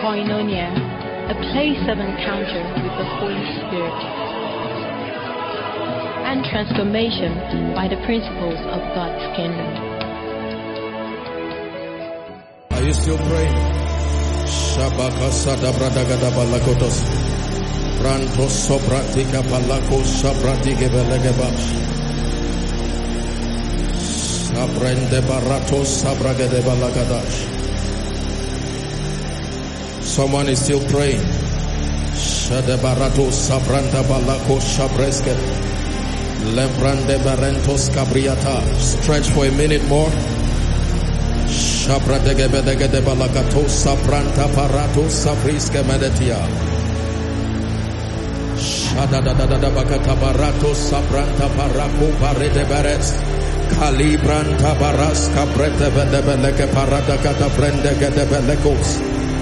Koinonia, a place of encounter with the Holy Spirit and transformation by the principles of God's kingdom. Are you still praying? Shabaka Sadabradagada Balakotos Brantos Sobratika Balako Sabratike Belegeba Sabrende Baratos Sabragade Balagadash. Someone is still praying. Shadebaratos Sabranda Balako Sabreske Lebrande Barentos Cabriata. Stretch for a minute more. Shabradegede Balakato Sabranta Parato Sabriske Medetia. Shadadadada Bakata Barato Sabranta Parako Parede Beres Calibranta Baras Cabrete Bedebeleke Parada Gata Brende Gedebelekos.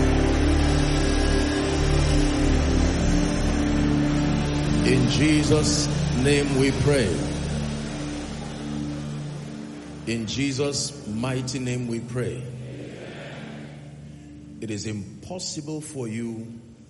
In Jesus' name we pray. In Jesus' mighty name we pray. It is impossible for you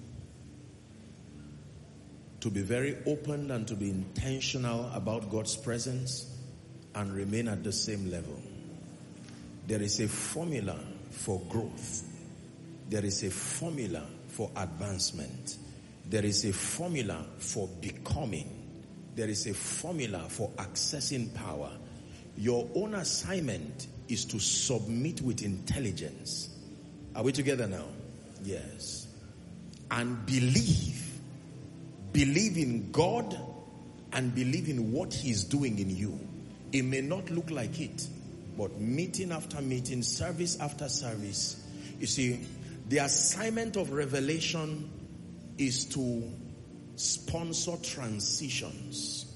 to be very open and to be intentional about God's presence and remain at the same level. There is a formula for growth. There is a formula for advancement. There is a formula for becoming. There is a formula for accessing power. Your own assignment is to submit with intelligence. Are we together now? Yes. And believe. Believe in God and believe in what He's doing in you. It may not look like it, but meeting after meeting, service after service. You see, the assignment of revelation is to sponsor transitions.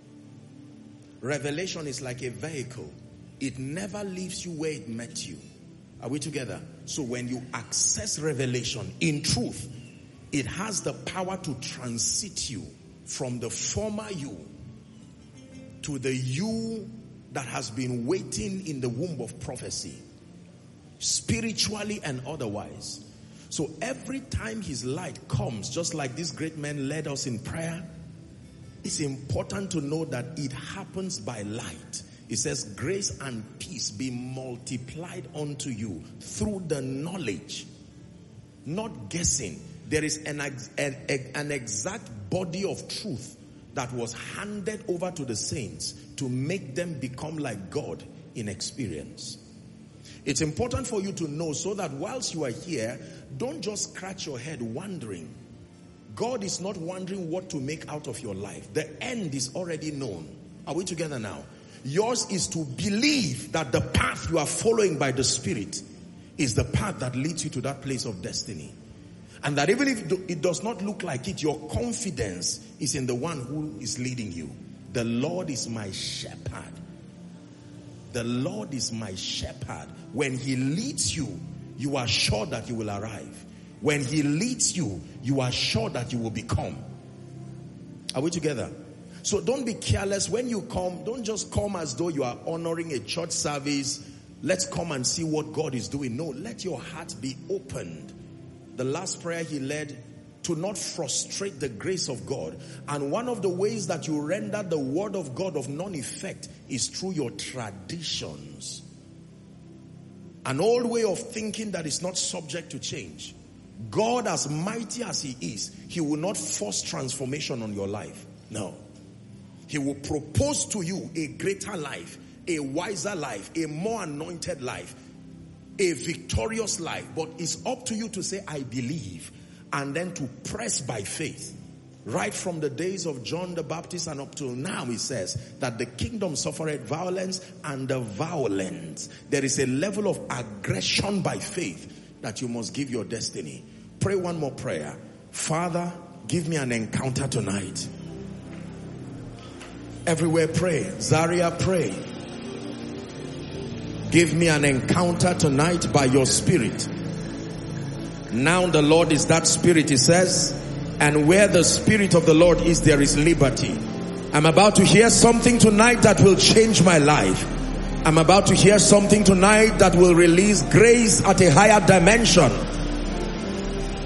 Revelation is like a vehicle. It never leaves you where it met you. Are we together? So when you access revelation, in truth, it has the power to transit you from the former you to the you that has been waiting in the womb of prophecy, spiritually and otherwise. So every time His light comes, just like this great man led us in prayer, it's important to know that it happens by light. It says, grace and peace be multiplied unto you through the knowledge, not guessing. There is an exact body of truth that was handed over to the saints to make them become like God in experience. It's important for you to know so that whilst you are here, don't just scratch your head wondering. God is not wondering what to make out of your life. The end is already known. Are we together now? Yours is to believe that the path you are following by the Spirit is the path that leads you to that place of destiny. And that even if it does not look like it, your confidence is in the one who is leading you. The Lord is my shepherd. The Lord is my shepherd. When He leads you, you are sure that you will arrive. When He leads you, you are sure that you will become. Are we together? So don't be careless. When you come, don't just come as though you are honoring a church service. Let's come and see what God is doing. No, let your heart be opened. The last prayer he led, to not frustrate the grace of God. And one of the ways that you render the word of God of non-effect is through your traditions. An old way of thinking that is not subject to change. God, as mighty as He is, He will not force transformation on your life. No. He will propose to you a greater life, a wiser life, a more anointed life, a victorious life. But it's up to you to say, I believe, and then to press by faith. Right from the days of John the Baptist and up till now, He says that the kingdom suffereth violence and the violent. There is a level of aggression by faith that you must give your destiny. Pray one more prayer. Father, give me an encounter tonight. Everywhere pray. Zaria, pray. Give me an encounter tonight by your Spirit. Now the Lord is that Spirit, He says, and where the Spirit of the Lord is, there is liberty. I'm about to hear something tonight that will change my life. I'm about to hear something tonight that will release grace at a higher dimension.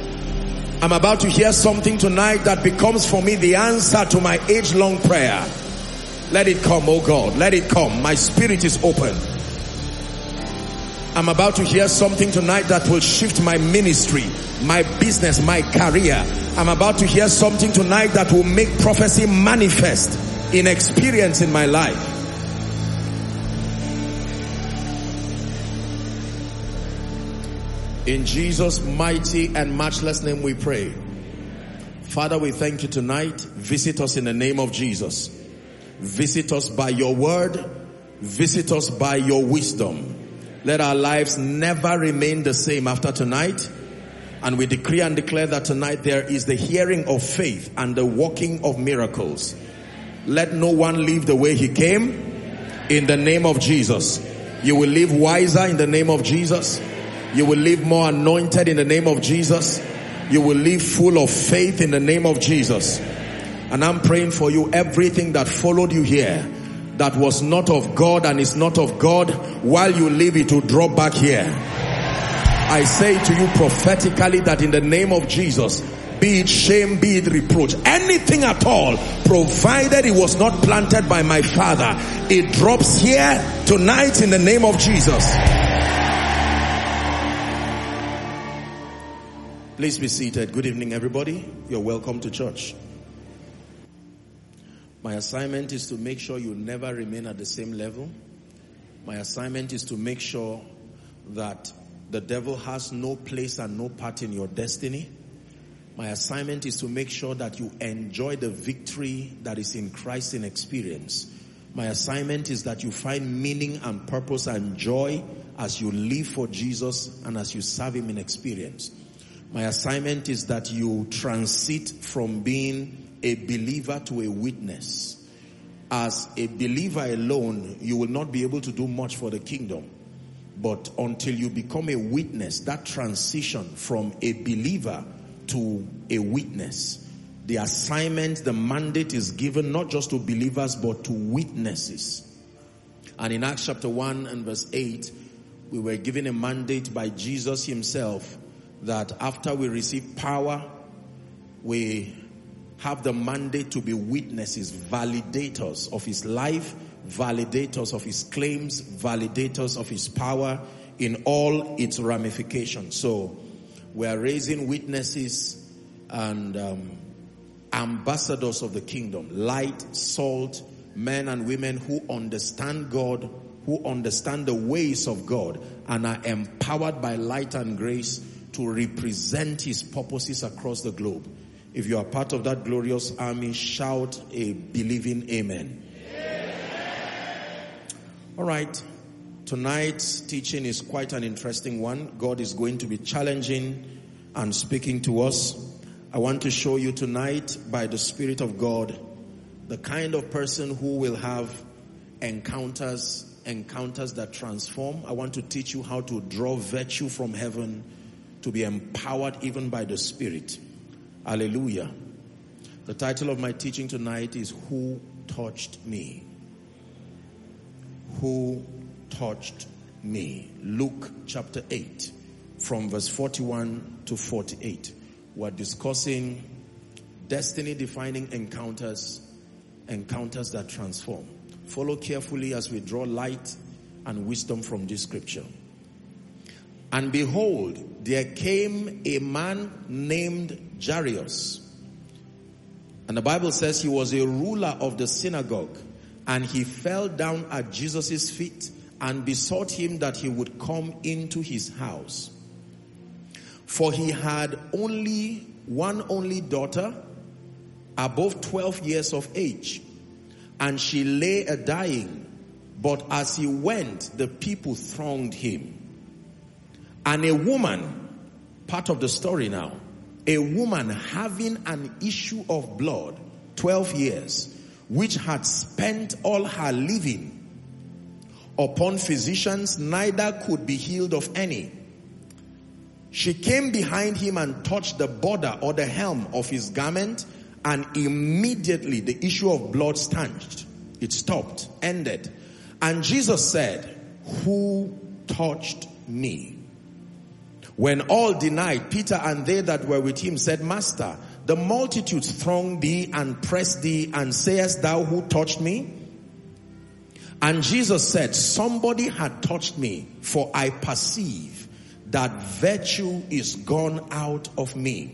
I'm about to hear something tonight that becomes for me the answer to my age-long prayer. Let it come, oh God. Let it come. My spirit is open. I'm about to hear something tonight that will shift my ministry, my business, my career. I'm about to hear something tonight that will make prophecy manifest in experience in my life. In Jesus' mighty and matchless name we pray. Father, we thank you tonight. Visit us in the name of Jesus. Visit us by your word. Visit us by your wisdom. Let our lives never remain the same after tonight. And we decree and declare that tonight there is the hearing of faith and the working of miracles. Let no one leave the way he came. In the name of Jesus. You will live wiser in the name of Jesus. You will live more anointed in the name of Jesus. You will live full of faith in the name of Jesus. And I'm praying for you, everything that followed you here, that was not of God and is not of God, while you live it will drop back here. I say to you prophetically that in the name of Jesus, be it shame, be it reproach, anything at all, provided it was not planted by my Father, it drops here tonight in the name of Jesus. Please be seated. Good evening, everybody. You're welcome to church. My assignment is to make sure you never remain at the same level. My assignment is to make sure that the devil has no place and no part in your destiny. My assignment is to make sure that you enjoy the victory that is in Christ in experience. My assignment is that you find meaning and purpose and joy as you live for Jesus and as you serve him in experience. My assignment is that you transit from being a believer to a witness. As a believer alone, you will not be able to do much for the kingdom. But until you become a witness, that transition from a believer to a witness, the assignment, the mandate is given not just to believers but to witnesses. And in Acts chapter 1 and verse 8, we were given a mandate by Jesus himself that after we receive power, we have the mandate to be witnesses, validators of his life, validators of his claims, validators of his power in all its ramifications. So we are raising witnesses and ambassadors of the kingdom, light, salt, men and women who understand God, who understand the ways of God and are empowered by light and grace to represent his purposes across the globe. If you are part of that glorious army, shout a believing amen. All right. Tonight's teaching is quite an interesting one. God is going to be challenging and speaking to us. I want to show you tonight by the Spirit of God the kind of person who will have encounters that transform. I want to teach you how to draw virtue from heaven to be empowered even by the Spirit. Hallelujah. The title of my teaching tonight is Who Touched Me? Who touched me? Luke chapter 8 from verse 41 to 48. We're discussing destiny defining encounters that transform. Follow carefully as we draw light and wisdom from this scripture. And behold, there came a man named Jairus. And the Bible says he was a ruler of the synagogue. And he fell down at Jesus' feet and besought him that he would come into his house. For he had one only daughter, above 12 years of age. And she lay a-dying. But as he went, the people thronged him. And a woman, part of the story now, a woman having an issue of blood, 12 years, which had spent all her living upon physicians, neither could be healed of any. She came behind him and touched the border or the hem of his garment, and immediately the issue of blood stanched. It stopped, ended. And Jesus said, "Who touched me?" When all denied, Peter and they that were with him said, Master, the multitudes throng thee and press thee, and sayest thou, who touched me? And Jesus said, somebody had touched me, for I perceive that virtue is gone out of me.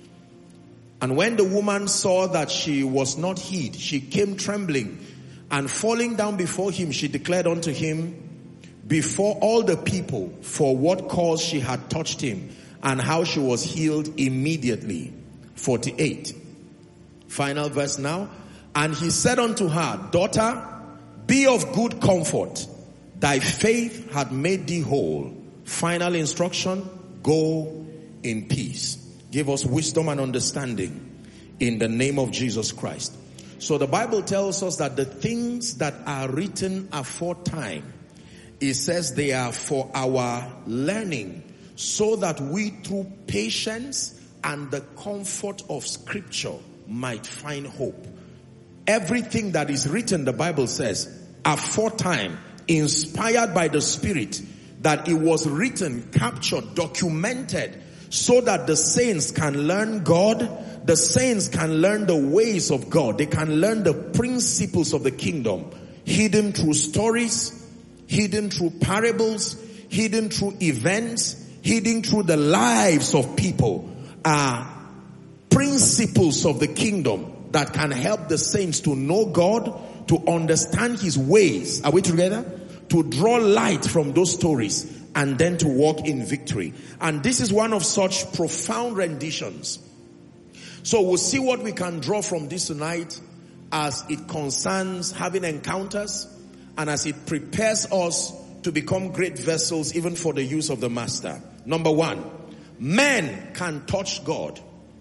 And when the woman saw that she was not hid, she came trembling, and falling down before him, she declared unto him before all the people for what cause she had touched him, and how she was healed immediately. 48. Final verse now. And he said unto her, Daughter, be of good comfort. Thy faith hath made thee whole. Final instruction, go in peace. Give us wisdom and understanding in the name of Jesus Christ. So the Bible tells us that the things that are written aforetime, it says they are for our learning, so that we through patience and the comfort of Scripture might find hope. Everything that is written, the Bible says, aforetime, inspired by the Spirit, that it was written, captured, documented, so that the saints can learn God, the saints can learn the ways of God, they can learn the principles of the kingdom, hidden through stories, hidden through parables, hidden through events, hidden through the lives of people, are principles of the kingdom that can help the saints to know God, to understand his ways. Are we together? To draw light from those stories and then to walk in victory. And this is one of such profound renditions. So we'll see what we can draw from this tonight as it concerns having encounters and as it prepares us to become great vessels even for the use of the Master. Number one, men can touch God.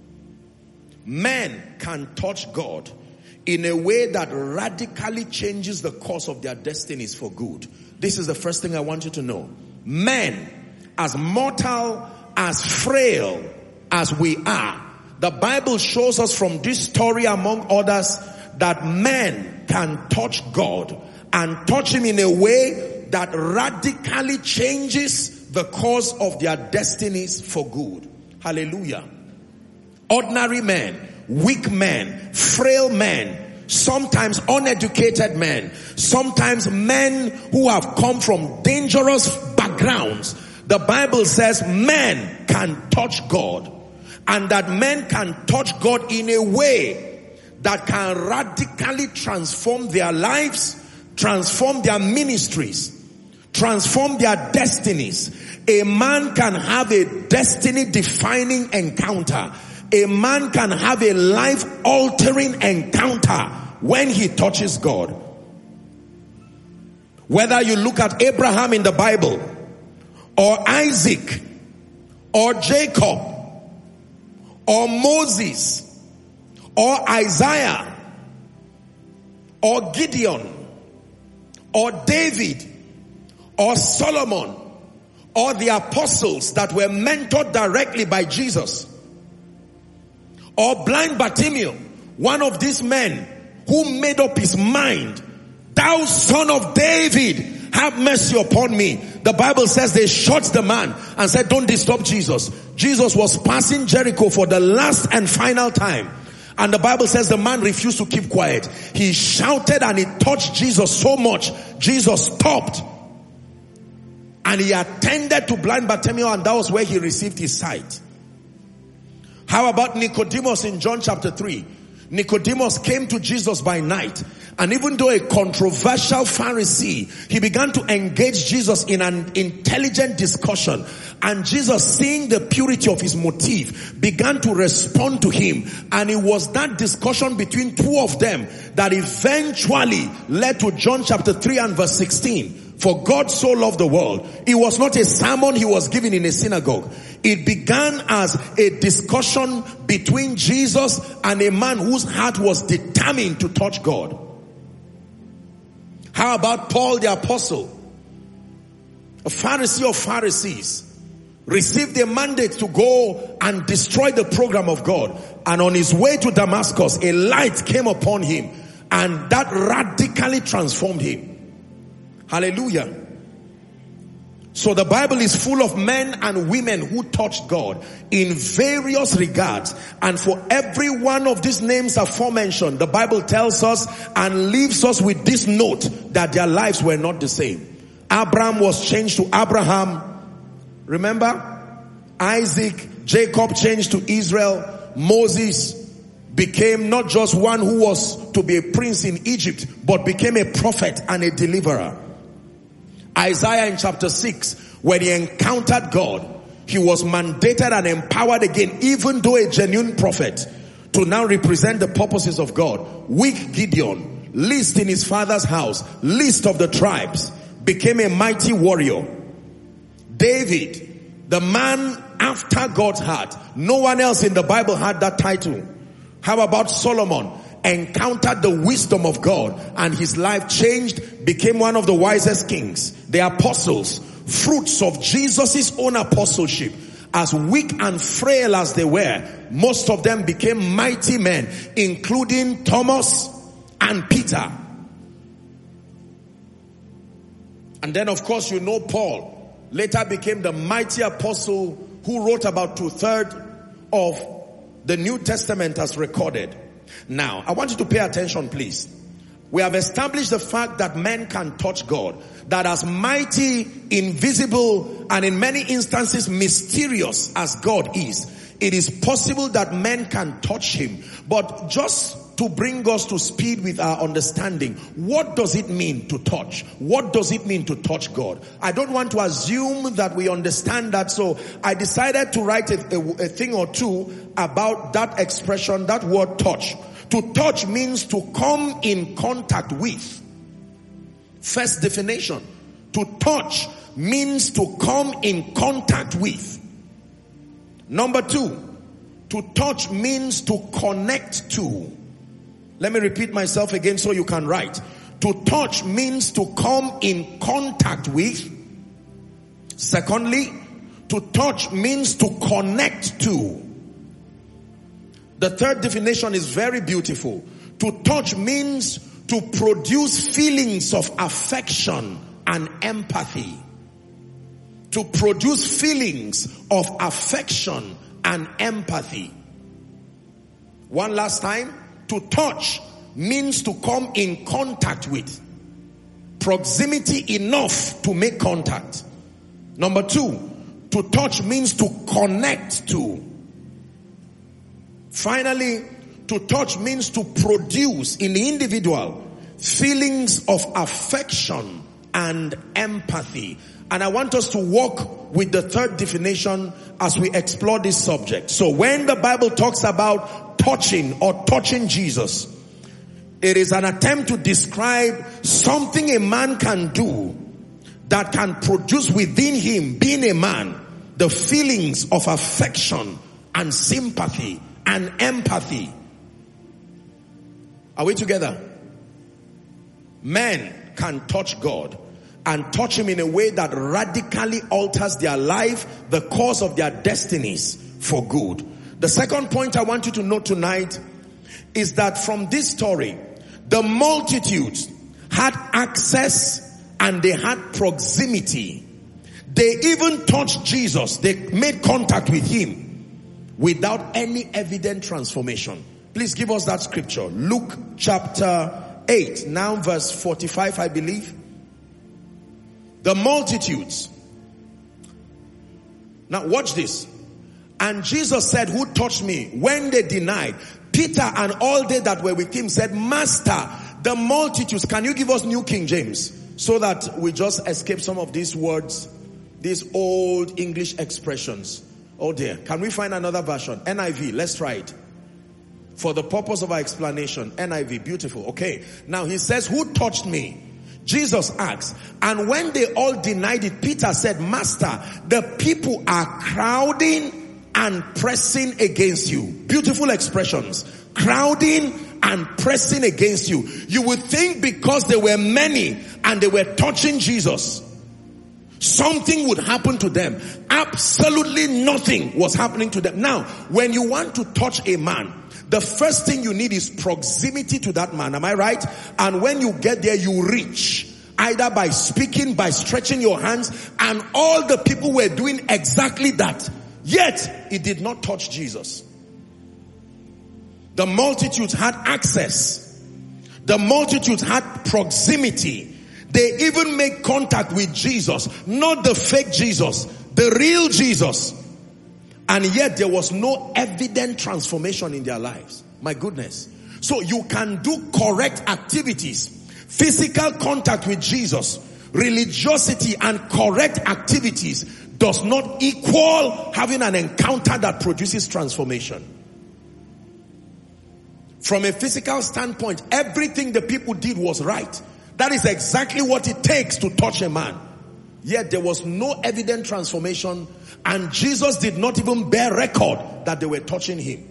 Men can touch God in a way that radically changes the course of their destinies for good. This is the first thing I want you to know. Men, as mortal, as frail as we are, the Bible shows us from this story among others that men can touch God and touch him in a way that radically changes the course of their destinies for good. Hallelujah. Ordinary men, weak men, frail men, sometimes uneducated men, sometimes men who have come from dangerous backgrounds. The Bible says men can touch God, and that men can touch God in a way that can radically transform their lives, transform their ministries, transform their destinies. A man can have a destiny-defining encounter. A man can have a life-altering encounter when he touches God. Whether you look at Abraham in the Bible, or Isaac, or Jacob, or Moses, or Isaiah, or Gideon, or David, or Solomon, or the apostles that were mentored directly by Jesus, or blind Bartimaeus, one of these men who made up his mind, thou son of David, have mercy upon me. The Bible says they shot the man and said, don't disturb Jesus. Jesus was passing Jericho for the last and final time. And the Bible says the man refused to keep quiet. He shouted and he touched Jesus so much, Jesus stopped. And he attended to blind Bartimaeus, and that was where he received his sight. How about Nicodemus in John chapter 3? Nicodemus came to Jesus by night, and even though a controversial Pharisee, he began to engage Jesus in an intelligent discussion, and Jesus, seeing the purity of his motive, began to respond to him. And it was that discussion between two of them that eventually led to John chapter 3 and verse 16. For God so loved the world. It was not a sermon he was giving in a synagogue. It began as a discussion between Jesus and a man whose heart was determined to touch God. How about Paul the apostle? A Pharisee of Pharisees received a mandate to go and destroy the program of God. And on his way to Damascus, a light came upon him, and that radically transformed him. Hallelujah. So the Bible is full of men and women who touched God in various regards. And for every one of these names aforementioned, the Bible tells us and leaves us with this note that their lives were not the same. Abraham was changed to Abraham. Remember? Isaac, Jacob changed to Israel. Moses became not just one who was to be a prince in Egypt, but became a prophet and a deliverer. Isaiah in chapter 6, when he encountered God, he was mandated and empowered again, even though a genuine prophet, to now represent the purposes of God. Weak Gideon, least in his father's house, least of the tribes, became a mighty warrior. David, the man after God's heart. No one else in the Bible had that title. How about Solomon? Encountered the wisdom of God and his life changed, became one of the wisest kings. The apostles, fruits of Jesus' own apostleship, as weak and frail as they were, most of them became mighty men, including Thomas and Peter. And then of course you know Paul later became the mighty apostle who wrote about 2/3 of the New Testament as recorded. Now, I want you to pay attention, please. We have established the fact that men can touch God, that as mighty, invisible, and in many instances mysterious as God is, it is possible that men can touch him. But just to bring us to speed with our understanding, what does it mean to touch? What does it mean to touch God? I don't want to assume that we understand that, so I decided to write a thing or two about that expression, that word touch. To touch means to come in contact with. First definition. To touch means to come in contact with. Number 2, to touch means to connect to. Let me repeat myself again so you can write. To touch means to come in contact with. Secondly, to touch means to connect to. The third definition is very beautiful. To touch means to produce feelings of affection and empathy. To produce feelings of affection and empathy. One last time. To touch means to come in contact with. Proximity enough to make contact. Number 2, to touch means to connect to. Finally, to touch means to produce in the individual feelings of affection and empathy. And I want us to walk with the third definition as we explore this subject. So when the Bible talks about touching or touching Jesus, it is an attempt to describe something a man can do that can produce within him, being a man, the feelings of affection and sympathy and empathy. Are we together? Men can touch God and touch him in a way that radically alters their life, the course of their destinies for good. The second point I want you to note tonight is that from this story, the multitudes had access and they had proximity. They even touched Jesus. They made contact with him without any evident transformation. Please give us that scripture. Luke chapter 8, now verse 45, I believe. The multitudes. Now watch this. And Jesus said, "Who touched me?" When they denied, Peter and all they that were with him said, "Master, the multitudes." Can you give us New King James so that we just escape some of these words, these old English expressions? Oh dear. Can we find another version? NIV. Let's try it. For the purpose of our explanation. NIV. Beautiful. Okay. Now he says, "Who touched me?" Jesus asked. And when they all denied it, Peter said, "Master, the people are crowding and pressing against you." Beautiful expressions. Crowding and pressing against you. You would think because there were many and they were touching Jesus, something would happen to them. Absolutely nothing was happening to them. Now, when you want to touch a man, the first thing you need is proximity to that man. Am I right? And when you get there, you reach either by speaking, by stretching your hands, and all the people were doing exactly that. Yet, it did not touch Jesus. The multitudes had access. The multitudes had proximity. They even made contact with Jesus, not the fake Jesus, the real Jesus. And yet there was no evident transformation in their lives. My goodness. So you can do correct activities, physical contact with Jesus, religiosity and correct activities does not equal having an encounter that produces transformation. From a physical standpoint, everything the people did was right. That is exactly what it takes to touch a man. Yet there was no evident transformation, and Jesus did not even bear record that they were touching him.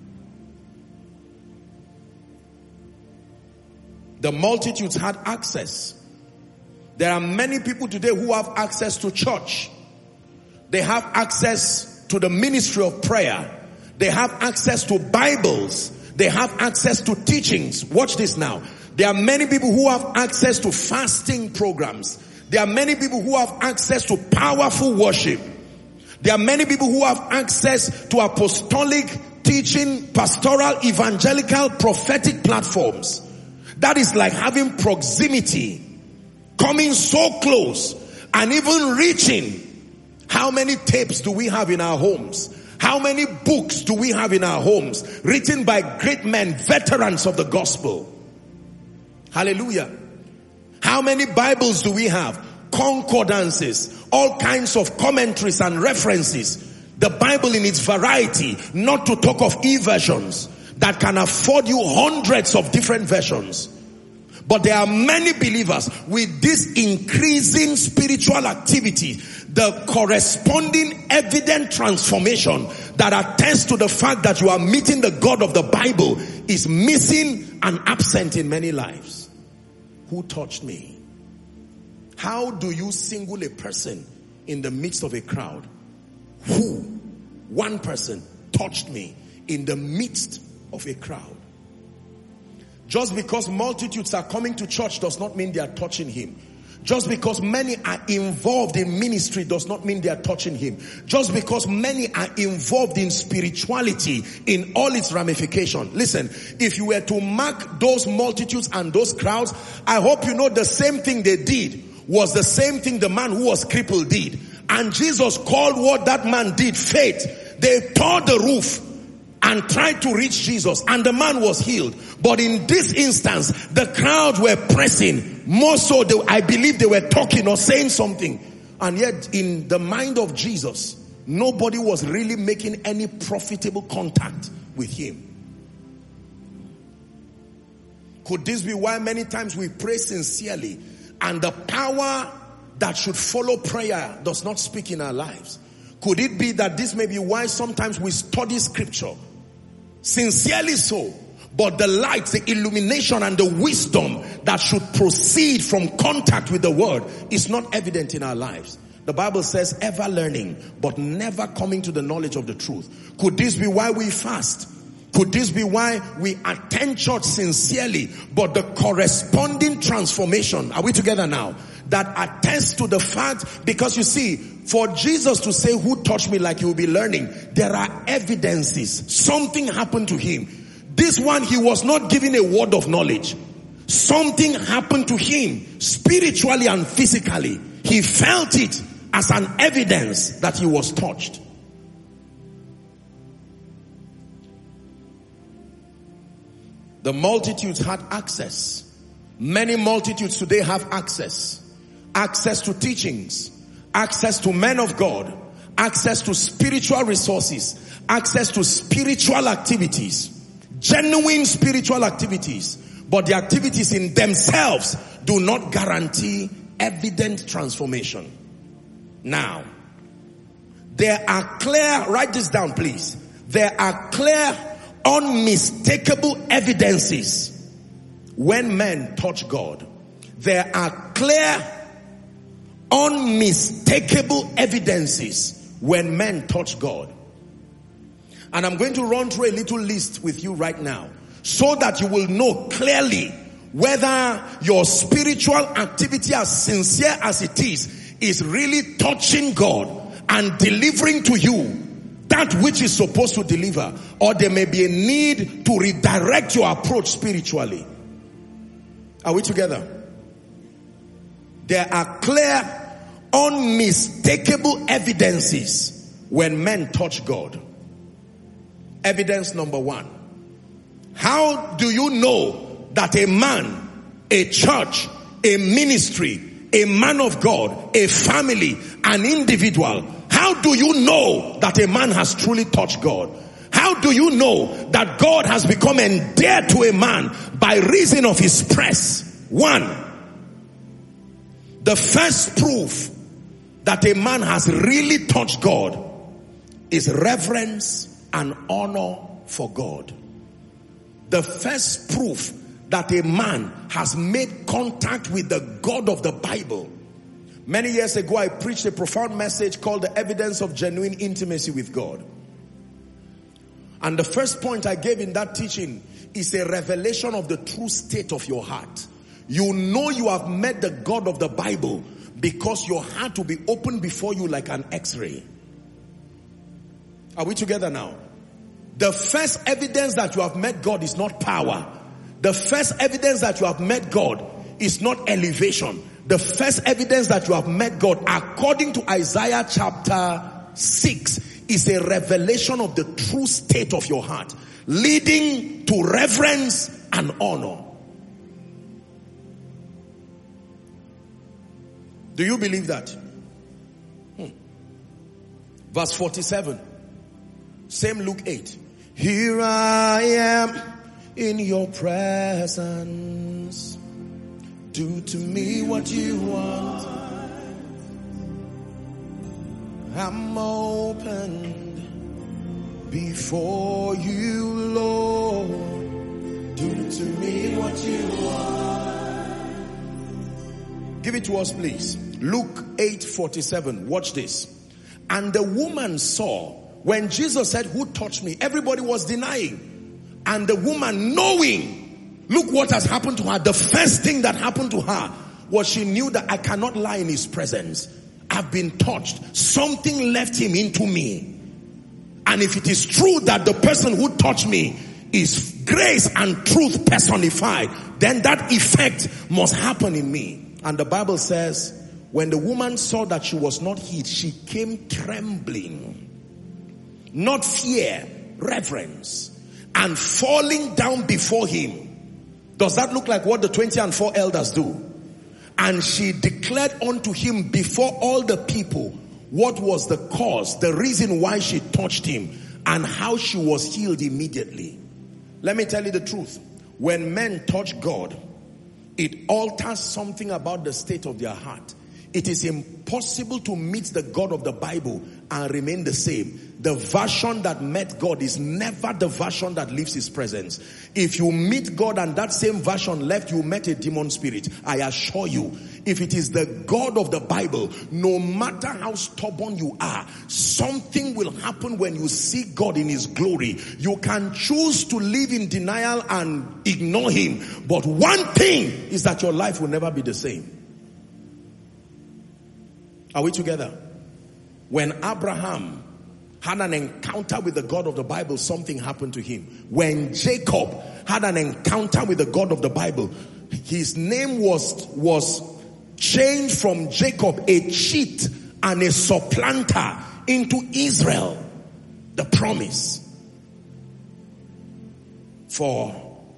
The multitudes had access. There are many people today who have access to church. They have access to the ministry of prayer. They have access to Bibles. They have access to teachings. Watch this now. There are many people who have access to fasting programs. There are many people who have access to powerful worship. There are many people who have access to apostolic teaching, pastoral, evangelical, prophetic platforms. That is like having proximity, coming so close and even reaching. How many tapes do we have in our homes? How many books do we have in our homes written by great men, veterans of the gospel? Hallelujah. How many Bibles do we have? Concordances, all kinds of commentaries and references. The Bible in its variety, not to talk of e-versions that can afford you hundreds of different versions. But there are many believers with this increasing spiritual activity, the corresponding evident transformation that attests to the fact that you are meeting the God of the Bible is missing and absent in many lives. Who touched me? How do you single a person in the midst of a crowd? Who? One person touched me in the midst of a crowd. Just because multitudes are coming to church does not mean they are touching him. Just because many are involved in ministry does not mean they are touching him. Just because many are involved in spirituality in all its ramifications. Listen, if you were to mark those multitudes and those crowds, I hope you know the same thing they did was the same thing the man who was crippled did. And Jesus called what that man did faith. They tore the roof and tried to reach Jesus, and the man was healed. But in this instance, the crowd were pressing. More so, I believe they were talking or saying something. And yet, in the mind of Jesus, nobody was really making any profitable contact with him. Could this be why many times we pray sincerely, and the power that should follow prayer does not speak in our lives? Could it be that this may be why sometimes we study scripture sincerely so, but the light, the illumination and the wisdom that should proceed from contact with the word is not evident in our lives? The Bible says ever learning but never coming to the knowledge of the truth. Could this be why we fast? Could this be why we attend church sincerely, but the corresponding transformation, are we together now, that attests to the fact, because you see, for Jesus to say who touched me, like you'll be learning, there are evidences. Something happened to him. This one, he was not given a word of knowledge. Something happened to him spiritually and physically. He felt it as an evidence that he was touched. The multitudes had access. Many multitudes today have access. Access to teachings, access to men of God, access to spiritual resources, access to spiritual activities, genuine spiritual activities, but the activities in themselves do not guarantee evident transformation. Now, there are clear, write this down please, there are clear, unmistakable evidences when men touch God. There are clear, unmistakable evidences when men touch God. And I'm going to run through a little list with you right now so that you will know clearly whether your spiritual activity, as sincere as it is really touching God and delivering to you that which is supposed to deliver, or there may be a need to redirect your approach spiritually. Are we together? There are clear, unmistakable evidences when men touch God. Evidence number 1. How do you know that a man, a church, a ministry, a man of God, a family, an individual, how do you know that a man has truly touched God? How do you know that God has become endeared to a man by reason of his press? 1. The first proof that a man has really touched God is reverence and honor for God. The first proof that a man has made contact with the God of the Bible. Many years ago, I preached a profound message called The Evidence of Genuine Intimacy with God. And the first point I gave in that teaching is a revelation of the true state of your heart. You know you have met the God of the Bible because your heart will be opened before you like an X-ray. Are we together now? The first evidence that you have met God is not power. The first evidence that you have met God is not elevation. The first evidence that you have met God, according to Isaiah chapter 6, is a revelation of the true state of your heart, leading to reverence and honor. Do you believe that? Verse 47. Same Luke 8. Here I am in your presence. Do to me what you want. I'm open before you, Lord. Do to me what you want. Give it to us, please. Luke 8:47. Watch this. And the woman saw, when Jesus said, who touched me? Everybody was denying. And the woman, knowing, look what has happened to her. The first thing that happened to her was she knew that I cannot lie in his presence. I've been touched. Something left him into me. And if it is true that the person who touched me is grace and truth personified, then that effect must happen in me. And the Bible says, when the woman saw that she was not hid, she came trembling. Not fear, reverence. And falling down before him. Does that look like what the 24 elders do? And she declared unto him before all the people what was the cause, the reason why she touched him, and how she was healed immediately. Let me tell you the truth. When men touch God, it alters something about the state of their heart. It is impossible to meet the God of the Bible and remain the same. The version that met God is never the version that leaves his presence. If you meet God and that same version left, you met a demon spirit. I assure you, if it is the God of the Bible, no matter how stubborn you are, something will happen when you see God in his glory. You can choose to live in denial and ignore him. But one thing is that your life will never be the same. Are we together? When Abraham had an encounter with the God of the Bible, something happened to him. When Jacob had an encounter with the God of the Bible, his name was changed from Jacob, a cheat and a supplanter, into Israel, the promise. For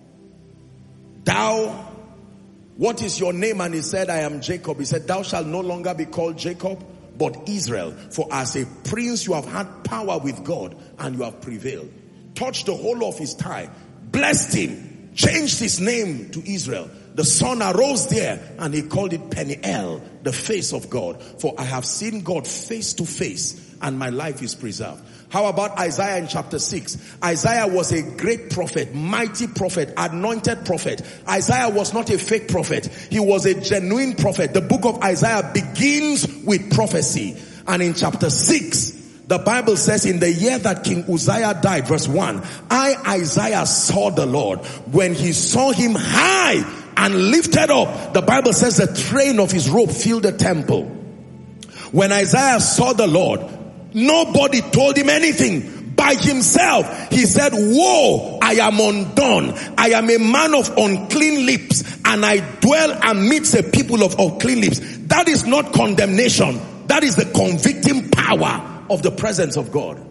thou, what is your name? And he said, I am Jacob. He said, thou shalt no longer be called Jacob, but Israel. For as a prince you have had power with God and you have prevailed. Touched the whole of his thigh, blessed him, changed his name to Israel. The sun arose there and he called it Peniel, the face of God. For I have seen God face to face and my life is preserved. How about Isaiah in chapter 6? Isaiah was a great prophet, mighty prophet, anointed prophet. Isaiah was not a fake prophet. He was a genuine prophet. The book of Isaiah begins with prophecy. And in chapter 6, the Bible says, in the year that King Uzziah died, verse 1, I, Isaiah, saw the Lord when he saw him high and lifted up, the Bible says the train of his robe filled the temple. When Isaiah saw the Lord, nobody told him anything. By himself, he said, woe, I am undone. I am a man of unclean lips, and I dwell amidst a people of unclean lips. That is not condemnation. That is the convicting power of the presence of God.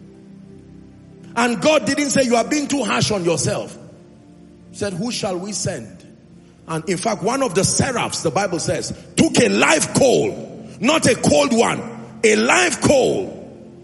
And God didn't say you are being too harsh on yourself. He said, who shall we send? And in fact, one of the seraphs, the Bible says, took a live coal, not a cold one, a live coal,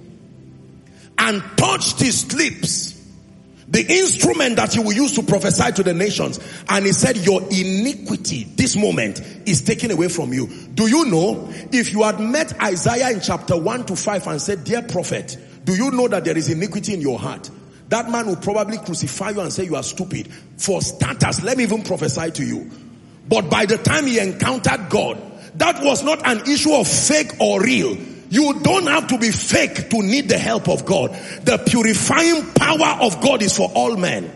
and touched his lips, the instrument that you will use to prophesy to the nations. And he said, your iniquity this moment is taken away from you. Do you know, if you had met Isaiah in chapter 1-5 and said, dear prophet, do you know that there is iniquity in your heart? That man will probably crucify you and say you are stupid. For starters, let me even prophesy to you. But by the time he encountered God, that was not an issue of fake or real. You don't have to be fake to need the help of God. The purifying power of God is for all men.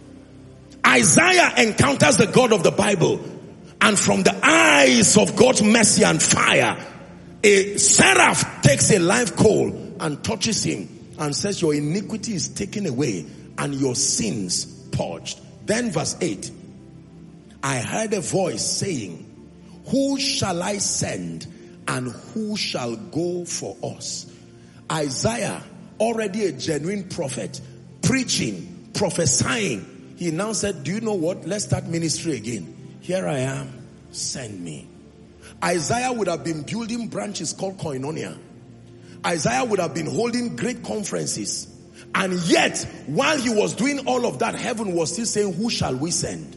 Isaiah encounters the God of the Bible, and from the eyes of God's mercy and fire, a seraph takes a live coal and touches him and says, your iniquity is taken away and your sins purged. Then verse 8, I heard a voice saying, who shall I send? And who shall go for us? Isaiah, already a genuine prophet, preaching, prophesying. He now said, do you know what? Let's start ministry again. Here I am, send me. Isaiah would have been building branches called Koinonia. Isaiah would have been holding great conferences. And yet, while he was doing all of that, heaven was still saying, who shall we send?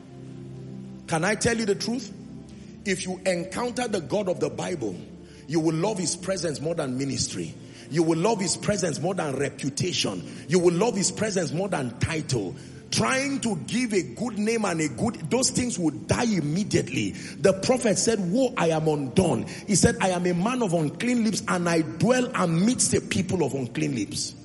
Can I tell you the truth? If you encounter the God of the Bible, you will love his presence more than ministry. You will love his presence more than reputation. You will love his presence more than title. Trying to give a good name and those things will die immediately. The prophet said, woe, I am undone. He said, I am a man of unclean lips, and I dwell amidst a people of unclean lips.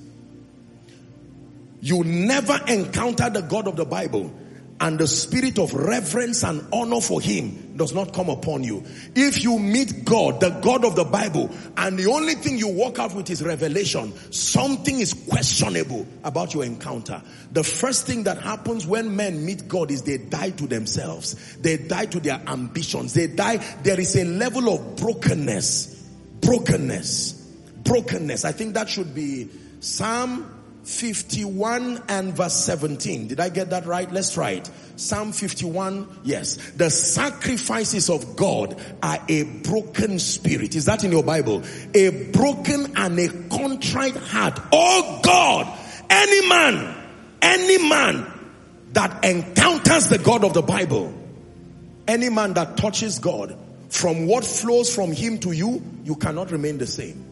You never encounter the God of the Bible, and the spirit of reverence and honor for him does not come upon you. If you meet God, the God of the Bible, and the only thing you walk out with is revelation, something is questionable about your encounter. The first thing that happens when men meet God is they die to themselves. They die to their ambitions. They die. There is a level of brokenness. Brokenness. I think that should be Psalm 51 and verse 17. Did I get that right? Let's try it. Psalm 51. Yes. The sacrifices of God are a broken spirit. Is that in your Bible? A broken and a contrite heart. Oh God, any man that encounters the God of the Bible, any man that touches God, from what flows from him to you, you cannot remain the same.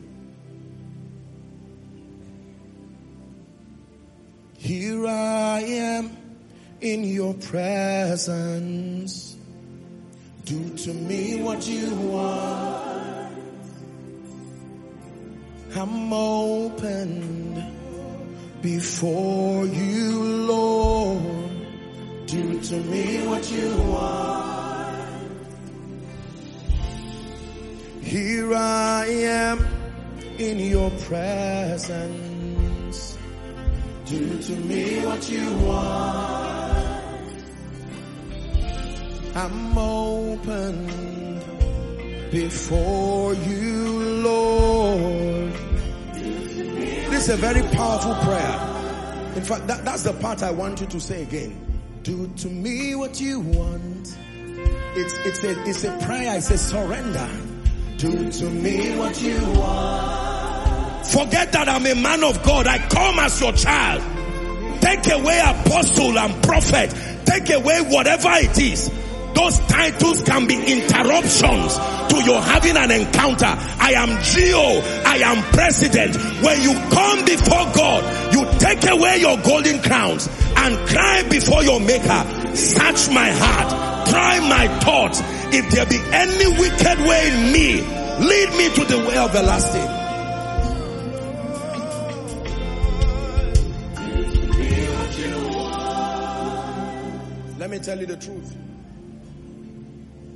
Here I am in your presence. Do to me what you want. I'm open before you, Lord. Do to me what you want. Here I am in your presence. Do to me what you want. I'm open before you, Lord. This is a very powerful prayer. In fact, that's the part I want you to say again. Do to me what you want. It's a prayer. It's a surrender. Do to me what you want. Forget that I'm a man of God. I come as your child. Take away apostle and prophet. Take away whatever it is. Those titles can be interruptions to your having an encounter. I am Geo. I am president. When you come before God, you take away your golden crowns and cry before your maker. Search my heart. Try my thoughts. If there be any wicked way in me, lead me to the way of everlasting. Let me tell you the truth.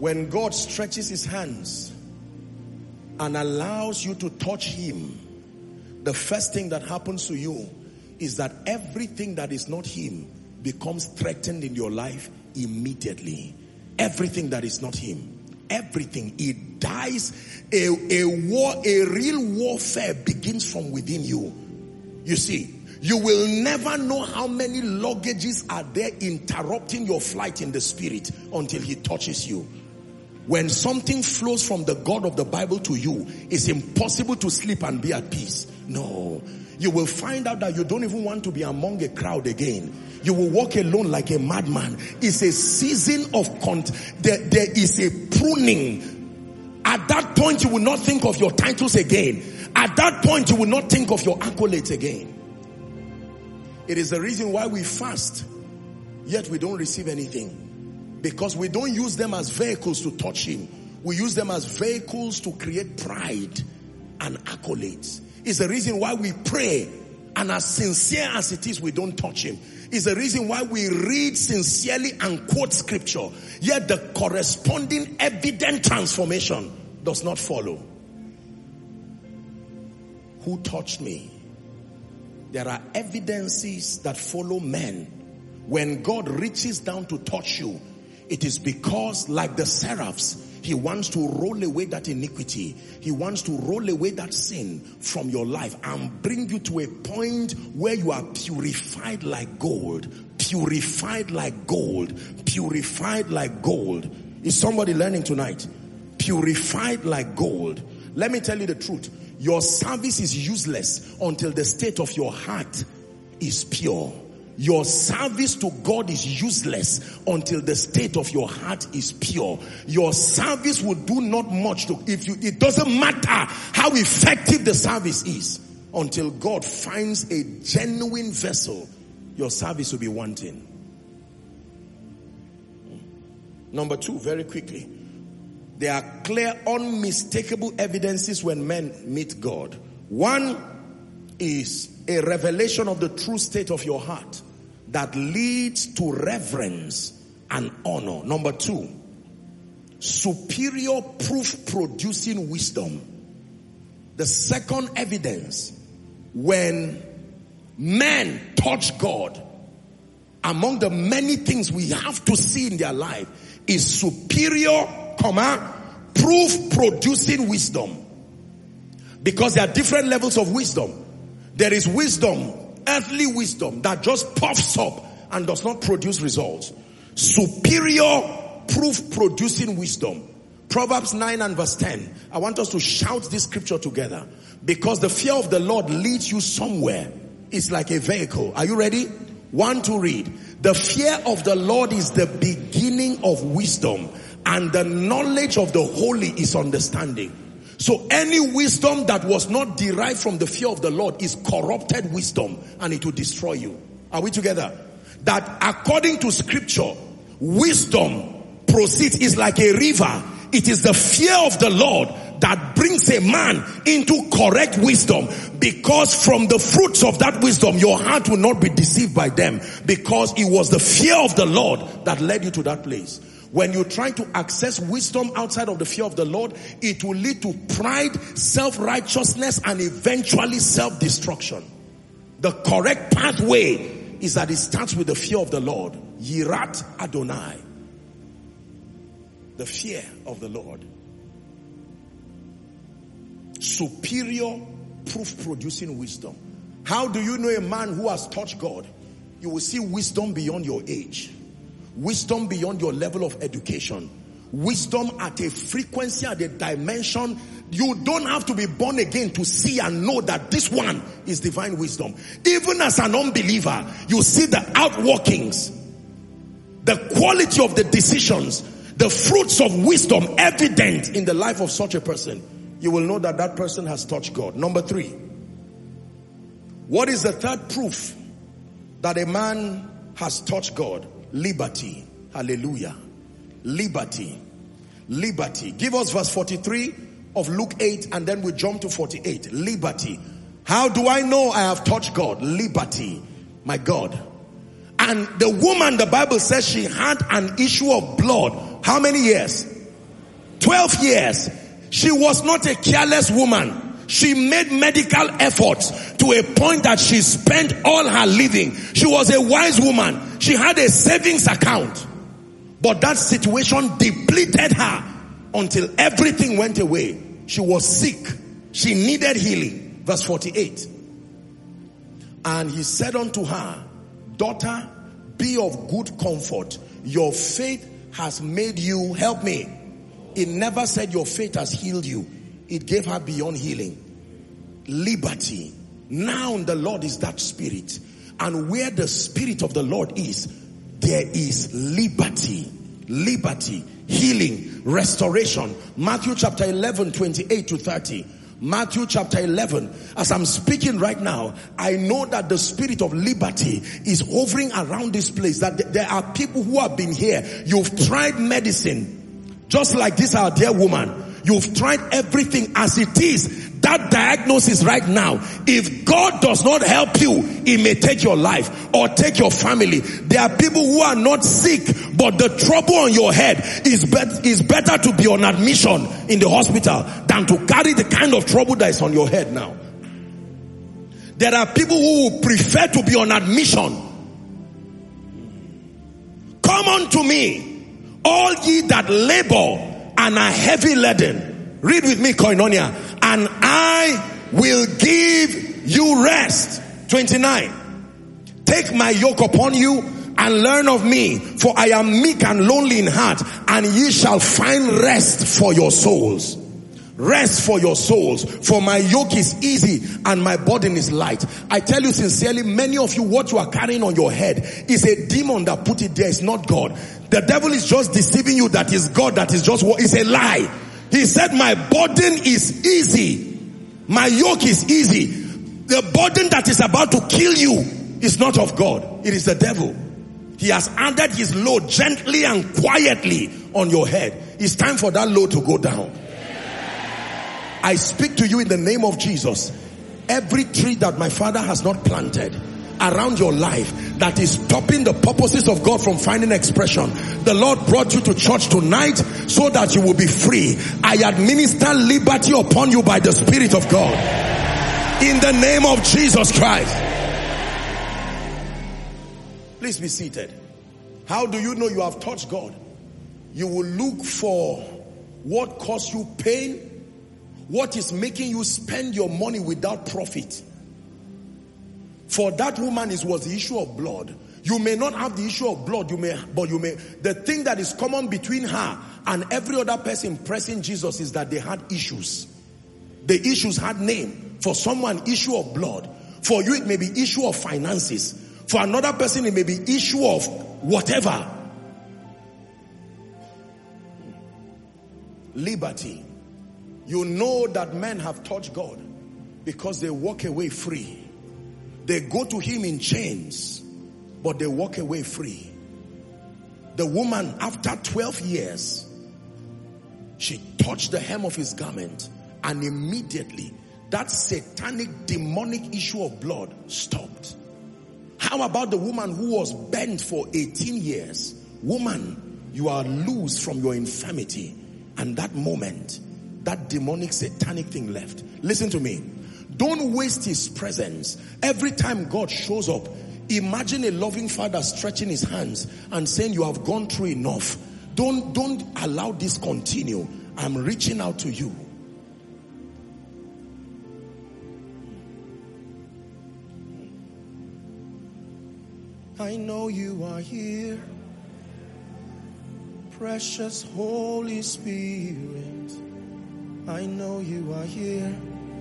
When God stretches his hands and allows you to touch him, the first thing that happens to you is that everything that is not him becomes threatened in your life immediately. Everything that is not him. Everything. It dies. A real warfare begins from within you. You see, you will never know how many luggages are there interrupting your flight in the spirit until he touches you. When something flows from the God of the Bible to you, it's impossible to sleep and be at peace. No. You will find out that you don't even want to be among a crowd again. You will walk alone like a madman. It's a season of there is a pruning. At that point, you will not think of your titles again. At that point, you will not think of your accolades again. It is the reason why we fast, yet we don't receive anything. Because we don't use them as vehicles to touch him. We use them as vehicles to create pride and accolades. It's the reason why we pray, and as sincere as it is, we don't touch him. It's the reason why we read sincerely and quote scripture, yet the corresponding evident transformation does not follow. Who touched me? There are evidences that follow men. When God reaches down to touch you, it is because, like the seraphs, he wants to roll away that iniquity. He wants to roll away that sin from your life and bring you to a point where you are purified like gold. Purified like gold. Purified like gold. Is somebody learning tonight? Purified like gold. Let me tell you the truth. Your service is useless until the state of your heart is pure. Your service to God is useless until the state of your heart is pure. Your service will do not much it doesn't matter how effective the service is until God finds a genuine vessel. Your service will be wanting. Number 2, very quickly. There are clear, unmistakable evidences when men meet God. One is a revelation of the true state of your heart that leads to reverence and honor. Number 2, superior proof producing wisdom. The second evidence, when men touch God, among the many things we have to see in their life is superior, proof producing wisdom. Because there are different levels of wisdom. There is wisdom, earthly wisdom, that just puffs up and does not produce results. Superior proof producing wisdom. Proverbs 9 and verse 10. I want us to shout this scripture together, because the fear of the Lord leads you somewhere. It's like a vehicle. Are you ready? 1, 2, read. The fear of the Lord is the beginning of wisdom, and the knowledge of the holy is understanding. So any wisdom that was not derived from the fear of the Lord is corrupted wisdom, and it will destroy you. Are we together? That according to scripture, wisdom proceeds, is like a river. It is the fear of the Lord that brings a man into correct wisdom, because from the fruits of that wisdom, your heart will not be deceived by them, because it was the fear of the Lord that led you to that place. When you try to access wisdom outside of the fear of the Lord, it will lead to pride, self-righteousness, and eventually self-destruction. The correct pathway is that it starts with the fear of the Lord. Yirat Adonai. The fear of the Lord. Superior proof producing wisdom. How do you know a man who has touched God? You will see wisdom beyond your age. Wisdom beyond your level of education. Wisdom at a frequency, at a dimension. You don't have to be born again to see and know that this one is divine wisdom. Even as an unbeliever, you see the outworkings, the quality of the decisions, the fruits of wisdom evident in the life of such a person. You will know that that person has touched God. Number 3. What is the third proof that a man has touched God? Liberty. Hallelujah. Liberty. Liberty. Give us verse 43 of Luke 8, and then we jump to 48. Liberty. How do I know I have touched God? Liberty. My God. And the woman, the Bible says she had an issue of blood. How many years? 12 years. She was not a careless woman. She made medical efforts to a point that she spent all her living. She was a wise woman. She had a savings account. But that situation depleted her until everything went away. She was sick. She needed healing. Verse 48. And he said unto her, daughter, be of good comfort. Your faith has made you, help me. It never said your faith has healed you. It gave her beyond healing. Liberty. Now the Lord is that spirit. And where the spirit of the Lord is, there is liberty. Liberty, healing, restoration. Matthew chapter 11, 28 to 30. Matthew chapter 11. As I'm speaking right now, I know that the spirit of liberty is hovering around this place. That there are people who have been here. You've tried medicine, just like this our dear woman. You've tried everything as it is. That diagnosis right now, if God does not help you, it may take your life or take your family. There are people who are not sick, but the trouble on your head is better to be on admission in the hospital than to carry the kind of trouble that is on your head now. There are people who would prefer to be on admission. Come unto me, all ye that labor and are heavy laden. Read with me, Koinonia. And I will give you rest. 29. Take my yoke upon you and learn of me, for I am meek and lonely in heart, and ye shall find rest for your souls. Rest for your souls. For my yoke is easy and my burden is light. I tell you sincerely, many of you, what you are carrying on your head is a demon that put it there. It's not God. The devil is just deceiving you that is God. That is just what is a lie. He said, my burden is easy. My yoke is easy. The burden that is about to kill you is not of God. It is the devil. He has added his load gently and quietly on your head. It's time for that load to go down. I speak to you in the name of Jesus. Every tree that my Father has not planted around your life that is stopping the purposes of God from finding expression, the Lord brought you to church tonight so that you will be free. I administer liberty upon you by the Spirit of God in the name of Jesus Christ. Please be seated. How do you know you have touched God? You will look for what caused you pain, what is making you spend your money without profit. For that woman, it was the issue of blood. You may not have the issue of blood, but you may. The thing that is common between her and every other person pressing Jesus is that they had issues. The issues had name. For someone, issue of blood. For you, it may be issue of finances. For another person, it may be issue of whatever. Liberty. You know that men have touched God because they walk away free. They go to him in chains, but they walk away free. The woman, after 12 years, she touched the hem of his garment, and immediately that satanic, demonic issue of blood stopped. How about the woman who was bent for 18 years? Woman, you are loose from your infirmity. And that moment, that demonic, satanic thing left. Listen to me. Don't waste his presence. Every time God shows up, imagine a loving father stretching his hands and saying, you have gone through enough. Don't allow this continue. I'm reaching out to you. I know you are here, precious Holy Spirit. I know you are here,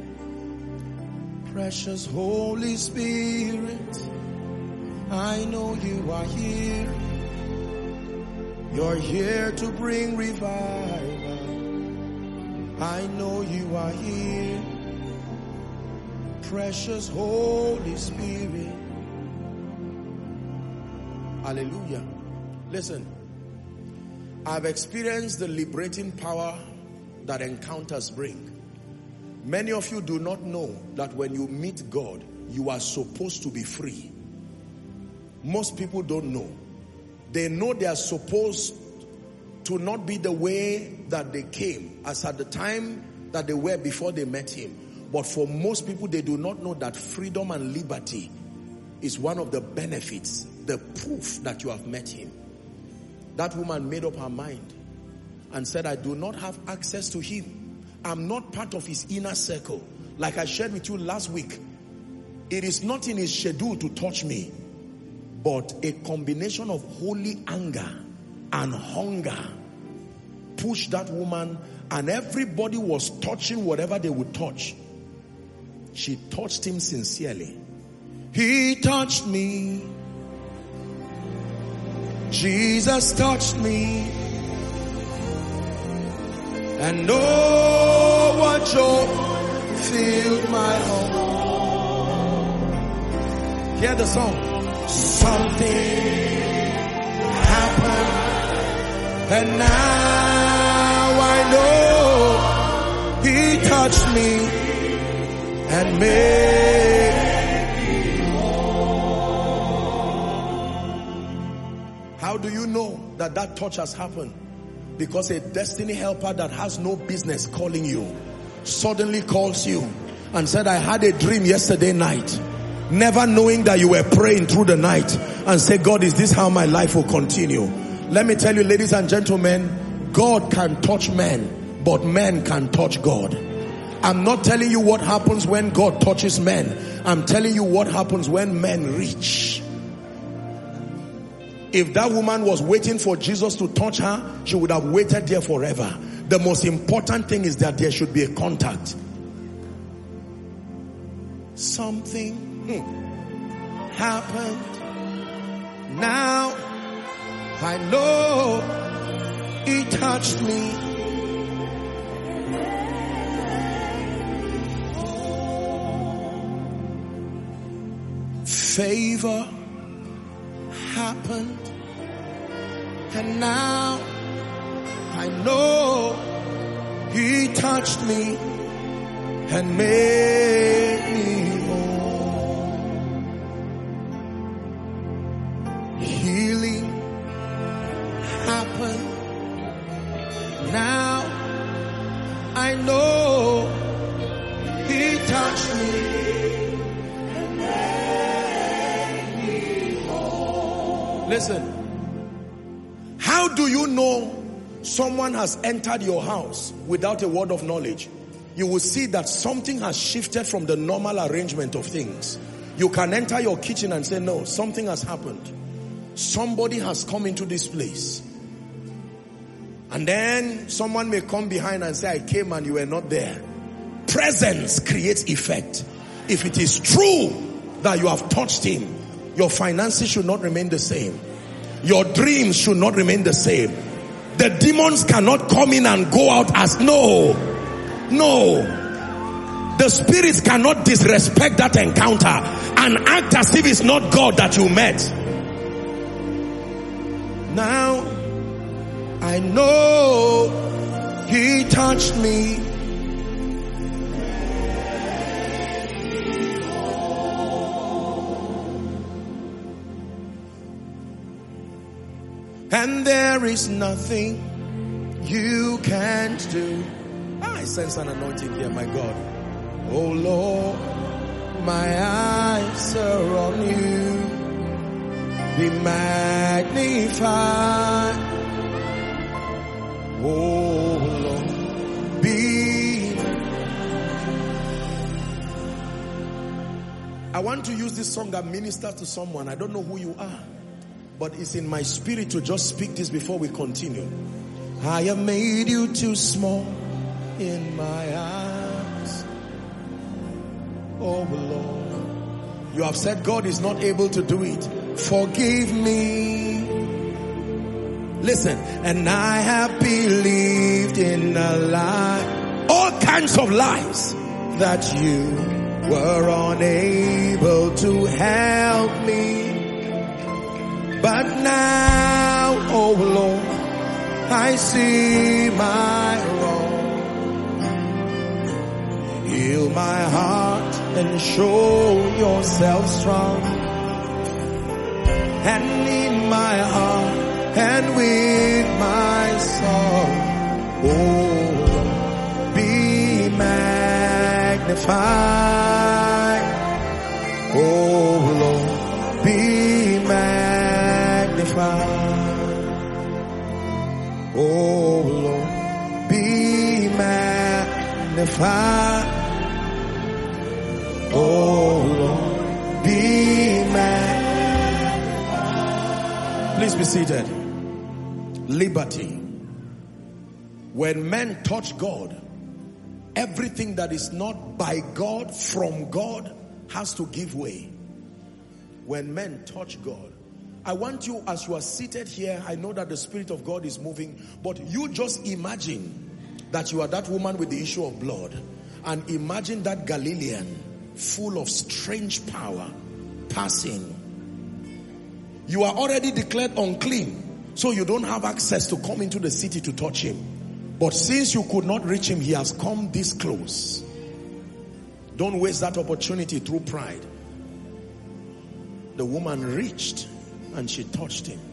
precious Holy Spirit. I know you are here. You're here to bring revival. I know you are here, precious Holy Spirit. Hallelujah. Listen, I've experienced the liberating power that encounters bring. Many of you do not know that when you meet God, you are supposed to be free. Most people don't know. They know they are supposed to not be the way that they came, as at the time that they were before they met him. But for most people, they do not know that freedom and liberty is one of the benefits, the proof that you have met him. That woman made up her mind and said, I do not have access to him. I'm not part of his inner circle. Like I shared with you last week, it is not in his schedule to touch me, but a combination of holy anger and hunger pushed that woman, and everybody was touching whatever they would touch. She touched him sincerely. He touched me. Jesus touched me. And oh, what joy filled my heart. Hear the song. Something happened, and now I know he touched me and made me whole. How do you know that that touch has happened? Because a destiny helper that has no business calling you suddenly calls you and said, I had a dream yesterday night, never knowing that you were praying through the night, and say, God, is this how my life will continue? Let me tell you, ladies and gentlemen, God can touch men, but men can touch God. I'm not telling you what happens when God touches men. I'm telling you what happens when men reach. If that woman was waiting for Jesus to touch her, she would have waited there forever. The most important thing is that there should be a contact. Something happened. Now I know he touched me. Favor happened, and now I know he touched me and made me whole. Healing happened, now I know he touched me and made me whole. Listen, how do you know someone has entered your house without a word of knowledge? You will see that something has shifted from the normal arrangement of things. You can enter your kitchen and say, no, something has happened. Somebody has come into this place. And then someone may come behind and say, I came and you were not there. Presence creates effect. If it is true that you have touched him, your finances should not remain the same. Your dreams should not remain the same. The demons cannot come in and go out as no. The spirits cannot disrespect that encounter and act as if it's not God that you met. Now I know he touched me. And there is nothing you can't do. I sense an anointing here, my God. Oh Lord, my eyes are on you. Be magnified. Oh Lord, be. I want to use this song that ministers to someone. I don't know who you are, but it's in my spirit to just speak this before we continue. I have made you too small in my eyes. Oh Lord, you have said God is not able to do it. Forgive me. Listen, and I have believed in a lie, all kinds of lies, that you were unable to help me. But now, oh Lord, I see my wrong. Heal my heart and show yourself strong. And in my heart and with my Oh, be magnified. Oh Lord, be magnified. Oh Lord, be magnified. Oh Lord, be magnified. Please be seated. Liberty. When men touch God, everything that is not by God, from God, has to give way. When men touch God, I want you, as you are seated here, I know that the Spirit of God is moving, but you just imagine that you are that woman with the issue of blood, and imagine that Galilean full of strange power passing. You are already declared unclean, so you don't have access to come into the city to touch him. But since you could not reach him, he has come this close. Don't waste that opportunity through pride. The woman reached and she touched him.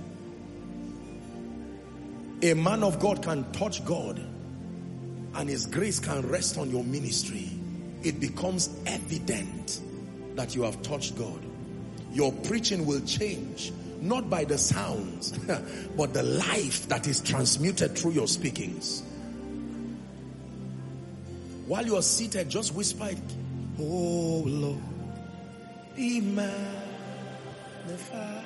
A man of God can touch God and his grace can rest on your ministry. It becomes evident that you have touched God. Your preaching will change, not by the sounds, but the life that is transmuted through your speakings. While you are seated, just whisper it. Oh Lord, be magnified.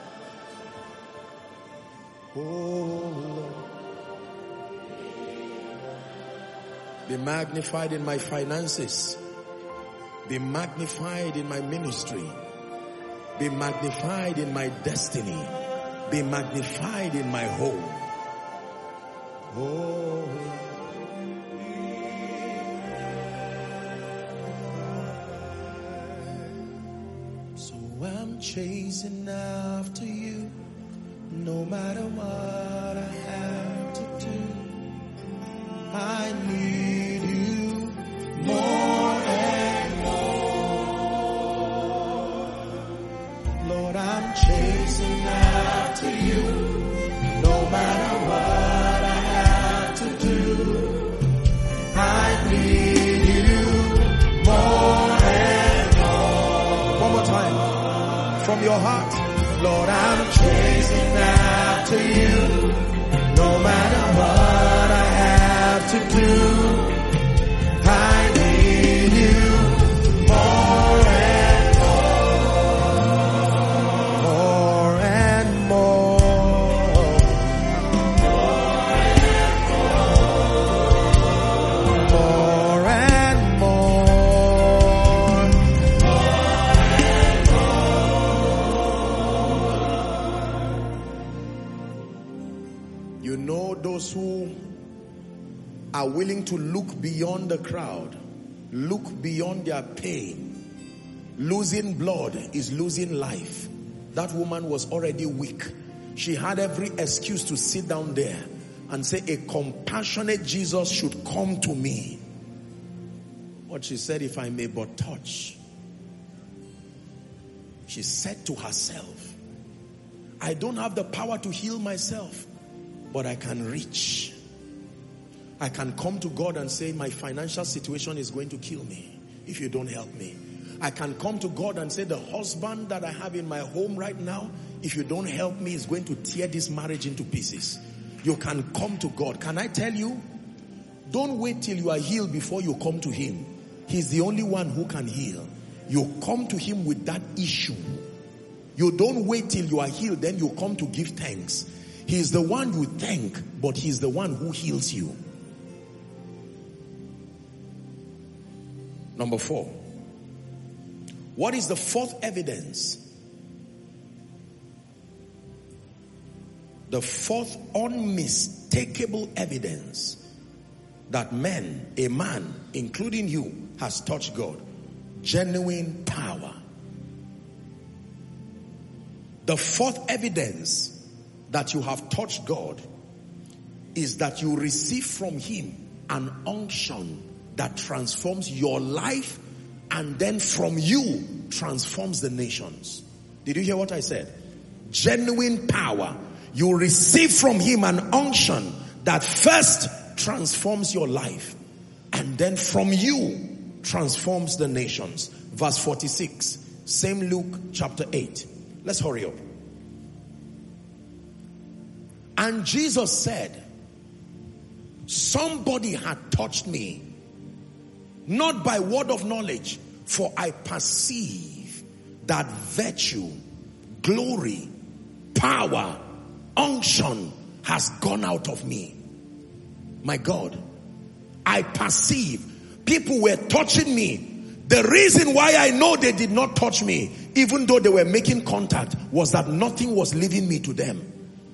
Oh Lord, be magnified in my finances. Be magnified in my ministry. Be magnified in my destiny. Be magnified in my home. Oh Lord. I'm chasing after you, no matter what I have to do. I need you more and more. Lord, I'm chasing after you, no matter what I have to do. I need you more and more. One more time. From your heart, Lord, I'm chasing after you, no matter what I have to do. I need you more and more, more and more, more and more. You know those who are willing to look beyond the crowd, look beyond their pain. Losing blood is losing life. That woman was already weak. She had every excuse to sit down there and say, a compassionate Jesus should come to me. But she said, if I may but touch. She said to herself, I don't have the power to heal myself, but I can reach. I can come to God and say, my financial situation is going to kill me if you don't help me. I can come to God and say, the husband that I have in my home right now, if you don't help me, is going to tear this marriage into pieces. You can come to God. Can I tell you? Don't wait till you are healed before you come to him. He's the only one who can heal. You come to him with that issue. You don't wait till you are healed, then you come to give thanks. He's the one you thank, but he's the one who heals you. Number 4. What is the fourth evidence? The fourth unmistakable evidence that a man, including you, has touched God. Genuine power. The fourth evidence that you have touched God is that you receive from him an unction that transforms your life, and then from you transforms the nations. Did you hear what I said? Genuine power. You receive from him an unction that first transforms your life. And then from you transforms the nations. Verse 46, same Luke chapter 8. Let's hurry up. And Jesus said, somebody had touched me, not by word of knowledge, for I perceive that virtue, glory, power, unction has gone out of me. My God, I perceive people were touching me. The reason why I know they did not touch me, even though they were making contact, was that nothing was leaving me to them.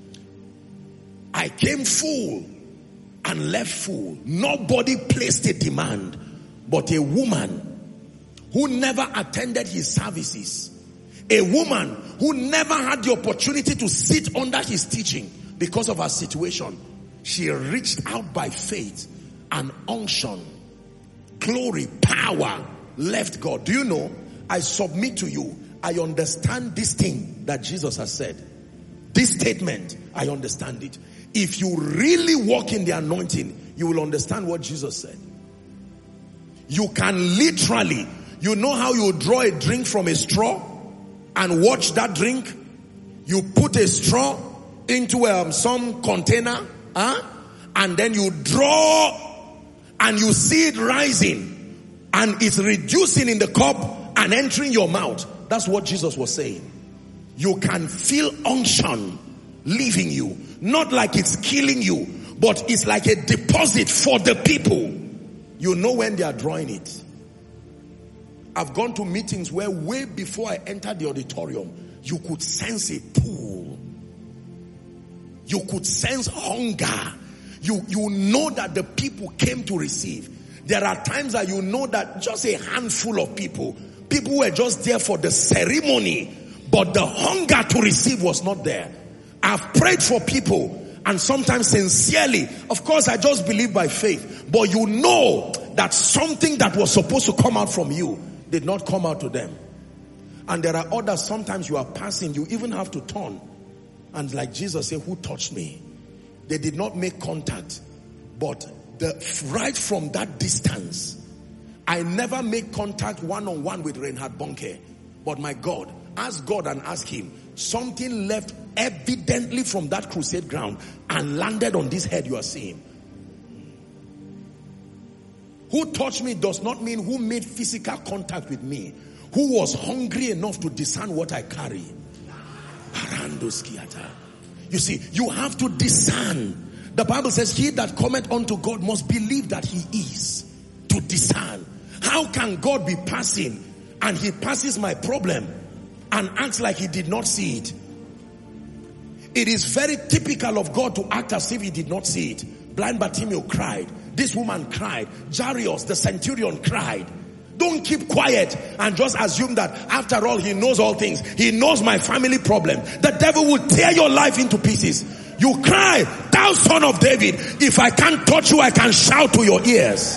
I came full and left full. Nobody placed a demand, but a woman who never attended his services, a woman who never had the opportunity to sit under his teaching because of her situation, she reached out by faith, and unction, glory, power left God. Do you know, I submit to you, I understand this thing that Jesus has said. This statement, I understand it. If you really walk in the anointing, you will understand what Jesus said. You can literally, you know how you draw a drink from a straw and watch that drink? You put a straw into some container, and then you draw and you see it rising and it's reducing in the cup and entering your mouth. That's what Jesus was saying. You can feel unction leaving you. Not like it's killing you, but it's like a deposit for the people. You know when they are drawing it. I've gone to meetings where way before I entered the auditorium, you could sense a pull. You could sense hunger. You know that the people came to receive. There are times that you know that just a handful of people were just there for the ceremony, but the hunger to receive was not there. I've prayed for people, and sometimes sincerely, of course I just believe by faith, but you know that something that was supposed to come out from you did not come out to them. And there are others, sometimes you are passing, you even have to turn. And like Jesus said, who touched me? They did not make contact. But right from that distance, I never made contact one-on-one with Reinhard Bonnke. But my God, ask God and ask him. Something left evidently from that crusade ground and landed on this head you are seeing. Who touched me does not mean who made physical contact with me. Who was hungry enough to discern what I carry. You see, you have to discern. The Bible says, he that cometh unto God must believe that he is. To discern. How can God be passing and he passes my problem and acts like he did not see it? It is very typical of God to act as if he did not see it. Blind Bartimaeus cried. This woman cried. Jairus, the centurion, cried. Don't keep quiet and just assume that after all he knows all things. He knows my family problem. The devil will tear your life into pieces. You cry, thou son of David, if I can't touch you, I can shout to your ears.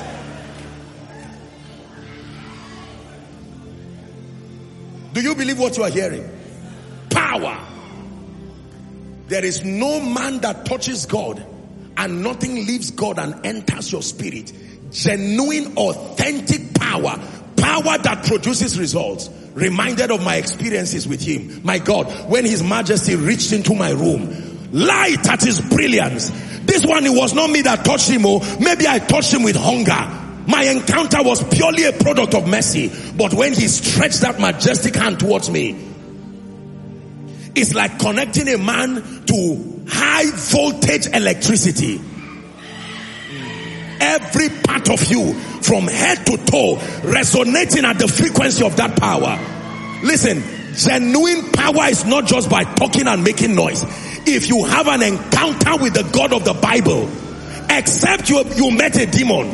Do you believe what you are hearing? Power. There is no man that touches God and nothing leaves God and enters your spirit. Genuine, authentic power. Power that produces results. Reminded of my experiences with him. My God, when his majesty reached into my room, light at his brilliance. This one, it was not me that touched him. Maybe I touched him with hunger. My encounter was purely a product of mercy. But when he stretched that majestic hand towards me, it's like connecting a man to high voltage electricity. Every part of you, from head to toe, resonating at the frequency of that power. Listen, genuine power is not just by talking and making noise. If you have an encounter with the God of the Bible, except you met a demon,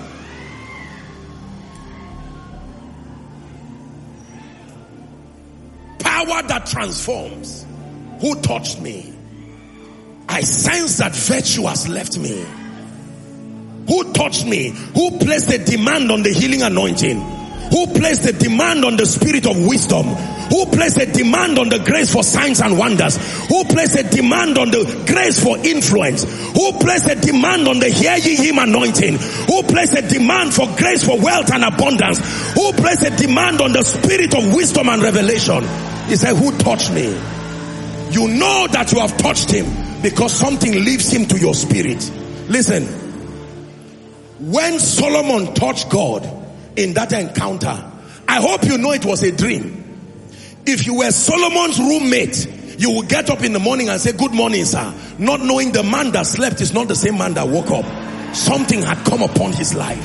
power that transforms. Who touched me? I sense that virtue has left me. Who touched me? Who placed a demand on the healing anointing? Who placed a demand on the spirit of wisdom? Who placed a demand on the grace for signs and wonders? Who placed a demand on the grace for influence? Who placed a demand on the hear ye him anointing? Who placed a demand for grace for wealth and abundance? Who placed a demand on the spirit of wisdom and revelation? He said, who touched me? You know that you have touched him because something leaves him to your spirit. Listen, when Solomon touched God in that encounter, I hope you know it was a dream. If you were Solomon's roommate, you would get up in the morning and say, good morning, sir. Not knowing the man that slept is not the same man that woke up. Something had come upon his life.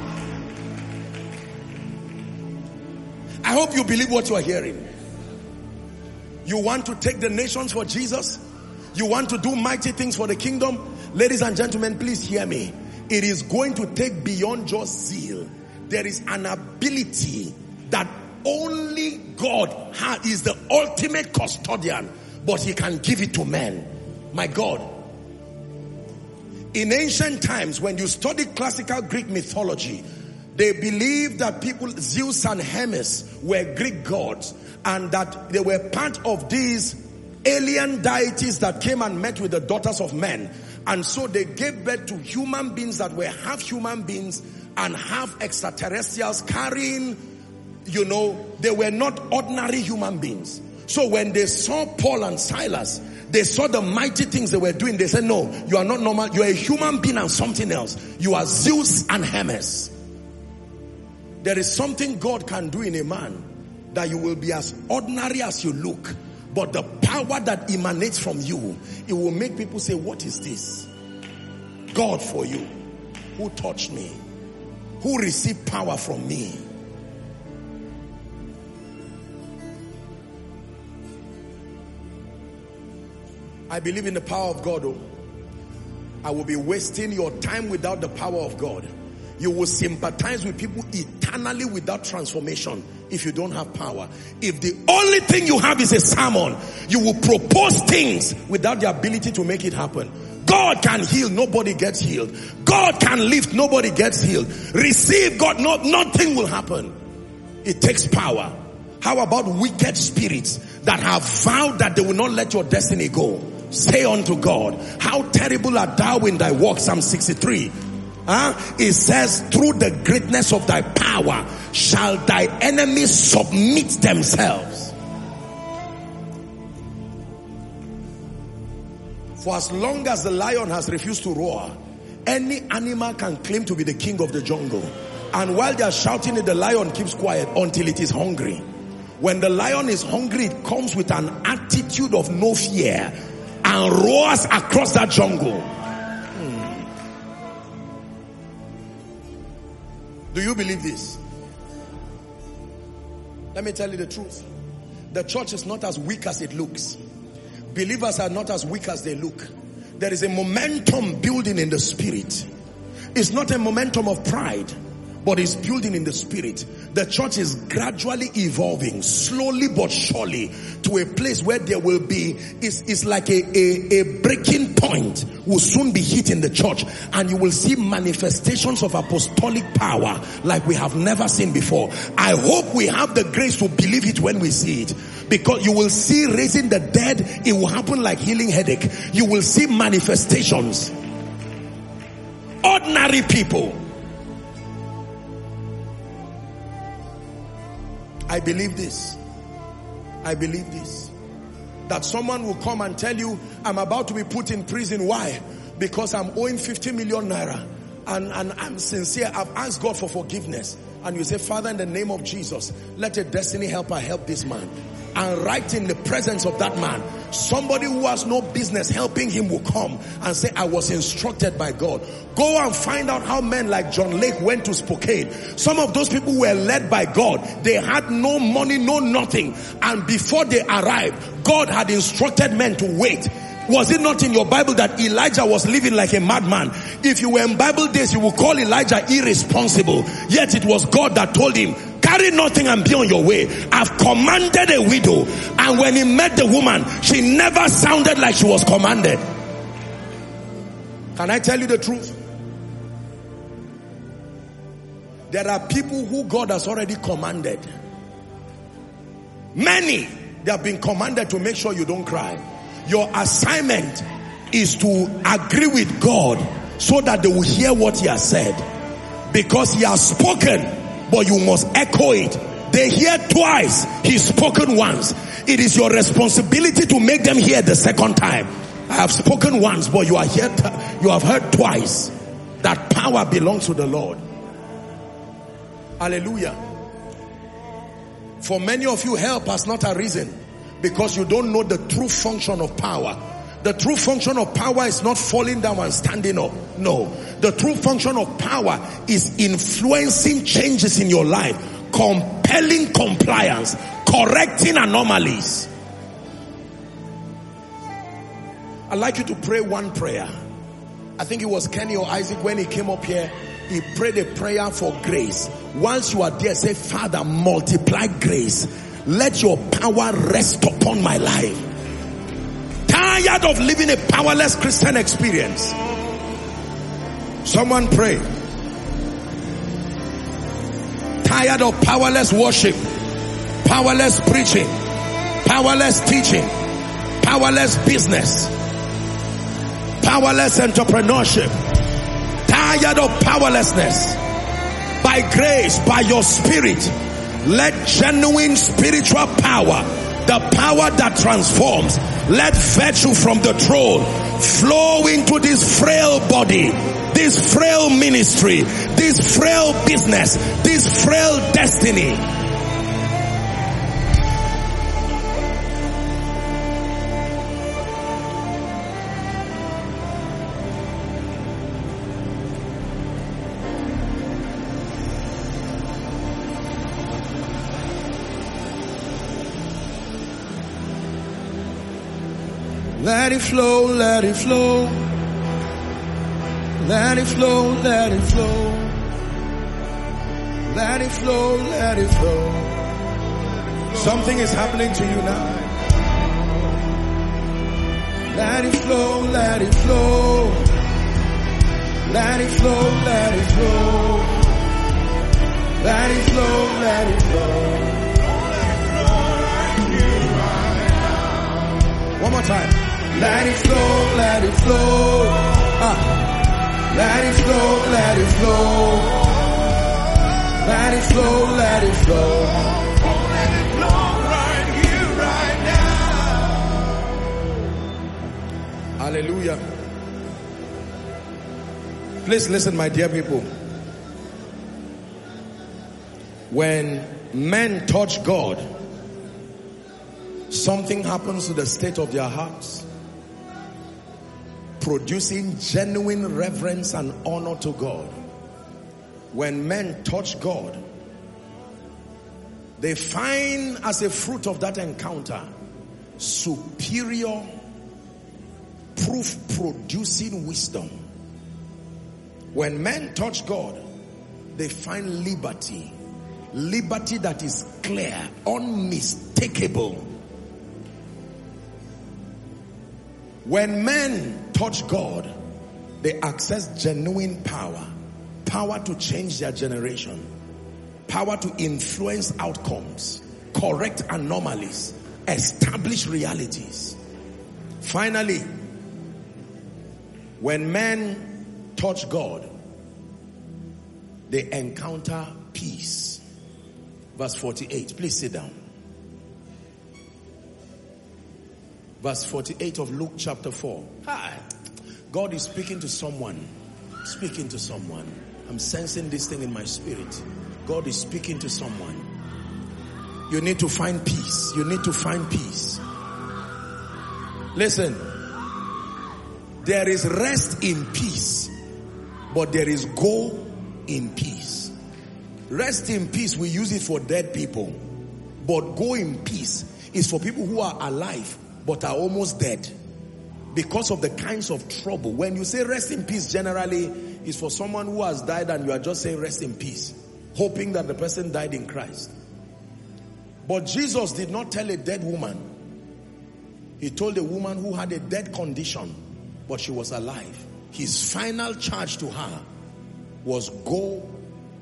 I hope you believe what you are hearing. You want to take the nations for Jesus? You want to do mighty things for the kingdom? Ladies and gentlemen, please hear me. It is going to take beyond just zeal. There is an ability that only God is the ultimate custodian, but he can give it to men. My God. In ancient times, when you study classical Greek mythology, they believed that Zeus and Hermes were Greek gods, and that they were part of these alien deities that came and met with the daughters of men. And so they gave birth to human beings that were half human beings and half extraterrestrials carrying, they were not ordinary human beings. So when they saw Paul and Silas, they saw the mighty things they were doing. They said, no, you are not normal. You are a human being and something else. You are Zeus and Hermes. There is something God can do in a man that you will be as ordinary as you look. But the power that emanates from you, it will make people say, what is this? God for you. Who touched me? Who received power from me? I believe in the power of God. I will be wasting your time without the power of God. You will sympathize with people eternally without transformation if you don't have power. If the only thing you have is a sermon, you will propose things without the ability to make it happen. God can heal, nobody gets healed. God can lift, nobody gets healed. Receive God, nothing will happen. It takes power. How about wicked spirits that have vowed that they will not let your destiny go? Say unto God, how terrible art thou in thy works, Psalm 63. It says, through the greatness of thy power shall thy enemies submit themselves. For as long as the lion has refused to roar, any animal can claim to be the king of the jungle. And while they are shouting it, the lion keeps quiet until it is hungry. When the lion is hungry, it comes with an attitude of no fear and roars across that jungle. Do you believe this? Let me tell you the truth. The church is not as weak as it looks. Believers are not as weak as they look. There is a momentum building in the spirit. It's not a momentum of pride, but it's building in the spirit. The church is gradually evolving, slowly but surely, to a place where there will be, it's like a breaking point will soon be hit in the church, and you will see manifestations of apostolic power like we have never seen before. I hope we have the grace to believe it when we see it, because you will see raising the dead. It will happen like healing headache. You will see manifestations. Ordinary people. I believe this. I believe this. That someone will come and tell you, I'm about to be put in prison. Why? Because I'm owing 50 million naira. And I'm sincere. I've asked God for forgiveness. And you say, Father, in the name of Jesus, let a destiny helper help this man. And right in the presence of that man, somebody who has no business helping him will come and say, I was instructed by God. Go and find out how men like John Lake went to Spokane. Some of those people were led by God. They had no money, no nothing. And before they arrived, God had instructed men to wait. Was it not in your Bible that Elijah was living like a madman? If you were in Bible days, you would call Elijah irresponsible. Yet it was God that told him, carry nothing and be on your way. I've commanded a widow. And when he met the woman, she never sounded like she was commanded. Can I tell you the truth? There are people who God has already commanded. Many, they have been commanded to make sure you don't cry. Your assignment is to agree with God so that they will hear what he has said. Because he has spoken, but you must echo it. They hear twice, he's spoken once. It is your responsibility to make them hear the second time. I have spoken once, but you have heard twice. That power belongs to the Lord. Hallelujah. For many of you, help has not arisen because you don't know the true function of power. The true function of power is not falling down and standing up. No. The true function of power is influencing changes in your life, compelling compliance, correcting anomalies. I'd like you to pray one prayer. I think it was Kenny or Isaac when he came up here. He prayed a prayer for grace. Once you are there, say, Father, multiply grace. Let your power rest upon my life. Tired of living a powerless Christian experience. Someone pray. Tired of powerless worship, powerless preaching, powerless teaching, powerless business, powerless entrepreneurship. Tired of powerlessness. By grace, by your spirit, let genuine spiritual power, the power that transforms, let virtue from the throne flow into this frail body, this frail ministry, this frail business, this frail destiny. Let it flow, let it flow. Let it flow, let it flow. Let it flow, let it flow. Something is happening to you now. Let it flow, let it flow. Let it flow, let it flow. Let it flow, let it flow. One more time. Let it flow, let it flow. Let it flow, let it flow. Let it flow, let it flow. Let it flow right here, right now. Hallelujah. Please listen, my dear people. When men touch God, something happens to the state of their hearts, producing genuine reverence and honor to God. When men touch God, they find as a fruit of that encounter superior proof producing wisdom. When men touch God, they find liberty. Liberty that is clear, unmistakable. When men touch God, they access genuine power. Power to change their generation. Power to influence outcomes. Correct anomalies. Establish realities. Finally, when men touch God, they encounter peace. Verse 48. Please sit down. Verse 48 of Luke chapter 4. Hi. God is speaking to someone. Speaking to someone. I'm sensing this thing in my spirit. God is speaking to someone. You need to find peace. You need to find peace. Listen. There is rest in peace, but there is go in peace. Rest in peace, we use it for dead people. But go in peace is for people who are alive but are almost dead because of the kinds of trouble. When you say rest in peace, generally is for someone who has died and you are just saying rest in peace, hoping that the person died in Christ. But Jesus did not tell a dead woman. He told a woman who had a dead condition, but she was alive. His final charge to her was go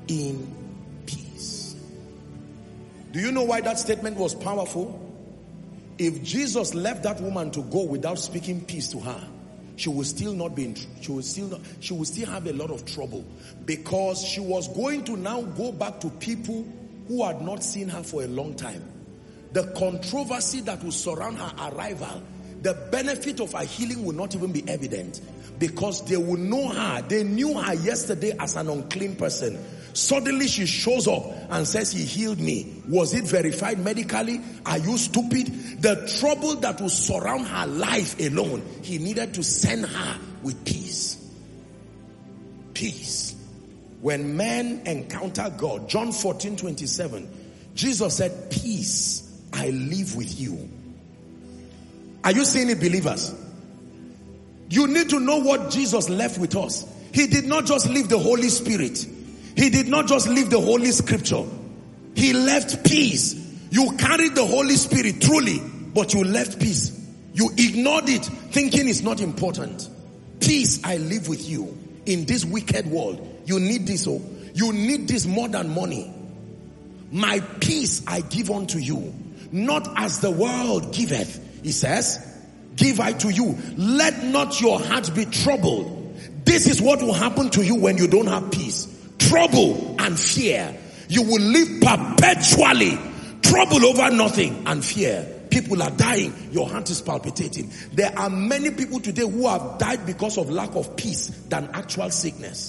in peace. Do you know why that statement was powerful? If Jesus left that woman to go without speaking peace to her, she will still have a lot of trouble, because she was going to now go back to people who had not seen her for a long time. The controversy that will surround her arrival, the benefit of her healing will not even be evident, because they will know her. They knew her yesterday as an unclean person. Suddenly she shows up and says, he healed me. Was it verified medically? Are you stupid? The trouble that will surround her life alone, he needed to send her with peace. Peace. When men encounter God, John 14:27, Jesus said, peace I live with you. Are you seeing it, believers? You need to know what Jesus left with us. He did not just leave the Holy Spirit. He did not just leave the Holy Scripture. He left peace. You carried the Holy Spirit truly, but you left peace. You ignored it, thinking it's not important. Peace I live with you in this wicked world. You need this. Oh, you need this more than money. My peace I give unto you, not as the world giveth. He says, give I to you. Let not your heart be troubled. This is what will happen to you when you don't have peace. Trouble and fear. You will live perpetually. Trouble over nothing and fear. People are dying. Your heart is palpitating. There are many people today who have died because of lack of peace than actual sickness.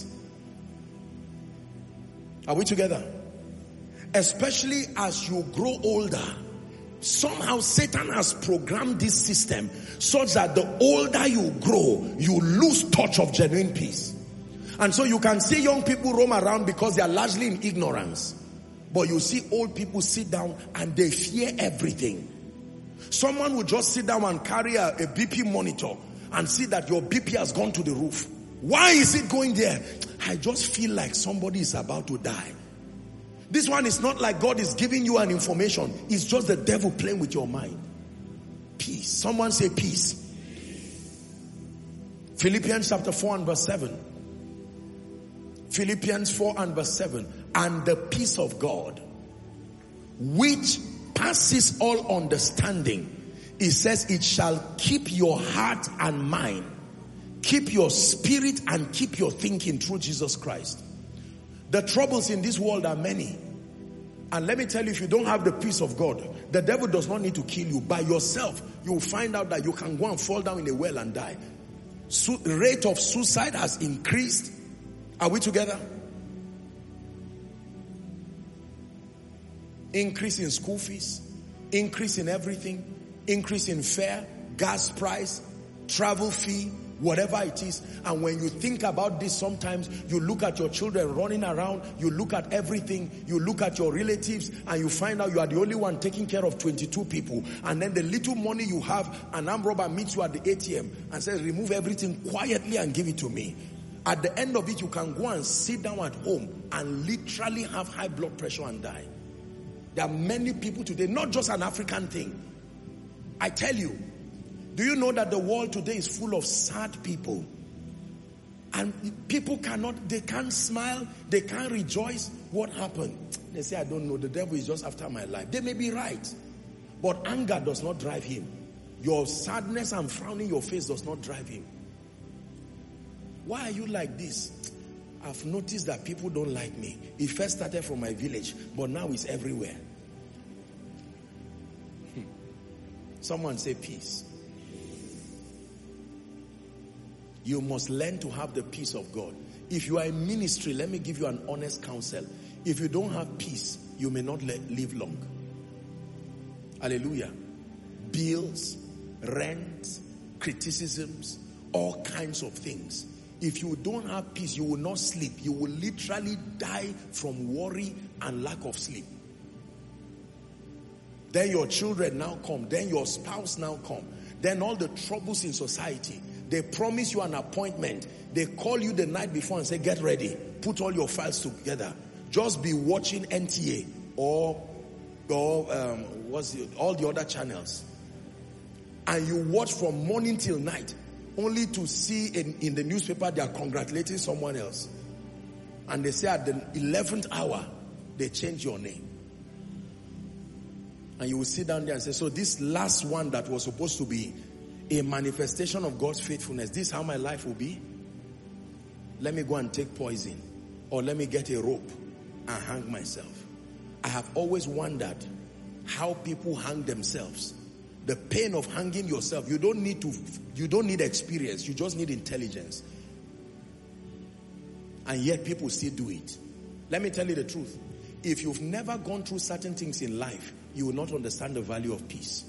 Are we together? Especially as you grow older, somehow Satan has programmed this system such that the older you grow, you lose touch of genuine peace. And so you can see young people roam around because they are largely in ignorance. But you see old people sit down and they fear everything. Someone will just sit down and carry a BP monitor and see that your BP has gone to the roof. Why is it going there? I just feel like somebody is about to die. This one is not like God is giving you an information. It's just the devil playing with your mind. Peace. Someone say peace. Philippians chapter 4 and verse 7. Philippians 4 and verse 7. And the peace of God, which passes all understanding, it says it shall keep your heart and mind, keep your spirit and keep your thinking through Jesus Christ. The troubles in this world are many. And let me tell you, if you don't have the peace of God, the devil does not need to kill you. By yourself, you will find out that you can go and fall down in a well and die. Rate of suicide has increased. Are we together? Increase in school fees, increase in everything, increase in fare, gas price, travel fee, whatever it is. And when you think about this, sometimes you look at your children running around, you look at everything, you look at your relatives, and you find out you are the only one taking care of 22 people. And then the little money you have, an armed robber meets you at the ATM and says, remove everything quietly and give it to me. At the end of it, you can go and sit down at home and literally have high blood pressure and die. There are many people today, not just an African thing. I tell you, do you know that the world today is full of sad people? And people they can't smile, they can't rejoice. What happened? They say, I don't know, the devil is just after my life. They may be right, but anger does not drive him. Your sadness and frowning your face does not drive him. Why are you like this? I've noticed that people don't like me. It first started from my village, but now it's everywhere. Someone say peace. You must learn to have the peace of God. If you are in ministry, let me give you an honest counsel. If you don't have peace, you may not live long. Hallelujah. Bills, rent, criticisms, all kinds of things. If you don't have peace, you will not sleep. You will literally die from worry and lack of sleep. Then your children now come. Then your spouse now come. Then all the troubles in society. They promise you an appointment. They call you the night before and say, get ready. Put all your files together. Just be watching NTA or all the other channels. And you watch from morning till night. Only to see in the newspaper they are congratulating someone else. And they say at the 11th hour, they change your name. And you will sit down there and say, so this last one that was supposed to be a manifestation of God's faithfulness, this is how my life will be? Let me go and take poison. Or let me get a rope and hang myself. I have always wondered how people hang themselves. The pain of hanging yourself, you don't need experience, you just need intelligence. And yet people still do it. Let me tell you the truth. If you've never gone through certain things in life, you will not understand the value of peace.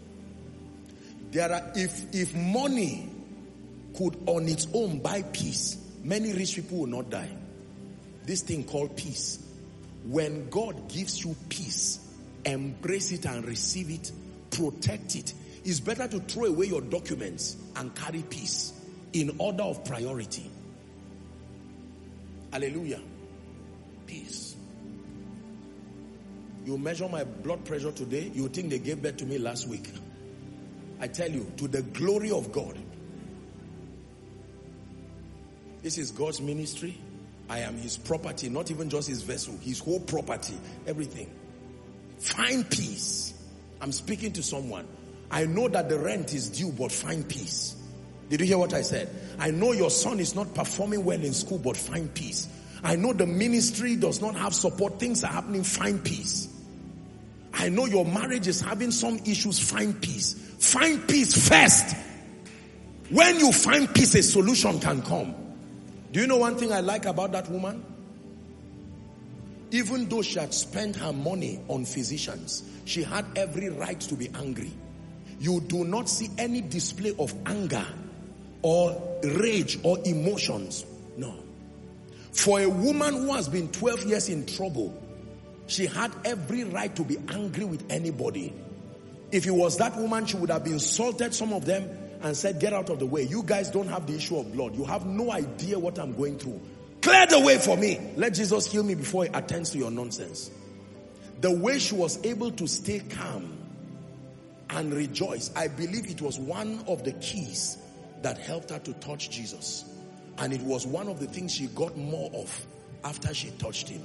If money could on its own buy peace, many rich people will not die. This thing called peace. When God gives you peace, embrace it and receive it, protect it. It's better to throw away your documents and carry peace in order of priority. Hallelujah. Peace. You measure my blood pressure today, you think they gave birth to me last week. I tell you, to the glory of God. This is God's ministry. I am his property, not even just his vessel, his whole property, everything. Find peace. I'm speaking to someone. I know that the rent is due, but find peace. Did you hear what I said? I know your son is not performing well in school, but find peace. I know the ministry does not have support. Things are happening, find peace. I know your marriage is having some issues, find peace. Find peace first. When you find peace, a solution can come. Do you know one thing I like about that woman? Even though she had spent her money on physicians, she had every right to be angry. You do not see any display of anger or rage or emotions. No. For a woman who has been 12 years in trouble, she had every right to be angry with anybody. If it was that woman, she would have insulted some of them and said, get out of the way. You guys don't have the issue of blood. You have no idea what I'm going through. Clear the way for me. Let Jesus heal me before he attends to your nonsense. The way she was able to stay calm and rejoice, I believe it was one of the keys that helped her to touch Jesus. And it was one of the things she got more of after she touched him.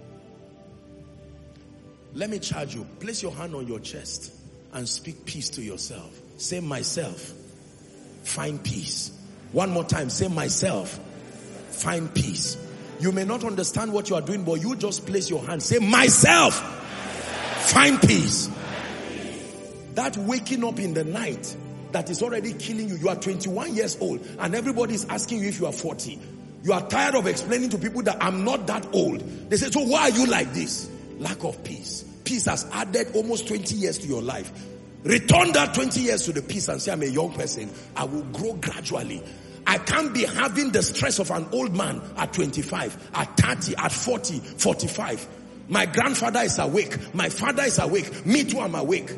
Let me charge you. Place your hand on your chest and speak peace to yourself. Say, myself, find peace. One more time. Say, myself, find peace. You may not understand what you are doing, but you just place your hand. Say, myself, find peace. That waking up in the night that is already killing you. You are 21 years old and everybody is asking you if you are 40. You are tired of explaining to people that I'm not that old. They say, so why are you like this? Lack of peace. Peace has added almost 20 years to your life. Return that 20 years to the peace and say, I'm a young person. I will grow gradually. I can't be having the stress of an old man at 25, at 30, at 40, 45. My grandfather is awake. My father is awake. Me too, I'm awake.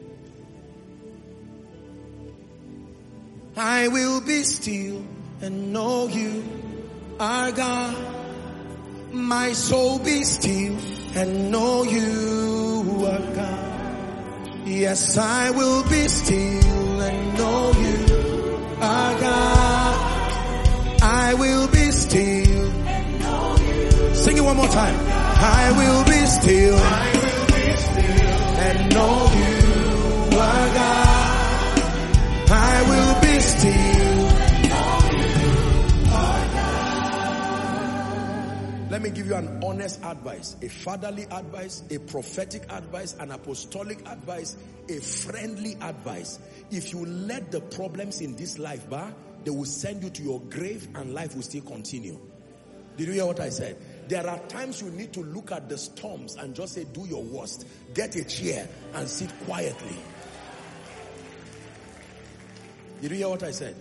I will be still and know you are God. My soul be still and know you are God. Yes, I will be still and know you are God. I will be still and know you. Sing it one more time. I will be still and know you are God. I will be still and know you are God. Let me give you an honest advice, a fatherly advice, a prophetic advice, an apostolic advice, a friendly advice. If you let the problems in this life, they will send you to your grave and life will still continue. Did you hear what I said? There are times you need to look at the storms and just say, do your worst. Get a chair and sit quietly. Did you hear what I said?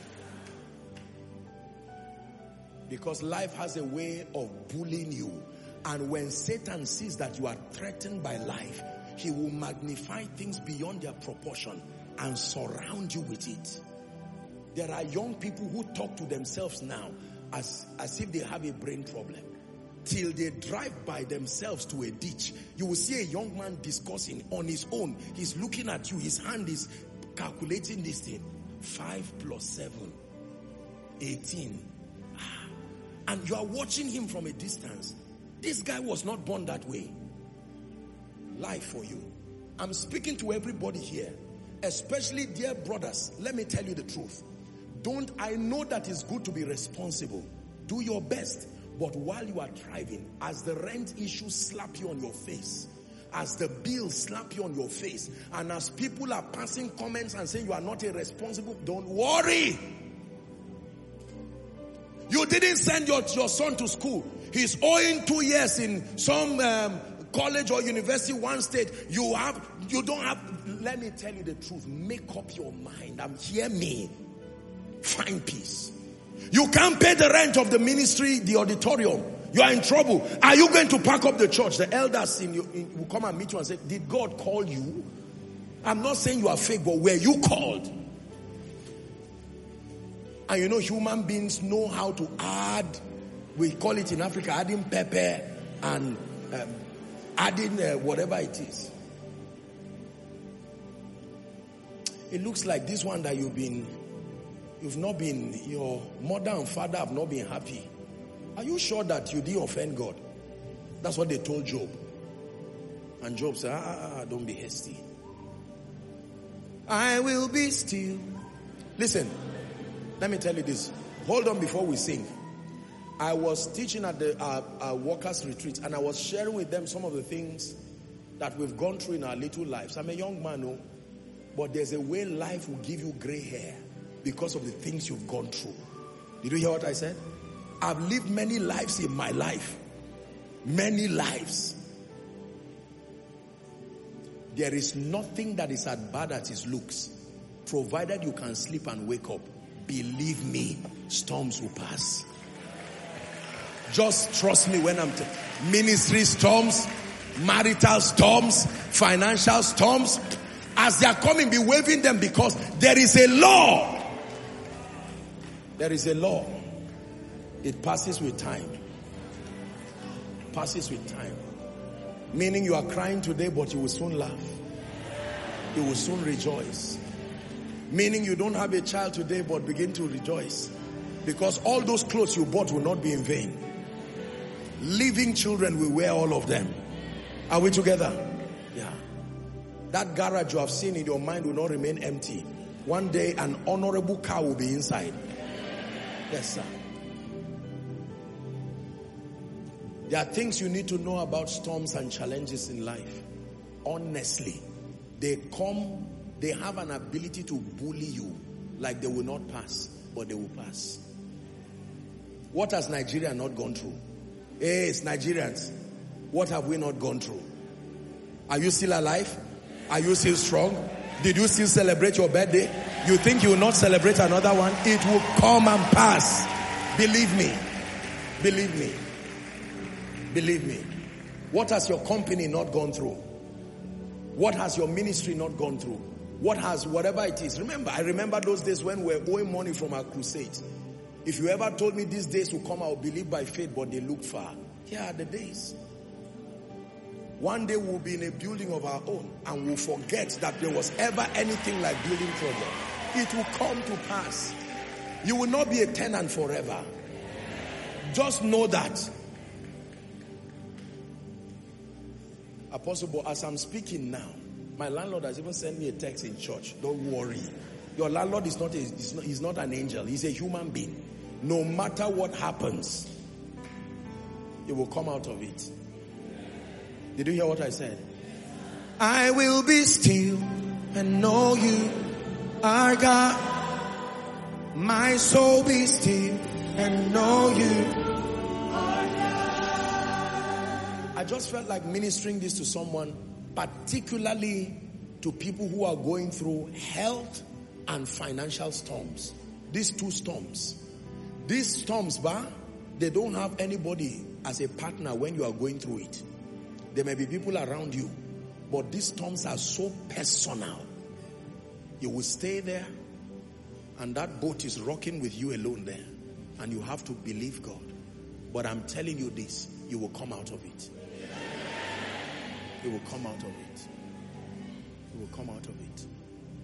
Because life has a way of bullying you. And when Satan sees that you are threatened by life, he will magnify things beyond their proportion and surround you with it. There are young people who talk to themselves now as if they have a brain problem. Till they drive by themselves to a ditch. You will see a young man discussing on his own. He's looking at you. His hand is calculating this thing. 5 + 7, 18. and you are watching him from a distance. This guy was not born that way. Life for you. I'm speaking to everybody here, especially dear brothers. Let me tell you the truth. I know that it's good to be responsible. Do your best. But while you are thriving, as the rent issues slap you on your face, as the bills slap you on your face, and as people are passing comments and saying you are not irresponsible, don't worry. You didn't send your son to school. He's owing 2 years in some college or university, one state. You don't have, let me tell you the truth. Make up your mind. Hear me. Find peace. You can't pay the rent of the ministry, the auditorium. You are in trouble. Are you going to pack up the church? The elders will come and meet you and say, did God call you? I'm not saying you are fake, but were you called? And you know, human beings know how to add, we call it in Africa, adding pepper and adding whatever it is. It looks like this one that you've not been, your mother and father have not been happy. Are you sure that you didn't offend God? That's what they told Job. And Job said, don't be hasty. I will be still. Listen, let me tell you this. Hold on before we sing. I was teaching at the workers' retreat, and I was sharing with them some of the things that we've gone through in our little lives. I'm a young man, but there's a way life will give you gray hair because of the things you've gone through. Did you hear what I said? I've lived many lives in my life. Many lives. There is nothing that is as bad as it looks, provided you can sleep and wake up. Believe me, storms will pass. Just trust me when I'm ministry storms, marital storms, financial storms. As they are coming, be waving them, because there is a law. There is a law. It passes with time. Passes with time. Meaning you are crying today, but you will soon laugh. You will soon rejoice. Meaning you don't have a child today, but begin to rejoice. Because all those clothes you bought will not be in vain. Living children will wear all of them. Are we together? Yeah. That garage you have seen in your mind will not remain empty. One day an honorable car will be inside. Yes, sir. There are things you need to know about storms and challenges in life. Honestly, they have an ability to bully you, like they will not pass, but they will pass. What has Nigeria not gone through? Hey, it's Nigerians. What have we not gone through? Are you still alive? Are you still strong? Did you still celebrate your birthday? You think you will not celebrate another one? It will come and pass. Believe me. Believe me. Believe me. What has your company not gone through? What has your ministry not gone through? Whatever it is. Remember, I remember those days when we were owing money from our crusades. If you ever told me these days will come, I will believe by faith, but they look far. Here are the days. One day we'll be in a building of our own, and we'll forget that there was ever anything like building project. It will come to pass. You will not be a tenant forever. Just know that. Apostle, but as I'm speaking now, my landlord has even sent me a text in church. Don't worry. Your landlord is he's not an angel. He's a human being. No matter what happens, you will come out of it. Did you hear what I said? I will be still and know you are God. My soul be still and know you. I just felt like ministering this to someone, particularly to people who are going through health and financial storms. These two storms. These storms, they don't have anybody as a partner when you are going through it. There may be people around you, but these storms are so personal. You will stay there, and that boat is rocking with you alone there, and you have to believe God. But I'm telling you this, you will come out of it. You will come out of it. You will come out of it.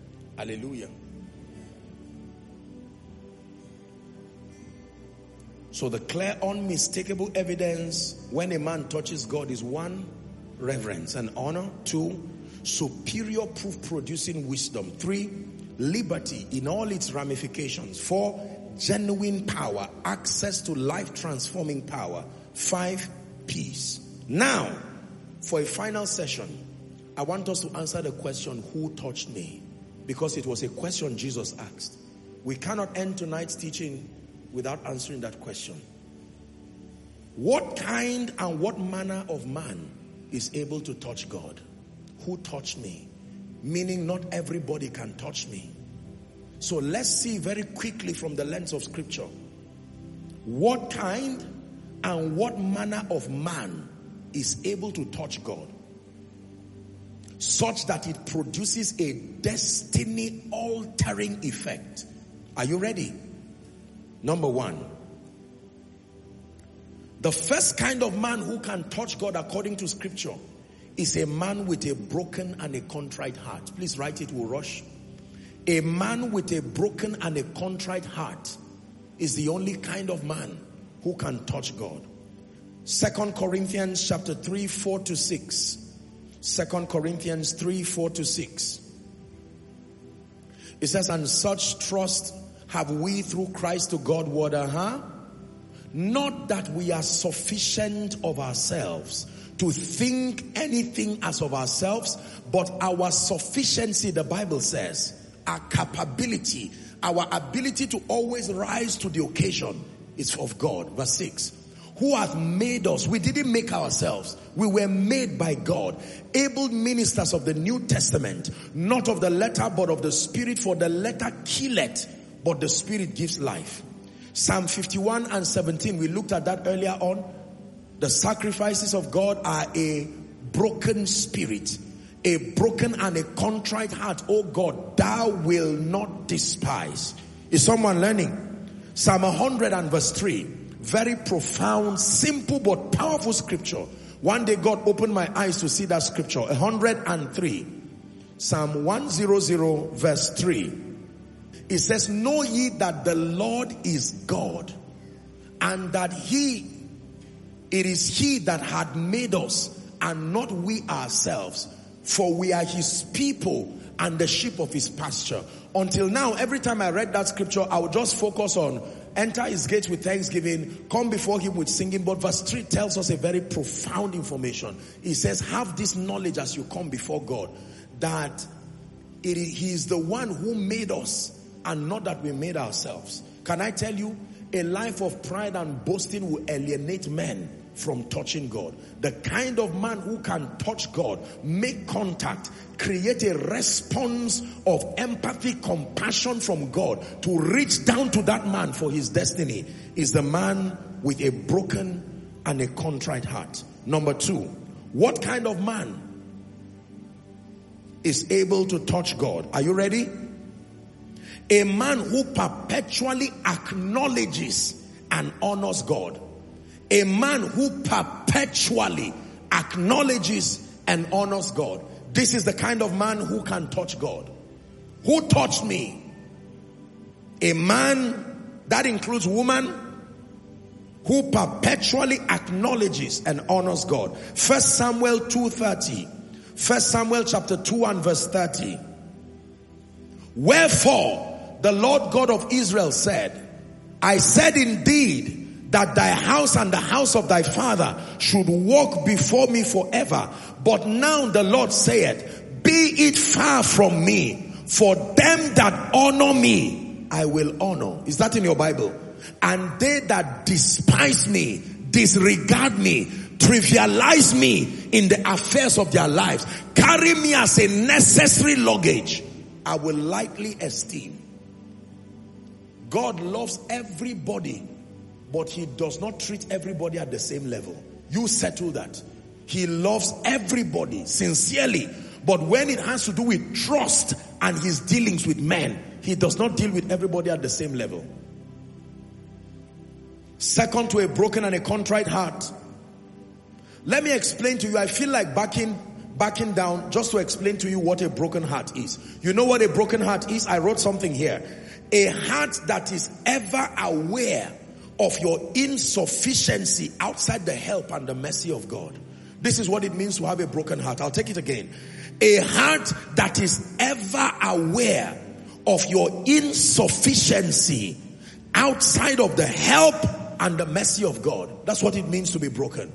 Hallelujah. So the clear, unmistakable evidence when a man touches God is 1, reverence and honor. 2, superior proof producing wisdom. 3, liberty in all its ramifications. 4, genuine power, access to life transforming power. 5, peace. Now, for a final session, I want us to answer the question, who touched me? Because it was a question Jesus asked. We cannot end tonight's teaching without answering that question. What kind and what manner of man is able to touch God? Who touched me? Meaning not everybody can touch me. So let's see very quickly from the lens of scripture. What kind and what manner of man is able to touch God? Such that it produces a destiny-altering effect. Are you ready? Number 1. The first kind of man who can touch God according to scripture is a man with a broken and a contrite heart. Please write it, we'll rush. A man with a broken and a contrite heart is the only kind of man who can touch God. 2 Corinthians chapter 3, 4 to 6. 2 Corinthians 3, 4 to 6. It says, and such trust have we through Christ to God, what, not that we are sufficient of ourselves to think anything as of ourselves, but our sufficiency, the Bible says, our capability, our ability to always rise to the occasion is of God. Verse 6. Who hath made us? We didn't make ourselves. We were made by God. Able ministers of the New Testament, not of the letter, but of the Spirit. For the letter killeth, but the Spirit gives life. Psalm 51 and 17, we looked at that earlier on. The sacrifices of God are a broken spirit, a broken and a contrite heart. Oh God, thou will not despise. Is someone learning? Psalm 100 and verse 3. Very profound, simple but powerful scripture. One day God opened my eyes to see that scripture. 103. Psalm 100 verse 3. It says, know ye that the Lord is God, and that it is he that had made us, and not we ourselves. For we are his people and the sheep of his pasture. Until now, every time I read that scripture, I would just focus on enter his gates with thanksgiving, come before him with singing. But verse 3 tells us a very profound information. He says, have this knowledge as you come before God, that he is the one who made us, and not that we made ourselves. Can I tell you, a life of pride and boasting will alienate men from touching God. The kind of man who can touch God, make contact, create a response of empathy, compassion from God to reach down to that man for his destiny, is the man with a broken and a contrite heart. Number 2, what kind of man is able to touch God? Are you ready? A man who perpetually acknowledges and honors God. A man who perpetually acknowledges and honors God. This is the kind of man who can touch God. Who touched me? A man, that includes woman, who perpetually acknowledges and honors God. 1 Samuel 2:30. 1 Samuel chapter 2 and verse 30. Wherefore the Lord God of Israel said, I said indeed that thy house and the house of thy father should walk before me forever. But now the Lord saith, be it far from me, for them that honor me, I will honor. Is that in your Bible? And they that despise me, disregard me, trivialize me in the affairs of their lives, carry me as a necessary luggage, I will lightly esteem. God loves everybody, but he does not treat everybody at the same level. You settle that. He loves everybody sincerely, but when it has to do with trust and his dealings with men, he does not deal with everybody at the same level. Second to a broken and a contrite heart. Let me explain to you. I feel like backing down just to explain to you what a broken heart is. You know what a broken heart is? I wrote something here. A heart that is ever aware of your insufficiency outside the help and the mercy of God. This is what it means to have a broken heart. I'll take it again. A heart that is ever aware of your insufficiency outside of the help and the mercy of God. That's what it means to be broken.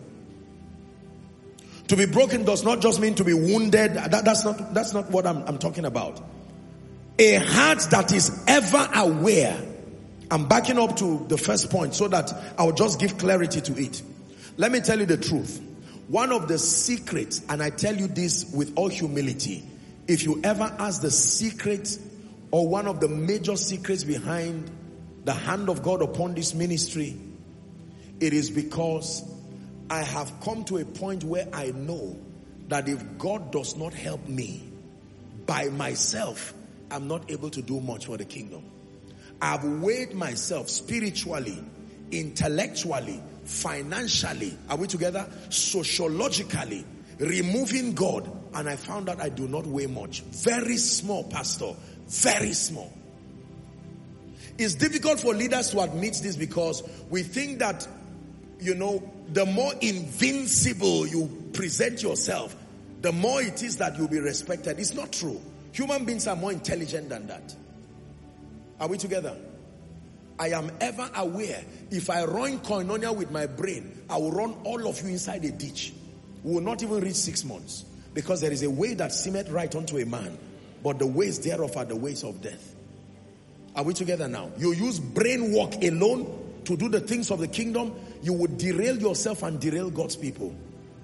To be broken does not just mean to be wounded. That's not what I'm talking about. A heart that is ever aware. I'm backing up to the first point so that I'll just give clarity to it. Let me tell you the truth. One of the secrets, and I tell you this with all humility, if you ever ask the secret or one of the major secrets behind the hand of God upon this ministry, it is because I have come to a point where I know that if God does not help me, by myself, I'm not able to do much for the kingdom. I've weighed myself spiritually, intellectually, financially, are we together? Sociologically, removing God, and I found that I do not weigh much. Very small, pastor. Very small. It's difficult for leaders to admit this because we think that, you know, the more invincible you present yourself, the more it is that you'll be respected. It's not true. Human beings are more intelligent than that. Are we together? I am ever aware, if I run koinonia with my brain, I will run all of you inside a ditch. We will not even reach 6 months. Because there is a way that seemeth right unto a man, but the ways thereof are the ways of death. Are we together now? You use brain work alone to do the things of the kingdom, you would derail yourself and derail God's people.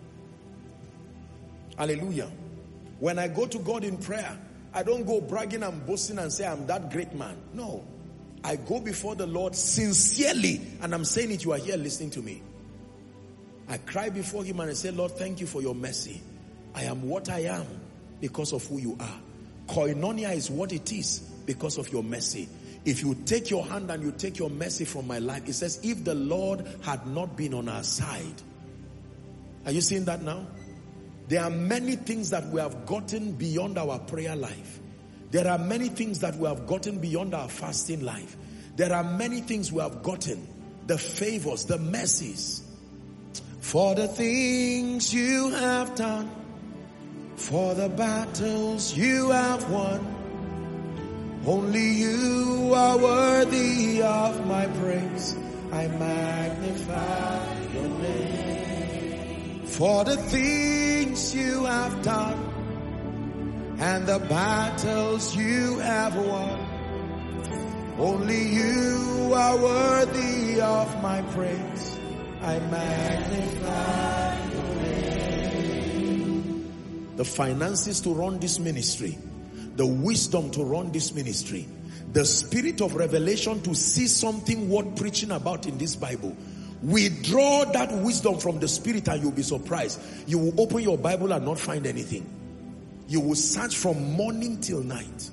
Hallelujah. When I go to God in prayer, I don't go bragging and boasting and say I'm that great man. No. I go before the Lord sincerely, and I'm saying it, you are here listening to me. I cry before him and I say, Lord, thank you for your mercy. I am what I am because of who you are. Koinonia is what it is because of your mercy. If you take your hand and you take your mercy from my life, it says, if the Lord had not been on our side. Are you seeing that now? There are many things that we have gotten beyond our prayer life. There are many things that we have gotten beyond our fasting life. There are many things we have gotten. The favors, the mercies. For the things you have done, for the battles you have won, only you are worthy of my praise. I magnify your name. For the things you have done, and the battles you have won, only you are worthy of my praise. I magnify your name. The finances to run this ministry, the wisdom to run this ministry, the spirit of revelation to see something worth preaching about in this Bible. Withdraw that wisdom from the spirit and you'll be surprised. You will open your Bible and not find anything. You will search from morning till night.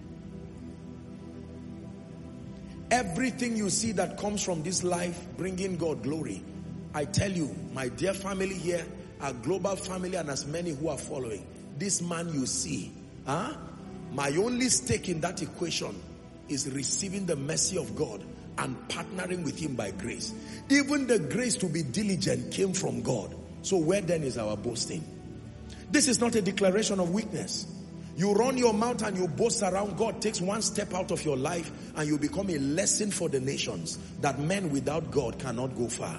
Everything you see that comes from this life, bringing God glory. I tell you, my dear family here, our global family and as many who are following, this man you see, my only stake in that equation is receiving the mercy of God and partnering with him by grace. Even the grace to be diligent came from God. So where then is our boasting? This is not a declaration of weakness. You run your mouth and you boast around. God takes one step out of your life and you become a lesson for the nations that men without God cannot go far.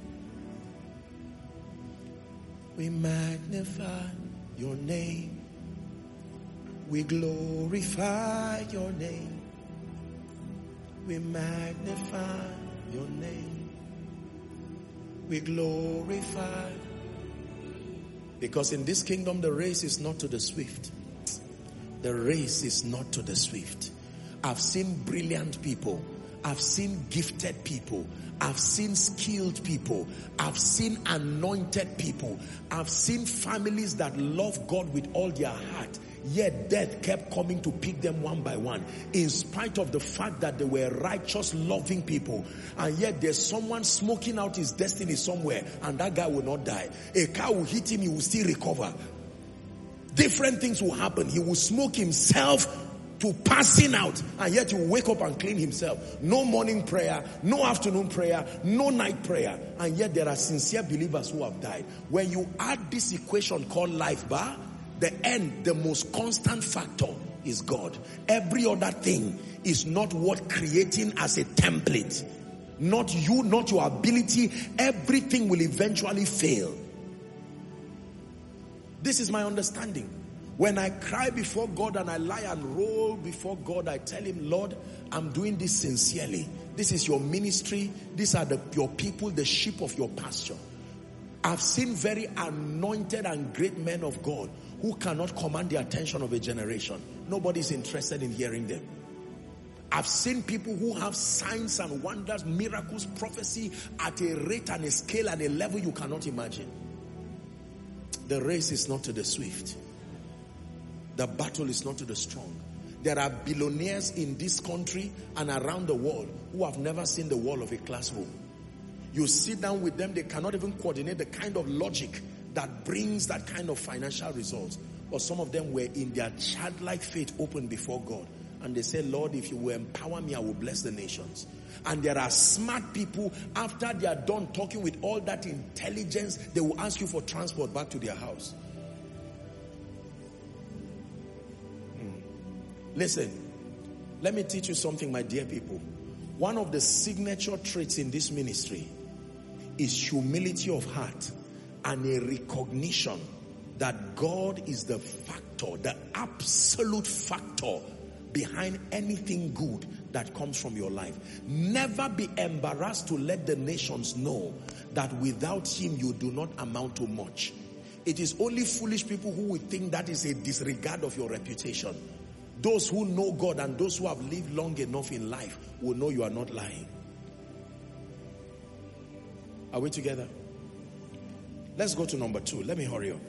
We magnify your name. We glorify your name. We magnify your name. We glorify. Because in this kingdom, the race is not to the swift. The race is not to the swift. I've seen brilliant people. I've seen gifted people. I've seen skilled people. I've seen anointed people. I've seen families that love God with all their heart. Yet death kept coming to pick them one by one. In spite of the fact that they were righteous, loving people. And yet there's someone smoking out his destiny somewhere. And that guy will not die. A car will hit him, he will still recover. Different things will happen. He will smoke himself to passing out, and yet you wake up and clean himself. No morning prayer, no afternoon prayer, no night prayer, and yet there are sincere believers who have died. When you add this equation called life bar, the end, the most constant factor is God. Every other thing is not worth creating as a template. Not you, not your ability. Everything will eventually fail. This is my understanding. When I cry before God and I lie and roll before God, I tell him, Lord, I'm doing this sincerely. This is your ministry. These are your people, the sheep of your pasture. I've seen very anointed and great men of God who cannot command the attention of a generation. Nobody's interested in hearing them. I've seen people who have signs and wonders, miracles, prophecy at a rate and a scale and a level you cannot imagine. The race is not to the swift. The battle is not to the strong. There are billionaires in this country and around the world who have never seen the wall of a classroom. You sit down with them, they cannot even coordinate the kind of logic that brings that kind of financial results. But some of them were in their childlike faith open before God. And they say, Lord, if you will empower me, I will bless the nations. And there are smart people, after they are done talking with all that intelligence, they will ask you for transport back to their house. Listen, let me teach you something, my dear people. One of the signature traits in this ministry is humility of heart and a recognition that God is the factor, the absolute factor behind anything good that comes from your life. Never be embarrassed to let the nations know that without him you do not amount to much. It is only foolish people who will think that is a disregard of your reputation. Those who know God and those who have lived long enough in life will know you are not lying. Are we together? Let's go to number 2. Let me hurry up.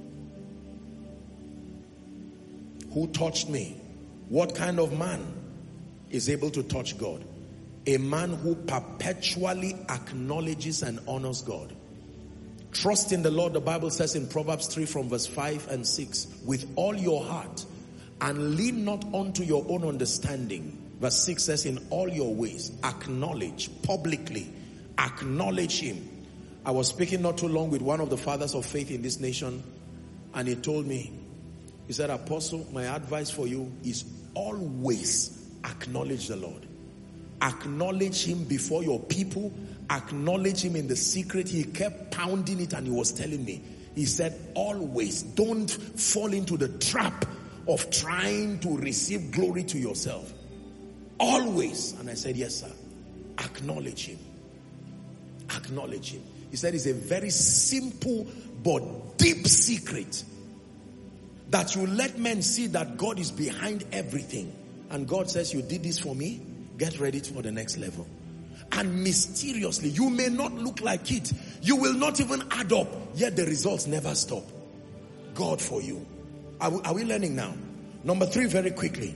Who touched me? What kind of man is able to touch God? A man who perpetually acknowledges and honors God. Trust in the Lord, the Bible says in Proverbs 3 from verse 5 and 6, with all your heart, and lean not unto your own understanding. Verse 6 says, in all your ways, acknowledge, publicly, acknowledge him. I was speaking not too long with one of the fathers of faith in this nation, and he told me, he said, Apostle, my advice for you is always acknowledge the Lord. Acknowledge him before your people. Acknowledge him in the secret. He kept pounding it and he was telling me, he said, always don't fall into the trap of trying to receive glory to yourself. Always. And I said, yes, sir. Acknowledge him. Acknowledge him. He said it's a very simple but deep secret that you let men see that God is behind everything. And God says, you did this for me, get ready for the next level. And mysteriously, you may not look like it. You will not even add up, yet the results never stop. God for you. Are we learning now? Number 3, very quickly.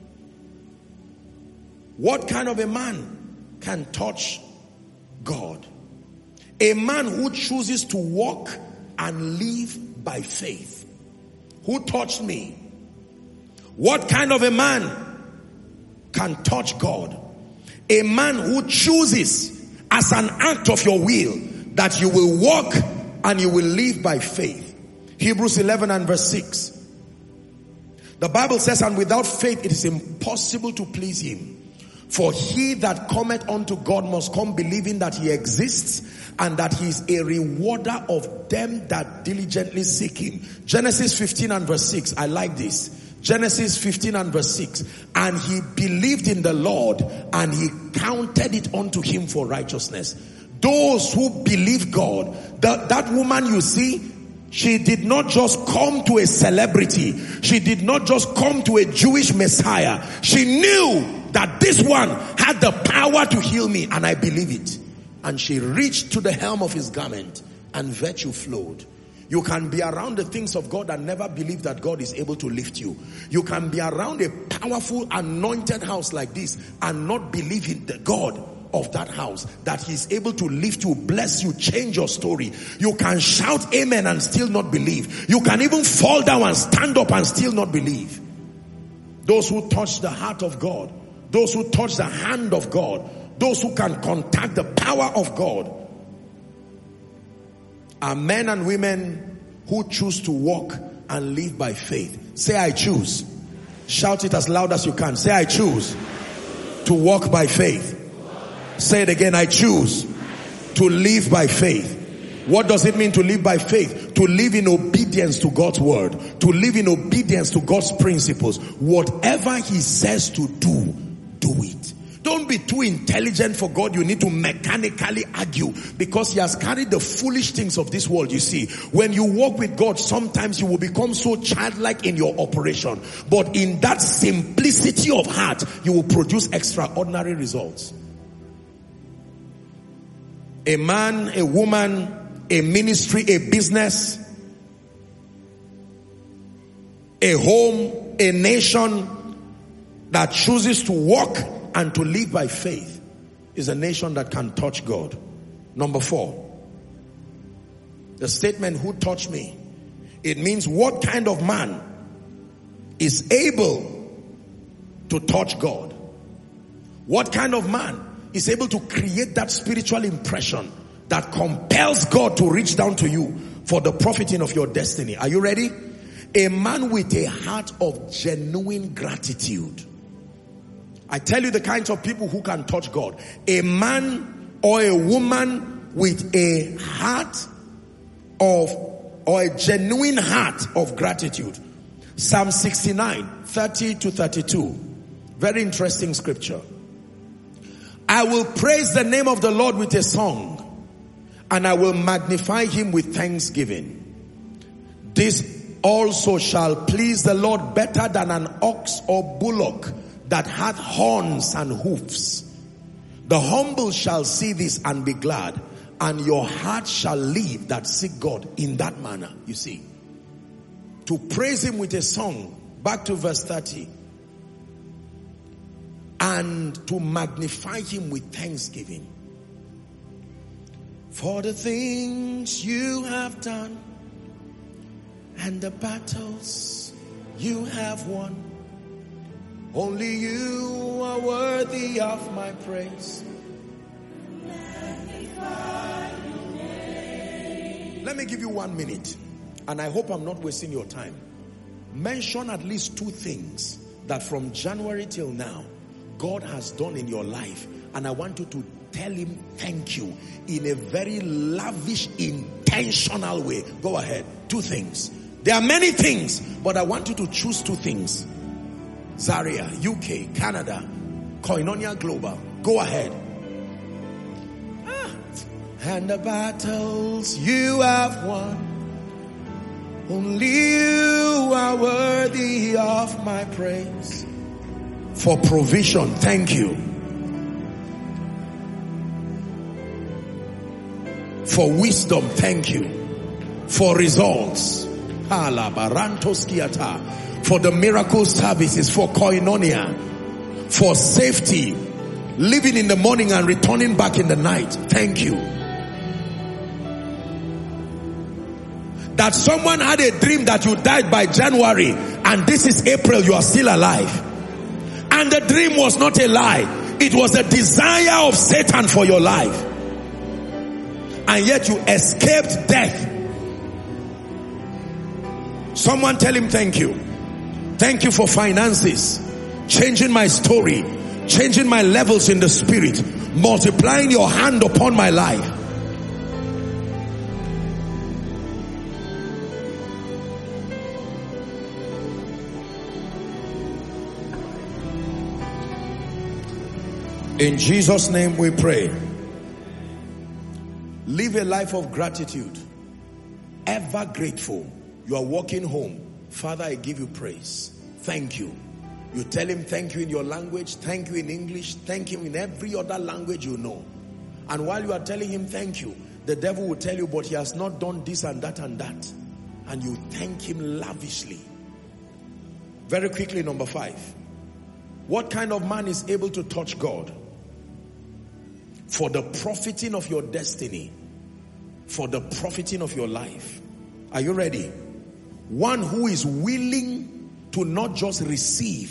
What kind of a man can touch God? A man who chooses to walk and live by faith. Who touched me? What kind of a man can touch God? A man who chooses as an act of your will that you will walk and you will live by faith. Hebrews 11 and verse 6. The Bible says, and without faith it is impossible to please him. For he that cometh unto God must come believing that he exists and that he is a rewarder of them that diligently seek him. Genesis 15 and verse 6. I like this. Genesis 15 and verse 6. And he believed in the Lord and he counted it unto him for righteousness. Those who believe God, that woman you see, she did not just come to a celebrity. She did not just come to a Jewish Messiah. She knew that this one had the power to heal me, and I believe it. And she reached to the hem of his garment and virtue flowed. You can be around the things of God and never believe that God is able to lift you. You can be around a powerful anointed house like this and not believe in the God of that house, that he's able to lift you, bless you, change your story. You can shout amen and still not believe. You can even fall down and stand up and still not believe. those who touch the heart of God, those who touch the hand of God, those who can contact the power of God, are men and women who choose to walk and live by faith. Say, I choose. Shout it as loud as you can. Say, I choose to walk by faith. Say it again. I choose to live by faith. What does it mean to live by faith? To live in obedience to God's word. To live in obedience to God's principles. Whatever he says to do, do it. Don't be too intelligent for God. You need to mechanically argue because he has carried the foolish things of this world. You see, when you walk with God, sometimes you will become so childlike in your operation. But in that simplicity of heart, you will produce extraordinary results. A man, a woman, a ministry, a business, a home, a nation that chooses to walk and to live by faith is a nation that can touch God. Number 4, the statement, who touched me? It means what kind of man is able to touch God? What kind of man is able to create that spiritual impression that compels God to reach down to you for the profiting of your destiny? Are you ready? A man with a heart of genuine gratitude. I tell you the kinds of people who can touch God. A man or a woman with a heart of, or a genuine heart of gratitude. Psalm 69, 30 to 32. Very interesting scripture. I will praise the name of the Lord with a song, and I will magnify him with thanksgiving. This also shall please the Lord better than an ox or bullock that hath horns and hoofs. The humble shall see this and be glad, and your heart shall live that seek God in that manner. You see, to praise him with a song, back to verse 30, and to magnify him with thanksgiving for the things you have done and the battles you have won. Only you are worthy of my praise. Let me give you 1 minute, and I hope I'm not wasting your time. Mention at least 2 things that from January till now, God has done in your life, and I want you to tell him thank you in a very lavish, intentional way. Go ahead. 2 things. There are many things, but I want you to choose 2 things. Zaria, UK, Canada, Koinonia Global. Go ahead. And the battles you have won, only you are worthy of my praise. For provision, thank you. For wisdom, thank you. For results, for the miracle services, for koinonia, for safety, living in the morning and returning back in the night, thank you. That someone had a dream that you died by January, and this is April, you are still alive. And the dream was not a lie. It was a desire of Satan for your life. And yet you escaped death. Someone tell him thank you. Thank you for finances. Changing my story. Changing my levels in the spirit. Multiplying your hand upon my life. In Jesus' name we pray. Live a life of gratitude. Ever grateful. You are walking home. Father, I give you praise. Thank you. You tell him thank you in your language. Thank you in English. Thank him in every other language you know. And while you are telling him thank you, the devil will tell you, but he has not done this and that and that. And you thank him lavishly. Very quickly, number 5. What kind of man is able to touch God? For the profiting of your destiny, for the profiting of your life. Are you ready? One who is willing to not just receive,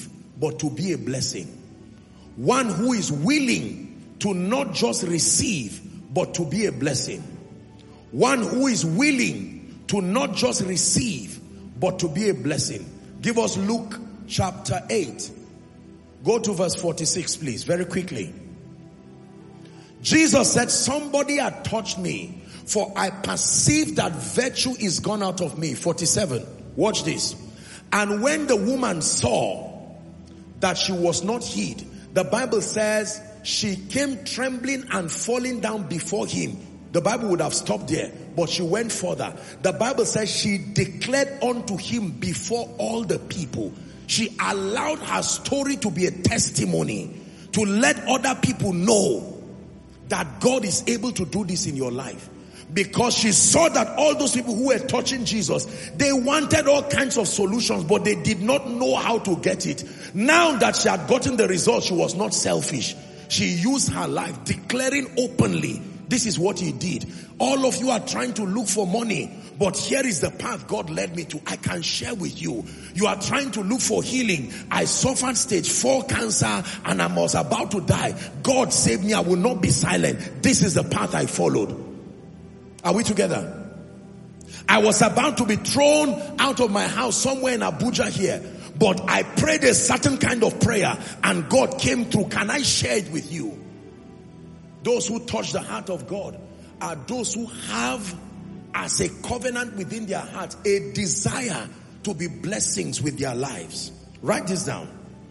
but to be a blessing. One who is willing to not just receive, but to be a blessing. One who is willing to not just receive, but to be a blessing. Give us Luke chapter 8. Go to verse 46, please, very quickly. Jesus said, somebody had touched me, for I perceive that virtue is gone out of me. 47. Watch this. And when the woman saw that she was not hid, the Bible says she came trembling and falling down before him. The Bible would have stopped there, but she went further. The Bible says she declared unto him before all the people. She allowed her story to be a testimony to let other people know that God is able to do this in your life. Because she saw that all those people who were touching Jesus, they wanted all kinds of solutions, but they did not know how to get it. Now that she had gotten the result, she was not selfish. She used her life, declaring openly, this is what he did. All of you are trying to look for money, but here is the path God led me to. I can share with you. You are trying to look for healing. I suffered stage 4 cancer and I was about to die. God saved me. I will not be silent. This is the path I followed. Are we together? I was about to be thrown out of my house somewhere in Abuja here, but I prayed a certain kind of prayer and God came through. Can I share it with you? Those who touch the heart of God are those who have as a covenant within their heart a desire to be blessings with their lives. Write this down.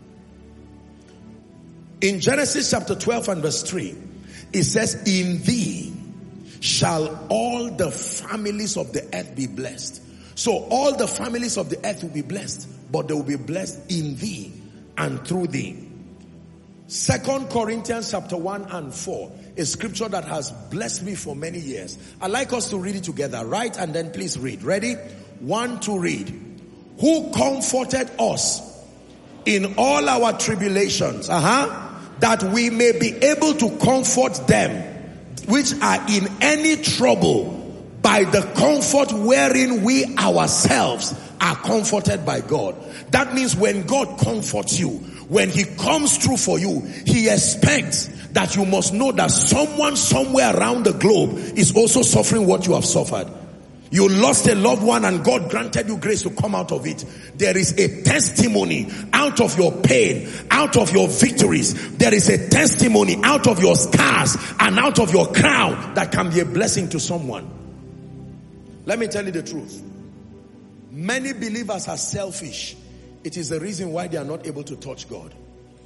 In Genesis chapter 12 and verse 3, it says, in thee shall all the families of the earth be blessed. So all the families of the earth will be blessed, but they will be blessed in thee and through thee. 2 Corinthians chapter 1 and 4, a scripture that has blessed me for many years. I'd like us to read it together. Write and then please read. Ready? 1, 2, read. Who comforted us in all our tribulations, that we may be able to comfort them which are in any trouble by the comfort wherein we ourselves are comforted by God. That means when God comforts you, when he comes through for you, he expects that you must know that someone somewhere around the globe is also suffering what you have suffered. You lost a loved one and God granted you grace to come out of it. There is a testimony out of your pain, out of your victories. There is a testimony out of your scars and out of your crown that can be a blessing to someone. Let me tell you the truth. Many believers are selfish. It is the reason why they are not able to touch God.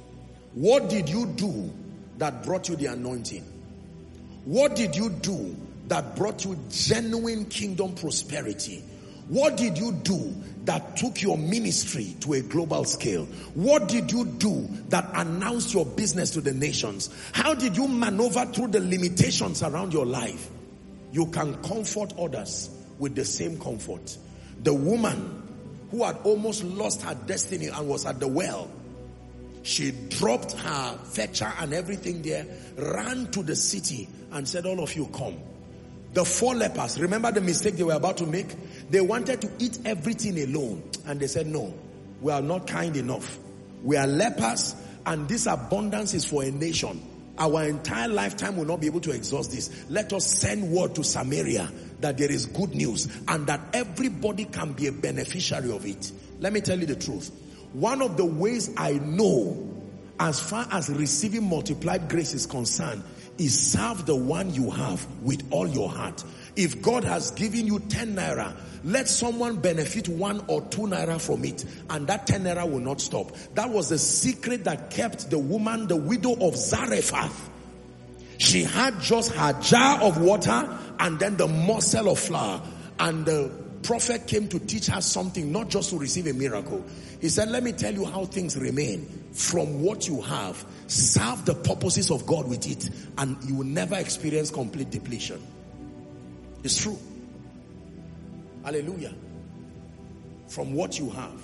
What did you do that brought you the anointing? What did you do that brought you genuine kingdom prosperity? What did you do that took your ministry to a global scale? What did you do that announced your business to the nations? How did you maneuver through the limitations around your life? You can comfort others with the same comfort. The woman who had almost lost her destiny and was at the well, she dropped her fetcher and everything there, ran to the city and said, all of you come. The 4 lepers, remember the mistake they were about to make? They wanted to eat everything alone. And they said, no, we are not kind enough. We are lepers and this abundance is for a nation. Our entire lifetime will not be able to exhaust this. Let us send word to Samaria that there is good news and that everybody can be a beneficiary of it. Let me tell you the truth. One of the ways I know as far as receiving multiplied grace is concerned is serve the one you have with all your heart. If God has given you 10 naira, let someone benefit 1 or 2 naira from it, and that 10 naira will not stop. That was the secret that kept the woman, the widow of Zarephath. She had just her jar of water and then the morsel of flour, and the prophet came to teach her something, not just to receive a miracle. He said, let me tell you how things remain. From what you have, serve the purposes of God with it, and you will never experience complete depletion. It's true. Hallelujah. From what you have.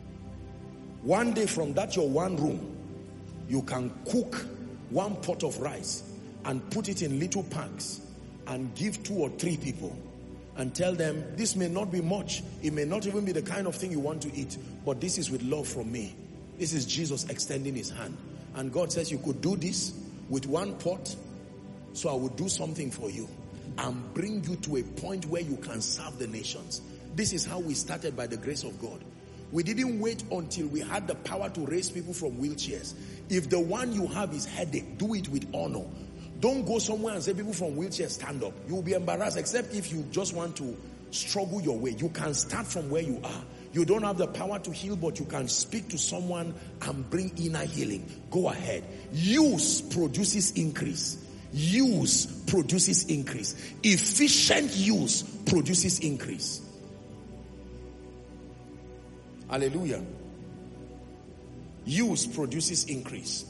One day from that your one room, you can cook 1 pot of rice and put it in little packs and give 2 or 3 people and tell them, this may not be much. It may not even be the kind of thing you want to eat, but this is with love from me. This is Jesus extending his hand. And God says, you could do this with one pot, so I will do something for you and bring you to a point where you can serve the nations. This is how we started by the grace of God. We didn't wait until we had the power to raise people from wheelchairs. If the one you have is headache, do it with honor. Don't go somewhere and say people from wheelchairs stand up. You will be embarrassed, except if you just want to struggle your way. You can start from where you are. You don't have the power to heal, but you can speak to someone and bring inner healing. Go ahead. Use produces increase. Use produces increase. Efficient use produces increase. Hallelujah. Use produces increase.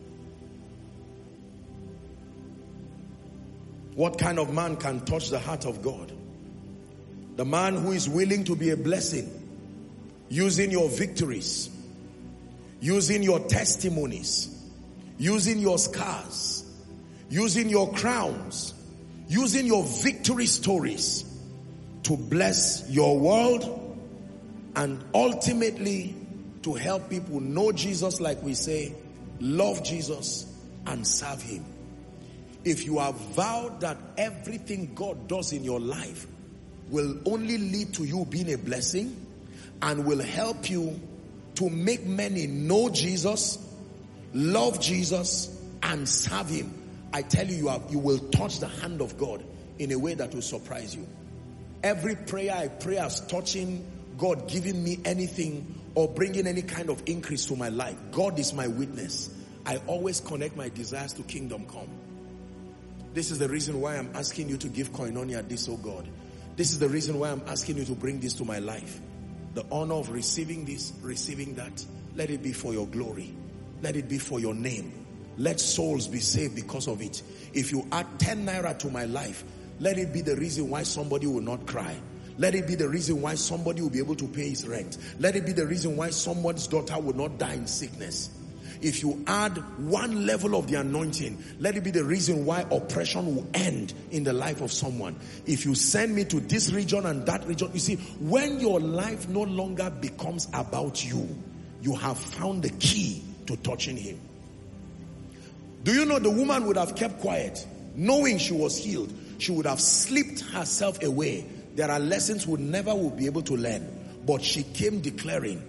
What kind of man can touch the heart of God? The man who is willing to be a blessing, using your victories, using your testimonies, using your scars, using your crowns, using your victory stories to bless your world and ultimately to help people know Jesus, like we say, love Jesus and serve him. If you have vowed that everything God does in your life will only lead to you being a blessing and will help you to make many know Jesus, love Jesus, and serve him, I tell you, you will touch the hand of God in a way that will surprise you. Every prayer I pray as touching God giving me anything or bringing any kind of increase to my life, God is my witness. I always connect my desires to kingdom come. This is the reason why I'm asking you to give koinonia this, oh God. This is the reason why I'm asking you to bring this to my life. The honor of receiving this, receiving that. Let it be for your glory. Let it be for your name. Let souls be saved because of it. If you add 10 naira to my life, let it be the reason why somebody will not cry. Let it be the reason why somebody will be able to pay his rent. Let it be the reason why someone's daughter will not die in sickness. If you add one level of the anointing, let it be the reason why oppression will end in the life of someone. If you send me to this region and that region, you see, when your life no longer becomes about you, you have found the key to touching him. Do you know the woman would have kept quiet, knowing she was healed? She would have slipped herself away. There are lessons we never will be able to learn. But she came declaring,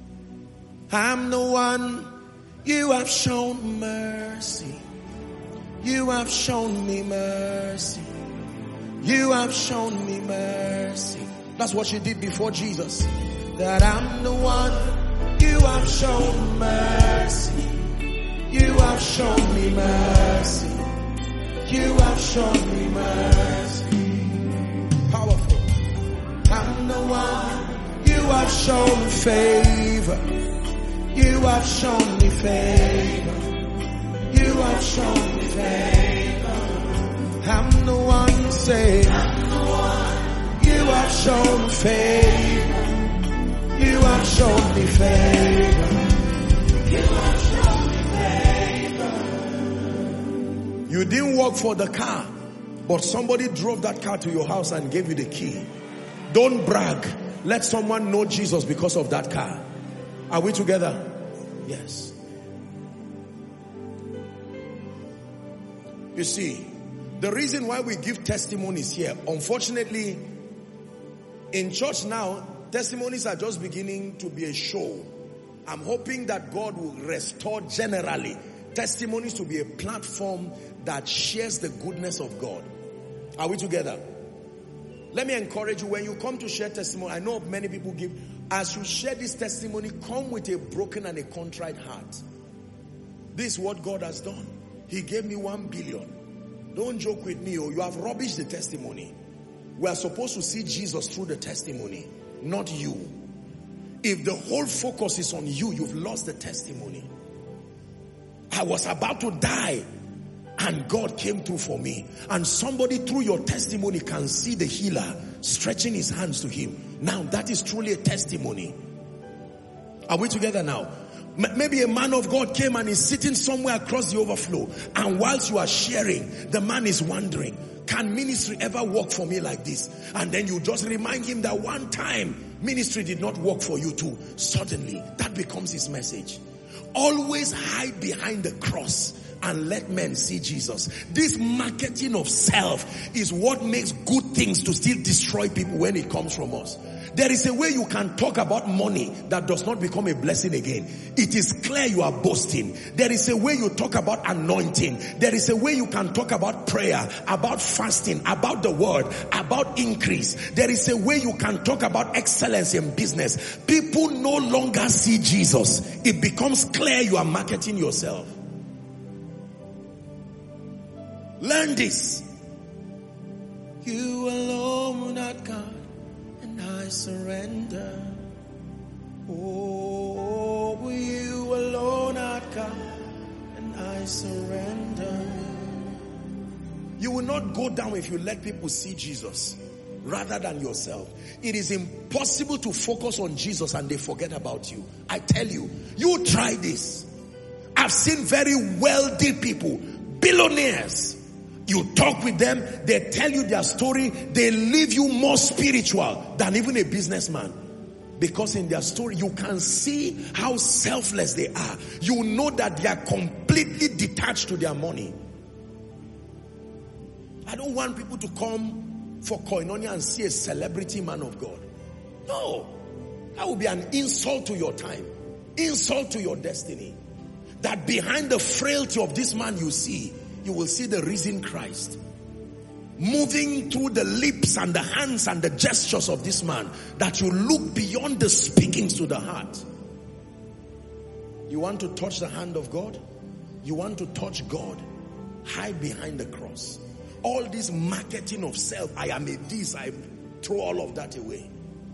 I'm the one. You have shown mercy. You have shown me mercy. You have shown me mercy. That's what she did before Jesus. That I'm the one. You have shown mercy. You have shown me mercy. You have shown me mercy. Powerful. I'm the one. You have shown favor. You have shown me favor. You have shown me favor. I'm the one, say, I'm the one. You have shown favor. You have shown me favor. You have shown me favor. You didn't work for the car, but somebody drove that car to your house and gave you the key. Don't brag. Let someone know Jesus because of that car. Are we together? Yes. You see, the reason why we give testimonies here, unfortunately, in church now, testimonies are just beginning to be a show. I'm hoping that God will restore generally testimonies to be a platform that shares the goodness of God. Are we together? Let me encourage you, when you come to share testimony, I know many people give, as you share this testimony, come with a broken and a contrite heart. This is what God has done. He gave me 1 billion. Don't joke with me, or you have rubbished the testimony. We are supposed to see Jesus through the testimony, not you. If the whole focus is on you, you've lost the testimony. I was about to die, and God came through for me. And somebody through your testimony can see the healer stretching his hands to him. Now that is truly a testimony. Are we together now? Maybe a man of God came and is sitting somewhere across the overflow, and whilst you are sharing, the man is wondering, can ministry ever work for me like this? And then you just remind him that one time ministry did not work for you too. Suddenly, that becomes his message. Always hide behind the cross and let men see Jesus. This marketing of self is what makes good things to still destroy people when it comes from us. There is a way you can talk about money that does not become a blessing again. It is clear you are boasting. There is a way you talk about anointing. There is a way you can talk about prayer, about fasting, about the word, about increase. There is a way you can talk about excellence in business. People no longer see Jesus. It becomes clear you are marketing yourself. Learn this. You alone are God. I surrender. Oh, you alone are God, and I surrender. You will not go down if you let people see Jesus rather than yourself. It is impossible to focus on Jesus and they forget about you. I tell you, you try this. I've seen very wealthy people, billionaires. You talk with them, they tell you their story, they leave you more spiritual than even a businessman. Because in their story, you can see how selfless they are. You know that they are completely detached to their money. I don't want people to come for koinonia and see a celebrity man of God. No. That would be an insult to your time. Insult to your destiny. That behind the frailty of this man you see, you will see the risen Christ moving through the lips and the hands and the gestures of this man, that you look beyond the speakings to the heart. You want to touch the hand of God? You want to touch God? Hide behind the cross. All this marketing of self, I am a this, I throw all of that away.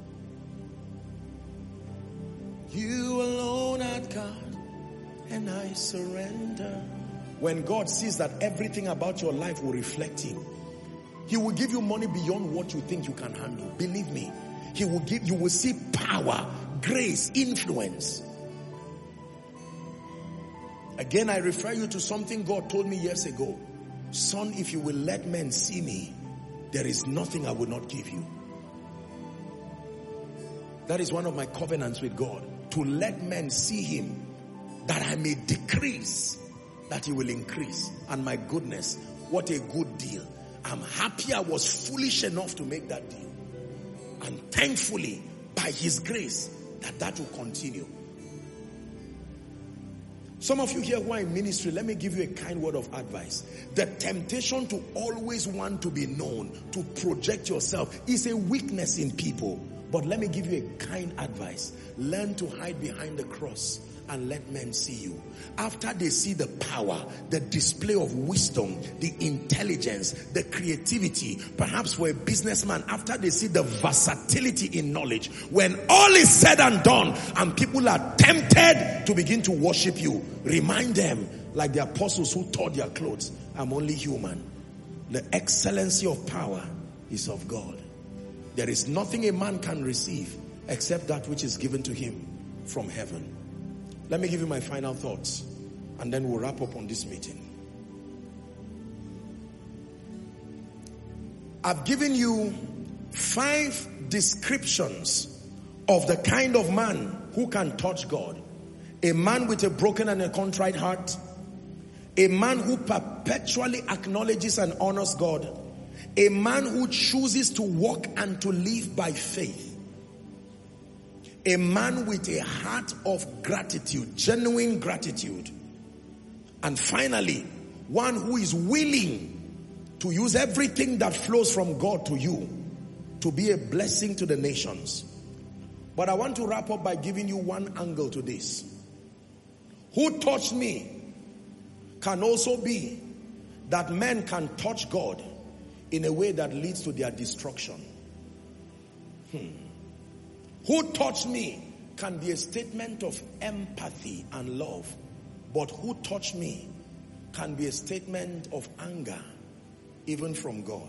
You alone are God, and I surrender. When God sees that everything about your life will reflect Him, He will give you money beyond what you think you can handle. Believe me, He will give, you will see power, grace, influence. Again, I refer you to something God told me years ago. Son, if you will let men see me, there is nothing I will not give you. That is one of my covenants with God. To let men see Him, that I may decrease, that He will increase. And my goodness, what a good deal. I'm happy I was foolish enough to make that deal. And thankfully, by His grace, that will continue. Some of you here who are in ministry, let me give you a kind word of advice. The temptation to always want to be known, to project yourself, is a weakness in people. But let me give you a kind advice. Learn to hide behind the cross and let men see you. After they see the power, the display of wisdom, the intelligence, the creativity, perhaps for a businessman, after they see the versatility in knowledge, when all is said and done and people are tempted to begin to worship you, remind them, like the apostles who tore their clothes, I'm only human. The excellency of power is of God. There is nothing a man can receive except that which is given to him from heaven. Let me give you my final thoughts, and then we'll wrap up on this meeting. I've given you 5 descriptions of the kind of man who can touch God. A man with a broken and a contrite heart. A man who perpetually acknowledges and honors God. A man who chooses to walk and to live by faith. A man with a heart of gratitude, genuine gratitude. And finally, one who is willing to use everything that flows from God to you to be a blessing to the nations. But I want to wrap up by giving you one angle to this. Who touched me can also be that men can touch God in a way that leads to their destruction. Who touched me can be a statement of empathy and love. But who touched me can be a statement of anger, even from God.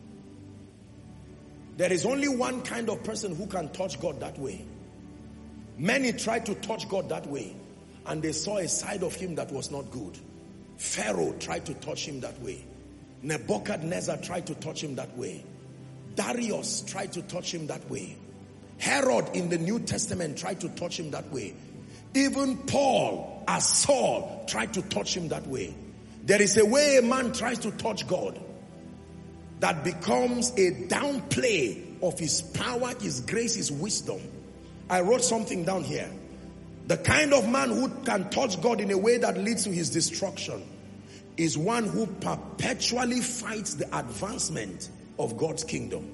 There is only one kind of person who can touch God that way. Many tried to touch God that way, and they saw a side of him that was not good. Pharaoh tried to touch him that way. Nebuchadnezzar tried to touch him that way. Darius tried to touch him that way. Herod in the New Testament tried to touch him that way. Even Paul, as Saul, tried to touch him that way. There is a way a man tries to touch God that becomes a downplay of his power, his grace, his wisdom. I wrote something down here. The kind of man who can touch God in a way that leads to his destruction is one who perpetually fights the advancement of God's kingdom.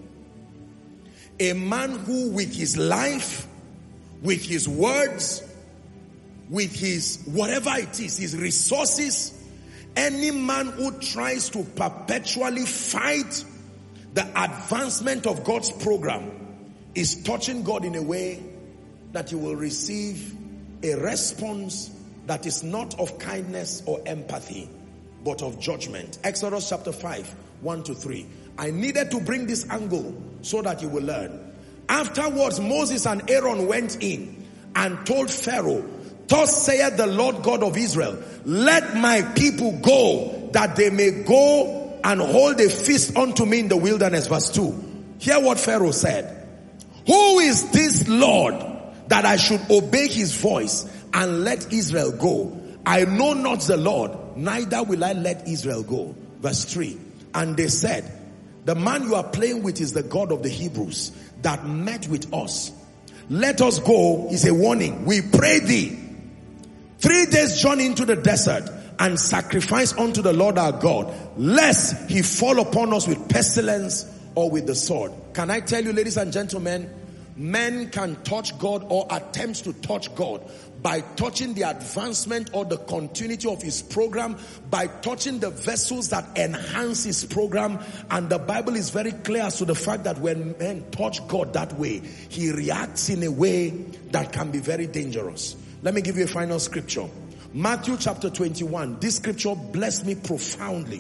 A man who with his life, with his words, with his whatever it is, his resources, any man who tries to perpetually fight the advancement of God's program is touching God in a way that you will receive a response that is not of kindness or empathy, but of judgment. Exodus chapter 5, 1-3. I needed to bring this angle so that you will learn. Afterwards, Moses and Aaron went in and told Pharaoh, "Thus saith the Lord God of Israel, let my people go, that they may go and hold a feast unto me in the wilderness." Verse 2. Hear what Pharaoh said. "Who is this Lord that I should obey his voice and let Israel go? I know not the Lord, neither will I let Israel go." Verse 3. And they said, "The man you are playing with is the God of the Hebrews that met with us. Let us go," is a warning, "we pray thee, 3 days journey into the desert and sacrifice unto the Lord our God, lest he fall upon us with pestilence or with the sword." Can I tell you, ladies and gentlemen, men can touch God or attempt to touch God by touching the advancement or the continuity of his program, by touching the vessels that enhance his program. And the Bible is very clear as to the fact that when men touch God that way, he reacts in a way that can be very dangerous. Let me give you a final scripture. Matthew chapter 21. This scripture blessed me profoundly.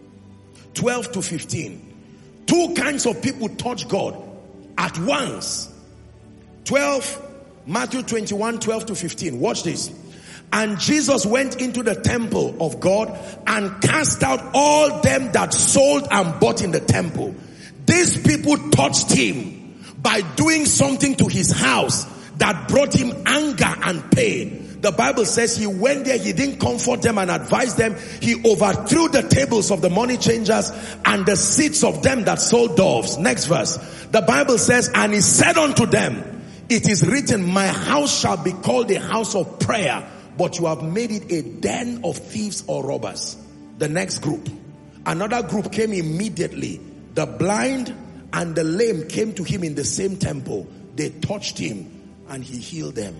12-15. Two kinds of people touch God at once. Matthew 21, 12-15. Watch this. "And Jesus went into the temple of God and cast out all them that sold and bought in the temple." These people touched him by doing something to his house that brought him anger and pain. The Bible says he went there, he didn't comfort them and advise them. He overthrew the tables of the money changers and the seats of them that sold doves. Next verse. The Bible says, "And he said unto them, it is written, my house shall be called a house of prayer, but you have made it a den of thieves or robbers." The next group. Another group came immediately. The blind and the lame came to him in the same temple. They touched him and he healed them.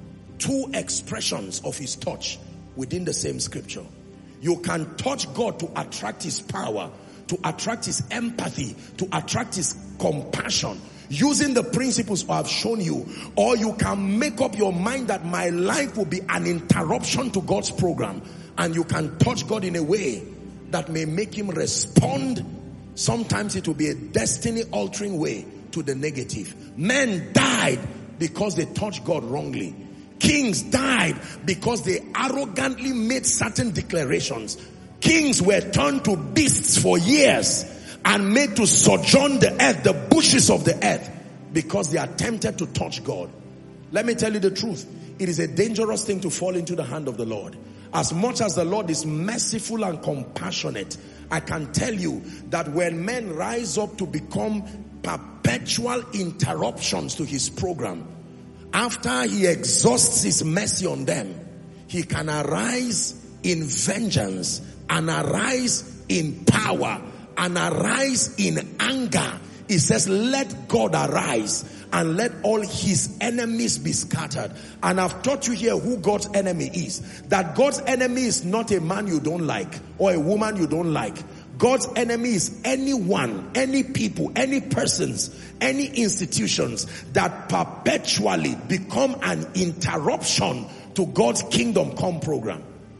Two expressions of his touch within the same scripture. You can touch God to attract his power, to attract his empathy, to attract his compassion, using the principles I have shown you. Or you can make up your mind that my life will be an interruption to God's program, and you can touch God in a way that may make him respond. Sometimes it will be a destiny altering way to the negative. Men died because they touched God wrongly. Kings died because they arrogantly made certain declarations. Kings were turned to beasts for years and made to sojourn the earth, the bushes of the earth, because they attempted to touch God. Let me tell you the truth. It is a dangerous thing to fall into the hand of the Lord. As much as the Lord is merciful and compassionate, I can tell you that when men rise up to become perpetual interruptions to his program, after he exhausts his mercy on them, he can arise in vengeance and arise in power and arise in anger. He says, let God arise and let all his enemies be scattered. And I've taught you here who God's enemy is. That God's enemy is not a man you don't like or a woman you don't like. God's enemy is anyone, any people, any persons, any institutions that perpetually become an interruption to God's kingdom come program.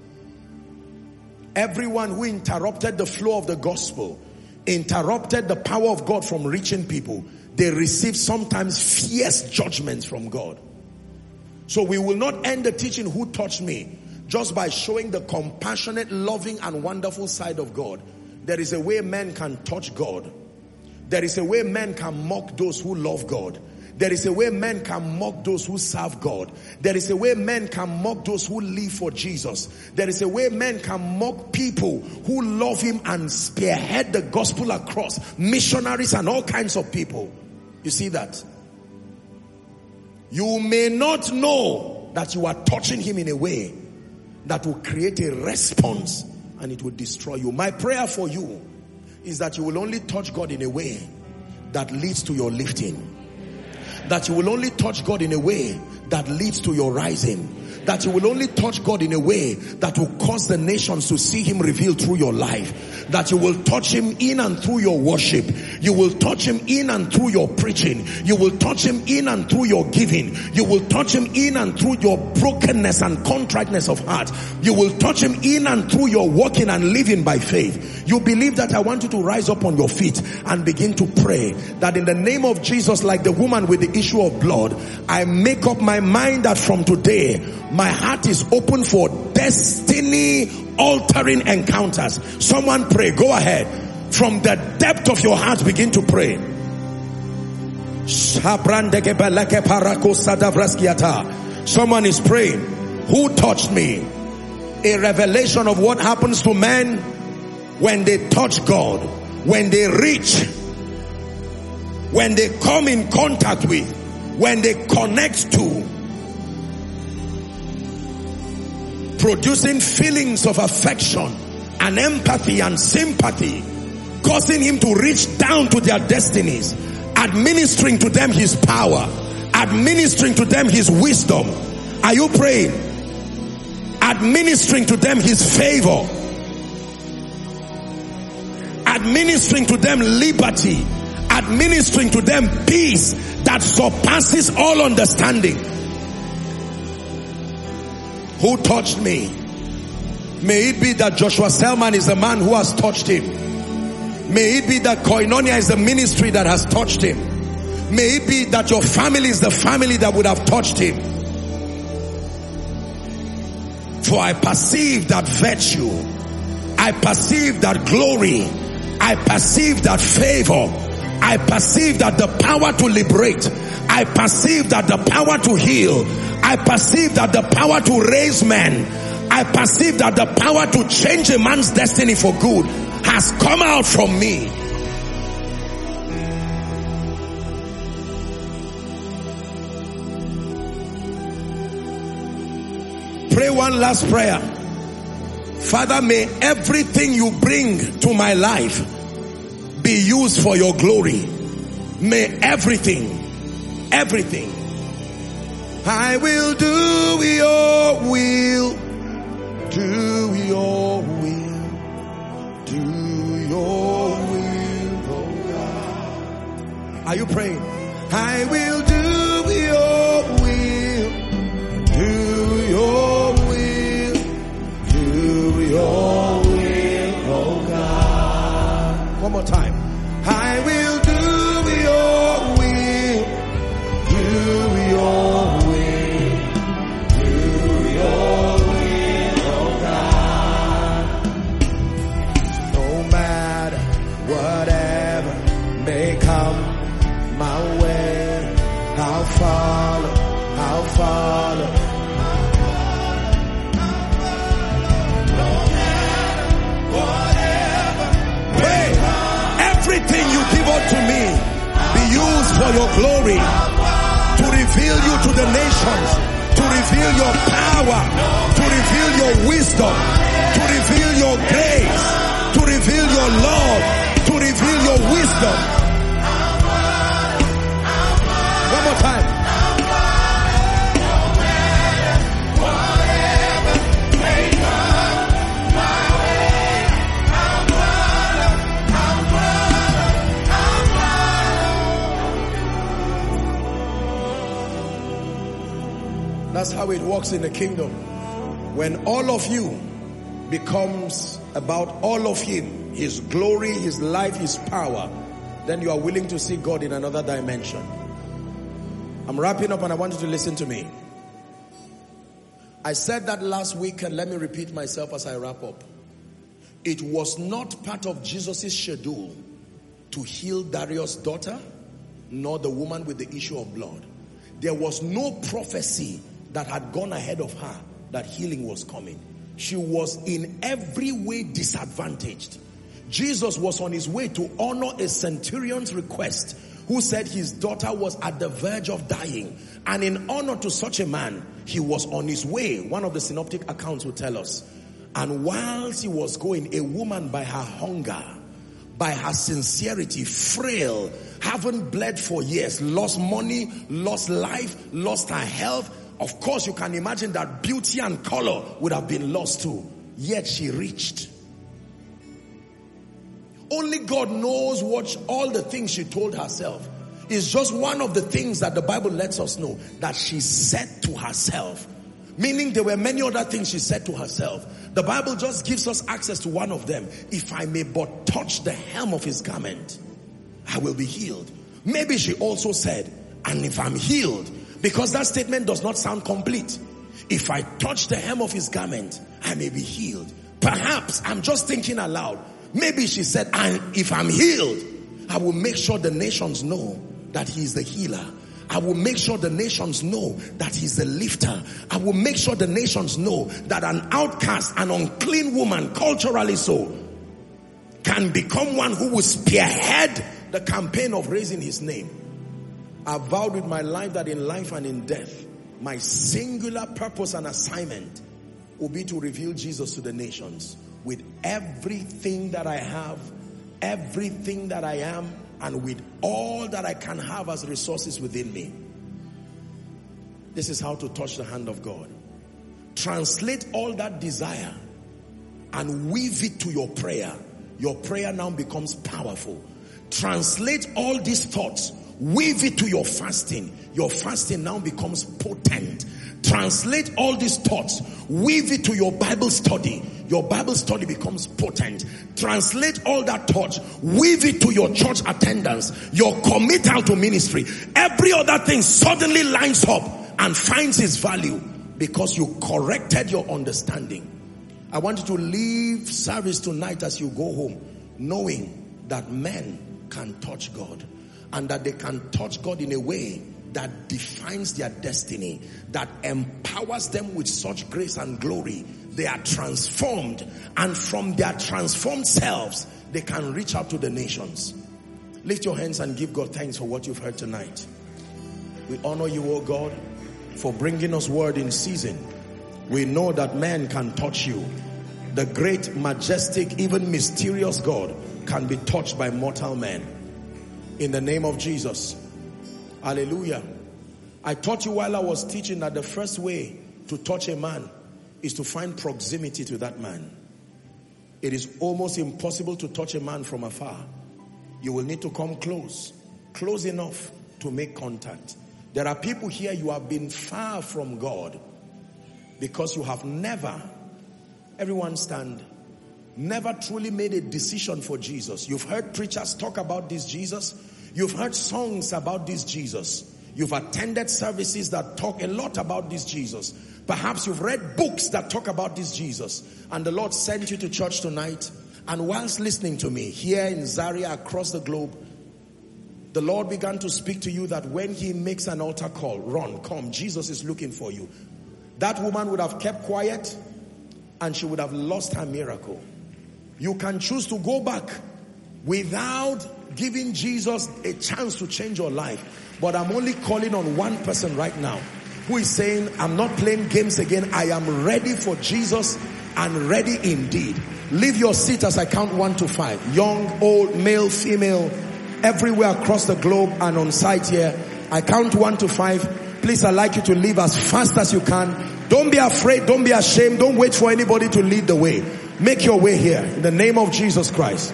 Everyone who interrupted the flow of the gospel, interrupted the power of God from reaching people, they receive sometimes fierce judgments from God. So we will not end the teaching, who touched me, just by showing the compassionate, loving, and wonderful side of God. There is a way men can touch God. There is a way men can mock those who love God. There is a way men can mock those who serve God. There is a way men can mock those who live for Jesus. There is a way men can mock people who love him and spearhead the gospel across, missionaries and all kinds of people. You see that? You may not know that you are touching him in a way that will create a response and it will destroy you. My prayer for you is that you will only touch God in a way that leads to your lifting. That you will only touch God in a way that leads to your rising. That you will only touch God in a way that will cause the nations to see him revealed through your life. That you will touch him in and through your worship. You will touch him in and through your preaching. You will touch him in and through your giving. You will touch him in and through your brokenness and contriteness of heart. You will touch him in and through your walking and living by faith. You believe that? I want you to rise up on your feet and begin to pray that in the name of Jesus, like the woman with the issue of blood, I make up my mind that from today, my heart is open for destiny altering encounters. Someone pray. Go ahead. From the depth of your heart, begin to pray. Someone is praying. Who touched me? A revelation of what happens to men when they touch God, when they reach, when they come in contact with, when they connect to, producing feelings of affection and empathy and sympathy, causing him to reach down to their destinies, administering to them his power, administering to them his wisdom. Are you praying? Administering to them his favor, administering to them liberty, administering to them peace that surpasses all understanding. Who touched me? May it be that Joshua Selman is the man who has touched him. May it be that Koinonia is the ministry that has touched him. May it be that your family is the family that would have touched him. For I perceive that virtue, I perceive that glory, I perceive that favor, I perceive that the power to liberate, I perceive that the power to heal, I perceive that the power to raise men, I perceive that the power to change a man's destiny for good has come out from me. Pray one last prayer. Father, may everything you bring to my life be used for your glory. May everything. I will do your will. Do your will. Do your will, oh God. Are you praying? I will do your will. Do your will. Do your will, oh God. One more time. I will do your will. Do your will. Do your will, oh God. No matter whatever may come my way, I'll follow. I'll follow. No matter whatever. Pray. Everything you give unto me be used for your glory, to reveal you to the nations, to reveal your power, to reveal your wisdom, to reveal your grace, to reveal your love, to reveal your wisdom. One more time. That's how it works in the kingdom. When all of you becomes about all of him, his glory, his life, his power, then you are willing to see God in another dimension. I'm wrapping up and I want you to listen to me. I said that last week, and let me repeat myself as I wrap up. It was not part of Jesus' schedule to heal Darius' daughter, nor the woman with the issue of blood. There was no prophecy that had gone ahead of her that healing was coming. She was in every way disadvantaged. Jesus was on his way to honor a centurion's request, who said his daughter was at the verge of dying. And in honor to such a man, he was on his way. One of the synoptic accounts will tell us. And whilst he was going, a woman, by her hunger, by her sincerity, frail, haven't bled for years, lost money, lost life, lost her health. Of course, you can imagine that beauty and color would have been lost too. Yet she reached. Only God knows what all the things she told herself. Is just one of the things that the Bible lets us know that she said to herself. Meaning there were many other things she said to herself. The Bible just gives us access to one of them. If I may but touch the hem of his garment, I will be healed. Maybe she also said, and if I'm healed, because that statement does not sound complete. If I touch the hem of his garment, I may be healed. Perhaps, I'm just thinking aloud. Maybe she said, and if I'm healed, I will make sure the nations know that he is the healer. I will make sure the nations know that he's the lifter. I will make sure the nations know that an outcast, an unclean woman, culturally so, can become one who will spearhead the campaign of raising his name. I vowed with my life that in life and in death, my singular purpose and assignment will be to reveal Jesus to the nations with everything that I have, everything that I am, and with all that I can have as resources within me. This is how to touch the hand of God. Translate all that desire and weave it to your prayer. Your prayer now becomes powerful. Translate all these thoughts, weave it to your fasting. Your fasting now becomes potent. Translate all these thoughts, weave it to your Bible study. Your Bible study becomes potent. Translate all that thoughts, weave it to your church attendance, your committal to ministry. Every other thing suddenly lines up and finds its value because you corrected your understanding. I want you to leave service tonight as you go home, knowing that men can touch God, and that they can touch God in a way that defines their destiny, that empowers them with such grace and glory. They are transformed, and from their transformed selves, they can reach out to the nations. Lift your hands and give God thanks for what you've heard tonight. We honor you, oh God, for bringing us word in season. We know that man can touch you. The great, majestic, even mysterious God can be touched by mortal men. In the name of Jesus. Hallelujah. I taught you while I was teaching that the first way to touch a man is to find proximity to that man. It is almost impossible to touch a man from afar. You will need to come close enough to make contact. There are people here, you have been far from God because you have never, everyone stand, never truly made a decision for Jesus. You've heard preachers talk about this Jesus. You've heard songs about this Jesus. You've attended services that talk a lot about this Jesus. Perhaps you've read books that talk about this Jesus. And the Lord sent you to church tonight. And whilst listening to me here in Zaria, across the globe, the Lord began to speak to you that when he makes an altar call, run, come, Jesus is looking for you. That woman would have kept quiet and she would have lost her miracle. You can choose to go back without giving Jesus a chance to change your life. But I'm only calling on one person right now who is saying, I'm not playing games again. I am ready for Jesus and ready indeed. Leave your seat as I count 1 to 5. Young, old, male, female, everywhere across the globe and on site here. I count 1 to 5. Please, I'd like you to leave as fast as you can. Don't be afraid. Don't be ashamed. Don't wait for anybody to lead the way. Make your way here in the name of Jesus Christ.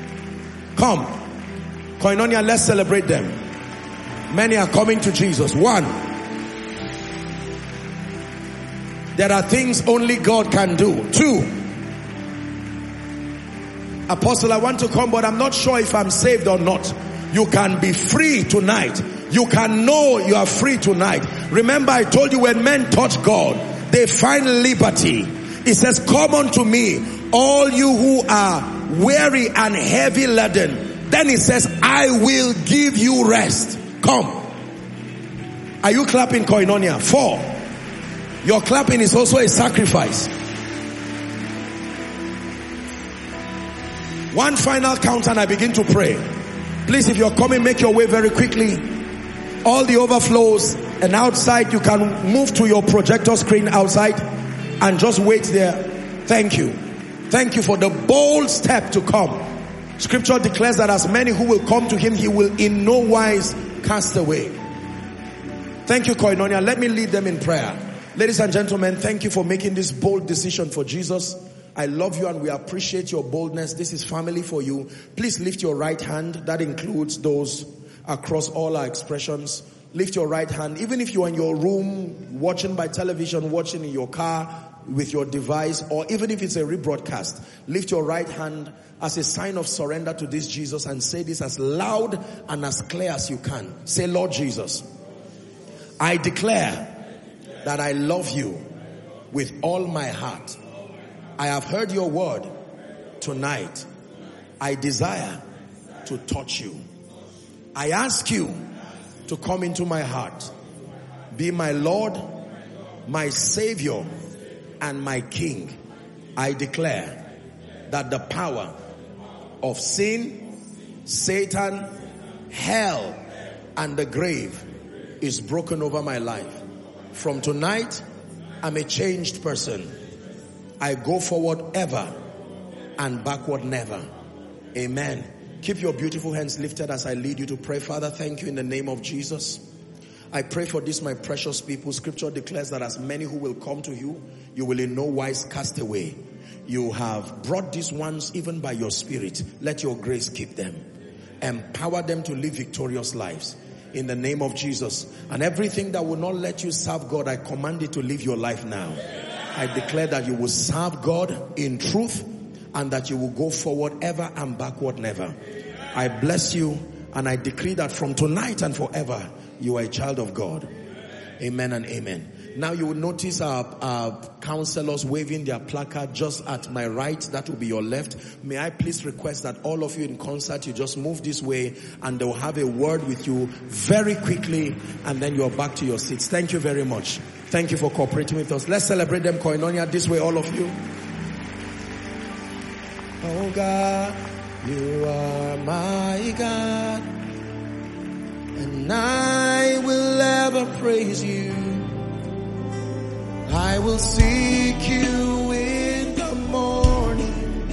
Come. Koinonia, let's celebrate them. Many are coming to Jesus. 1. There are things only God can do. 2. Apostle, I want to come, but I'm not sure if I'm saved or not. You can be free tonight. You can know you are free tonight. Remember, I told you when men touch God, they find liberty. It says, come unto me, all you who are weary and heavy laden. Then it says, I will give you rest. Come. Are you clapping, Koinonia? 4. Your clapping is also a sacrifice. One final count and I begin to pray. Please, if you're coming, make your way very quickly. All the overflows and outside, you can move to your projector screen outside and just wait there. Thank you. Thank you for the bold step to come. Scripture declares that as many who will come to him, he will in no wise cast away. Thank you, Koinonia. Let me lead them in prayer. Ladies and gentlemen, thank you for making this bold decision for Jesus. I love you and we appreciate your boldness. This is family for you. Please lift your right hand. That includes those across all our expressions. Lift your right hand. Even if you're in your room, watching by television, watching in your car, with your device, or even if it's a rebroadcast, lift your right hand as a sign of surrender to this Jesus and say this as loud and as clear as you can. Say, Lord Jesus, I declare that I love you with all my heart. I have heard your word tonight. I desire to touch you. I ask you to come into my heart. Be my Lord, my Savior, and my King. I declare that the power of sin, Satan, hell, and the grave is broken over my life. From tonight, I'm a changed person. I go forward ever and backward never. Amen. Keep your beautiful hands lifted as I lead you to pray. Father, thank you in the name of Jesus. I pray for this, my precious people. Scripture declares that as many who will come to you, you will in no wise cast away. You have brought these ones even by your spirit. Let your grace keep them. Empower them to live victorious lives in the name of Jesus. And everything that will not let you serve God, I command it to live your life now. I declare that you will serve God in truth and that you will go forward ever and backward never. I bless you and I decree that from tonight and forever, you are a child of God. Amen and amen. Now you will notice our counselors waving their placard just at my right. That will be your left. May I please request that all of you in concert, you just move this way and they will have a word with you very quickly and then you're back to your seats. Thank you very much. Thank you for cooperating with us. Let's celebrate them, Koinonia, this way, all of you. Oh God, you are my God, and I will ever praise you. I will seek you in the morning.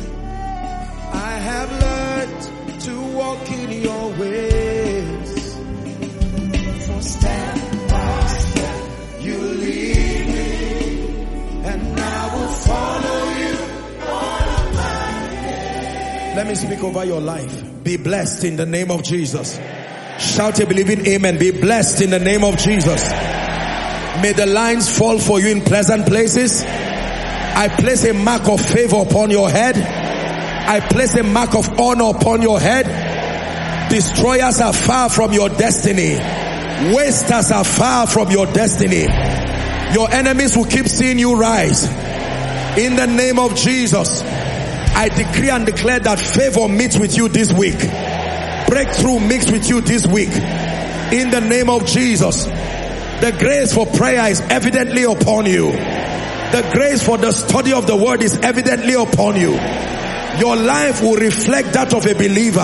I have learned to walk in your ways. For step by step you lead me, and I will follow you all of my days. Let me speak over your life. Be blessed in the name of Jesus. Shout a believing amen. Be blessed in the name of Jesus. May the lines fall for you in pleasant places. I place a mark of favor upon your head. I place a mark of honor upon your head. Destroyers are far from your destiny. Wasters are far from your destiny. Your enemies will keep seeing you rise. In the name of Jesus, I decree and declare that favor meets with you this week. Breakthrough meets with you this week. In the name of Jesus. The grace for prayer is evidently upon you. The grace for the study of the word is evidently upon you. Your life will reflect that of a believer.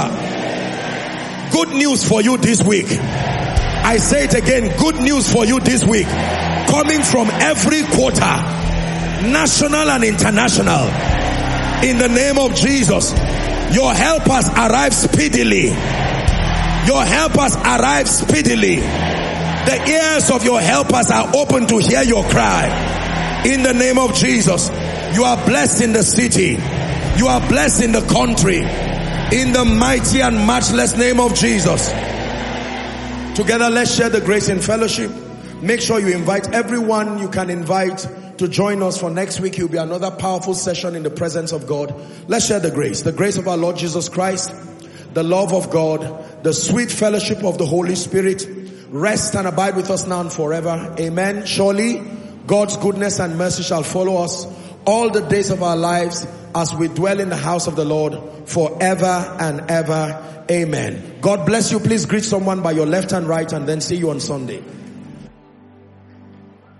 Good news for you this week. I say it again, good news for you this week. Coming from every quarter, national and international. In the name of Jesus, your help has arrived speedily. Your help has arrived speedily. The ears of your helpers are open to hear your cry. In the name of Jesus, you are blessed in the city. You are blessed in the country. In the mighty and matchless name of Jesus. Together, let's share the grace in fellowship. Make sure you invite everyone you can invite to join us for next week. It will be another powerful session in the presence of God. Let's share the grace. The grace of our Lord Jesus Christ, the love of God, the sweet fellowship of the Holy Spirit, rest and abide with us now and forever. Amen. Surely God's goodness and mercy shall follow us all the days of our lives as we dwell in the house of the Lord forever and ever. Amen. God bless you. Please greet someone by your left and right, and then see you on Sunday.